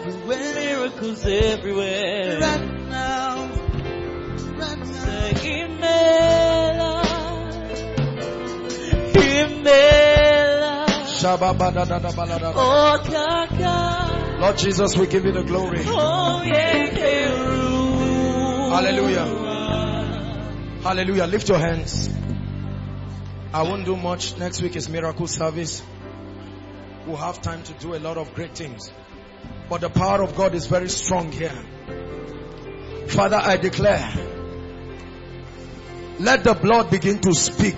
everywhere. Miracles everywhere. Right now. Right now. Say, Imela. Imela. Oh, Kaka. Lord Jesus, we give you the glory. Oh, yeah. Hallelujah. Hallelujah. Lift your hands. I won't do much. Next week is miracle service. We'll have time to do a lot of great things. But the power of God is very strong here. Father, I declare, let the blood begin to speak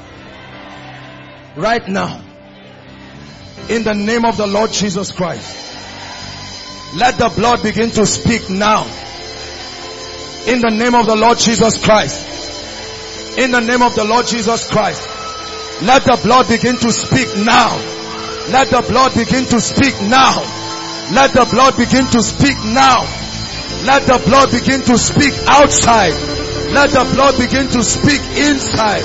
right now. In the name of the Lord Jesus Christ. Let the blood begin to speak now. In the name of the Lord Jesus Christ. In the name of the Lord Jesus Christ. Let the blood begin to speak now. Let the blood begin to speak now. Let the blood begin to speak now. Let the blood begin to speak outside. Let the blood begin to speak inside.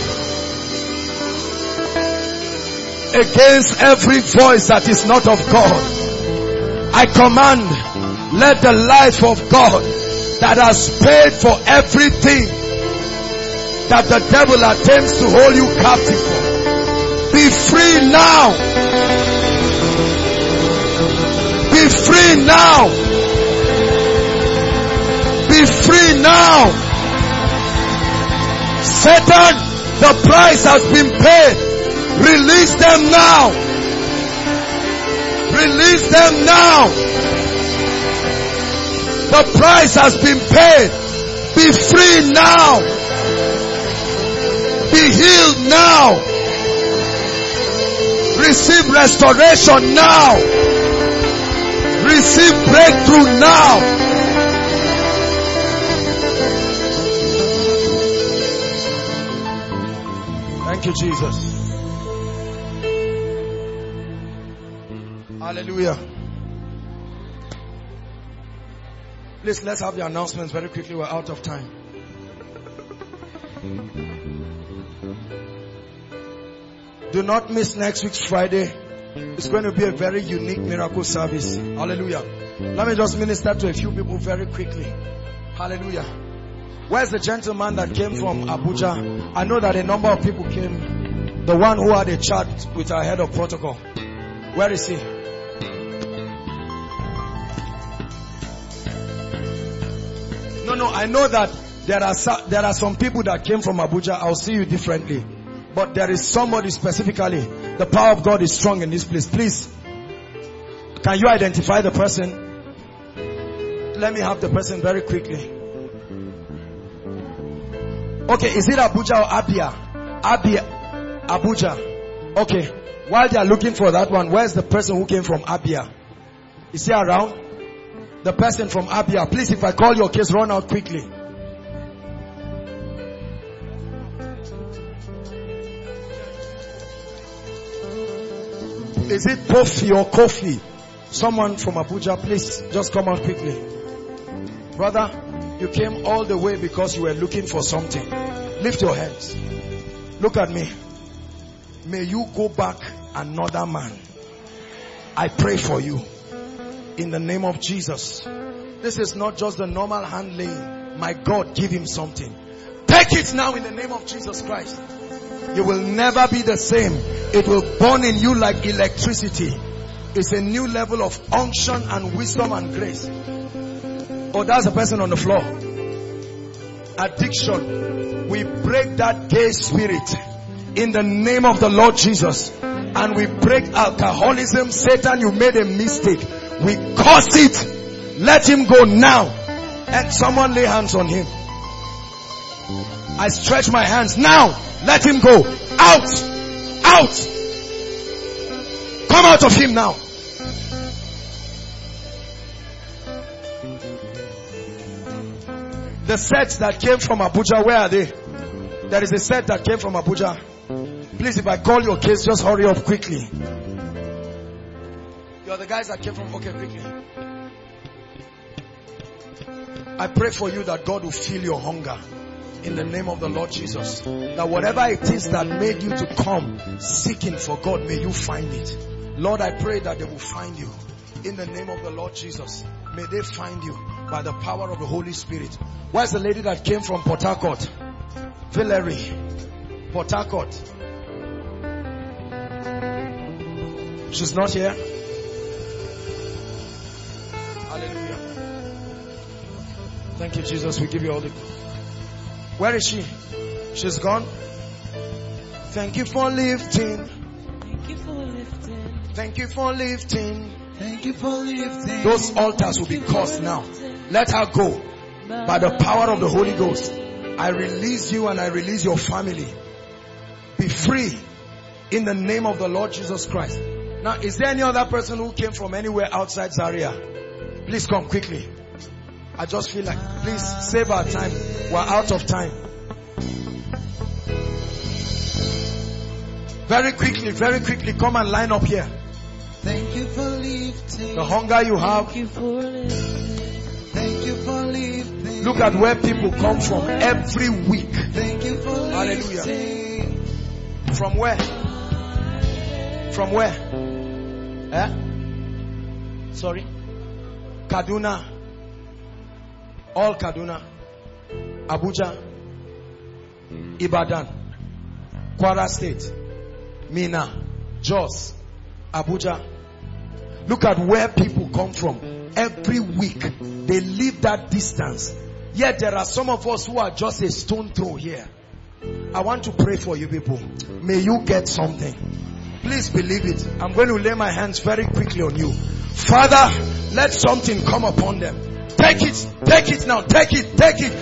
Against every voice that is not of God, I command, let the life of God that has paid for everything that the devil attempts to hold you captive for, be free now. Be free now. Be free now. Satan, the price has been paid. Release them now. Release them now. The price has been paid. Be free now. Be healed now. Receive restoration now. Receive breakthrough now. Thank you, Jesus. Hallelujah. Please, let's have the announcements very quickly. We're out of time. Do not miss next week's Friday. It's going to be a very unique miracle service. Hallelujah. Let me just minister to a few people very quickly. Hallelujah. Where's the gentleman that came from Abuja? I know that a number of people came. The one who had a chat with our head of protocol. Where is he? No, I know that there are some people that came from Abuja. I'll see you differently. But there is somebody specifically. The power of God is strong in this place. Please, can you identify the person? Let me have the person very quickly. Okay, is it Abuja or Abia? Abuja. Okay. While they are looking for that one, where's the person who came from Abia? Is he around? The person from Abia. Please, if I call your case, run out quickly. Is it Kofi or Kofi? Someone from Abuja, please just come out quickly. Brother, you came all the way because you were looking for something. Lift your hands. Look at me. May you go back another man. I pray for you. In the name of Jesus. This is not just the normal hand laying. My God, give him something. Take it now in the name of Jesus Christ. You will never be the same. It will burn in you like electricity. It's a new level of unction and wisdom and grace. Oh, that's a person on the floor. Addiction. We break that gay spirit in the name of the Lord Jesus. And we break alcoholism. Satan, you made a mistake. We curse it. Let him go now. And someone lay hands on him. I stretch my hands now. Let him go. Out. Out. Come out of him now. The sets that came from Abuja, where are they? There is a set that came from Abuja. Please, if I call your case, just hurry up quickly. You're the guys that came from, okay, quickly. I pray for you that God will fill your hunger in the name of the Lord Jesus. That whatever it is that made you to come seeking for God, may you find it. Lord, I pray that they will find you In the name of the Lord Jesus, may they find you by the power of the Holy Spirit. Where's the lady that came from Port Harcourt? Valerie, Port Harcourt. She's not here. Hallelujah. Thank you, Jesus. We give you all the... Where is she? She's gone. Thank you for lifting. Thank you for lifting. Thank you for lifting. Thank you for lifting. Those altars will be cursed now. Let her go. By the power of the Holy Ghost, I release you and I release your family. Be free in the name of the Lord Jesus Christ. Now, is there any other person who came from anywhere outside Zaria? Please come quickly. I just feel like, please save our time. We're out of time. Very quickly, come and line up here. Thank you for lifting. The hunger you have. Thank you for lifting. Thank you for lifting. Look at where people come from every week. Thank you for Hallelujah. lifting. From where? From where? Sorry? Kaduna. All Kaduna. Abuja. Ibadan. Kwara State. Mina. Jos. Abuja. Look at where people come from. Every week they leave that distance. Yet there are some of us who are just a stone throw here. I want to pray for you people. May you get something. Please believe it. I'm going to lay my hands very quickly on you. Father, let something come upon them. Take it now. Take it.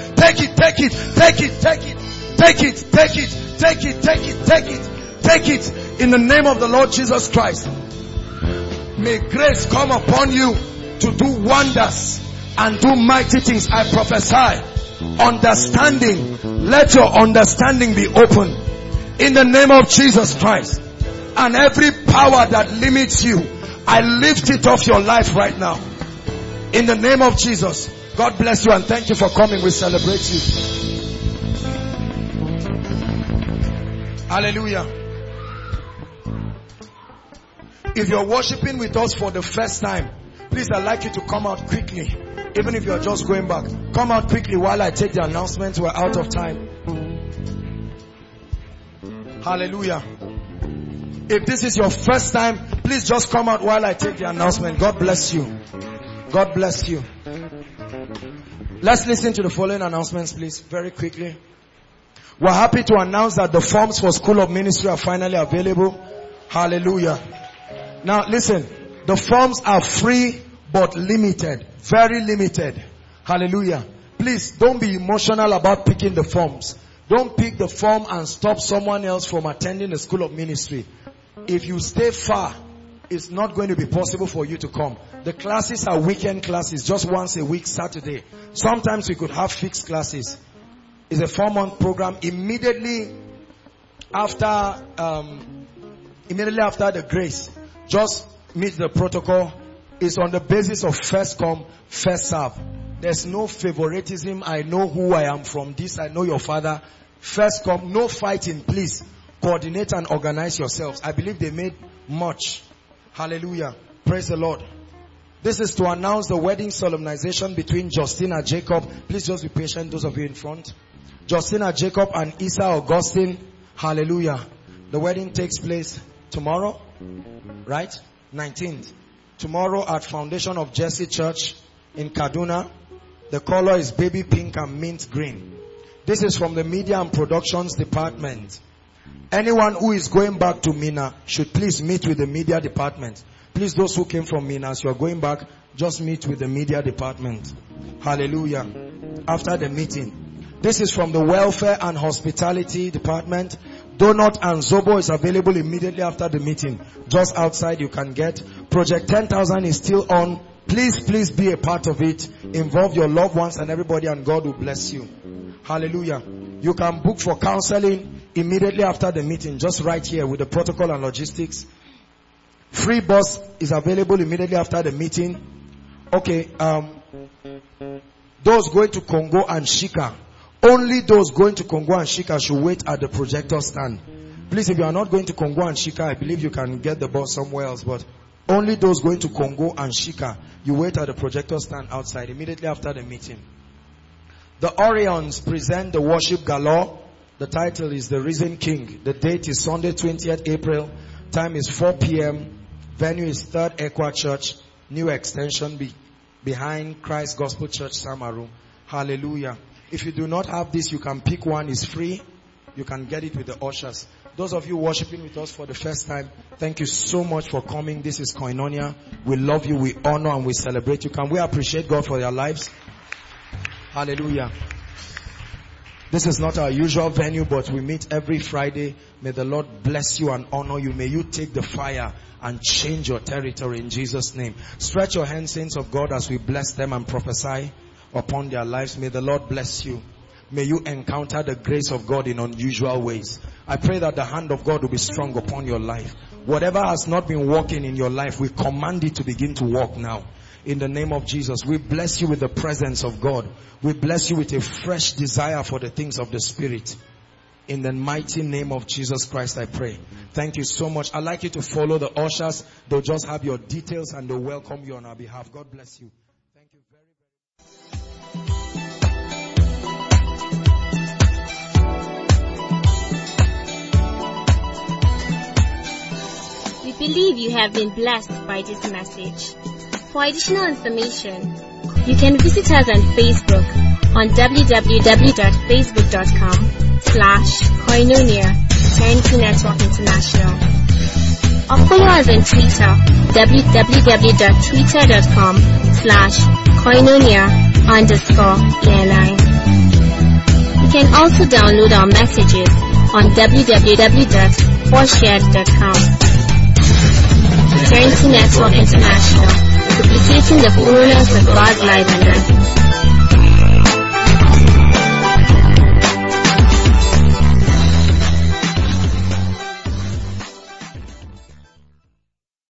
In the name of the Lord Jesus Christ. May grace come upon you to do wonders and do mighty things. I prophesy understanding. Let your understanding be open in the name of Jesus Christ. And every power that limits you, I lift it off your life right now in the name of Jesus. God bless you and thank you for coming. We celebrate you. Hallelujah. If you're worshiping with us for the first time, please, I'd like you to come out quickly. Even if you're just going back, come out quickly while I take the announcements. We're out of time. Hallelujah. If this is your first time, please just come out while I take the announcement. God bless you. God bless you. Let's listen to the following announcements, please, very quickly. We're happy to announce that the forms for School of Ministry are finally available. Hallelujah. Now listen, the forms are free but limited. Very limited. Hallelujah. Please don't be emotional about picking the forms. Don't pick the form and stop someone else from attending the School of Ministry. If you stay far, it's not going to be possible for you to come. The classes are weekend classes, just once a week, Saturday. Sometimes we could have fixed classes. It's a 4-month program. Immediately after the grace, just meet the protocol. It's on the basis of first come, first serve. There's no favoritism. I know who I am from this. I know your father. First come, no fighting, please. Coordinate and organize yourselves. I believe they made much. Hallelujah. Praise the Lord. This is to announce the wedding solemnization between Justina Jacob. Please just be patient, those of you in front. Justina Jacob and Isa Augustine. Hallelujah. The wedding takes place tomorrow, right? 19th. Tomorrow at Foundation of Jesse Church in Kaduna. The color is baby pink and mint green. This is from the Media and Productions Department. Anyone who is going back to Mina should please meet with the media department. Please, those who came from Mina, as you are going back, just meet with the media department. Hallelujah. After the meeting. This is from the Welfare and Hospitality Department. Donut and Zobo is available immediately after the meeting. Just outside you can get. Project 10,000 is still on. Please be a part of it. Involve your loved ones and everybody, and God will bless you. Hallelujah. You can book for counseling immediately after the meeting, just right here with the protocol and logistics. Free bus is available immediately after the meeting. Okay, those going to Congo and Shika, only those going to Congo and Shika should wait at the projector stand. Please, if you are not going to Congo and Shika, I believe you can get the bus somewhere else, but Only those going to Congo and Shika, you wait at the projector stand outside immediately after the meeting. The Orions present the worship galore. The title is The Risen King. The date is Sunday 20th April. Time is 4 p.m. Venue is 3rd Equa Church, New Extension behind Christ Gospel Church, Samaru. Hallelujah. If you do not have this, you can pick one. It's free. You can get it with the ushers. Those of you worshiping with us for the first time, thank you so much for coming. This is Koinonia. We love you, we honor, and we celebrate you. Can we appreciate God for their lives? Hallelujah. This is not our usual venue, but we meet every Friday. May the Lord bless you and honor you. May you take the fire and change your territory in Jesus' name. Stretch your hands, saints of God, as we bless them and prophesy upon their lives. May the Lord bless you. May you encounter the grace of God in unusual ways. I pray that the hand of God will be strong upon your life. Whatever has not been working in your life, we command it to begin to work now. In the name of Jesus, we bless you with the presence of God. We bless you with a fresh desire for the things of the Spirit. In the mighty name of Jesus Christ, I pray. Thank you so much. I'd like you to follow the ushers. They'll just have your details and they'll welcome you on our behalf. God bless you. Thank you very much. We believe you have been blessed by this message. For additional information, you can visit us on Facebook on www.facebook.com/Koinonia Eternity Network International. Or follow us on Twitter, www.twitter.com/Koinonia_ENI. You can also download our messages on www.forshared.com. Eternity Network International, duplicating the fullness of God's life on earth.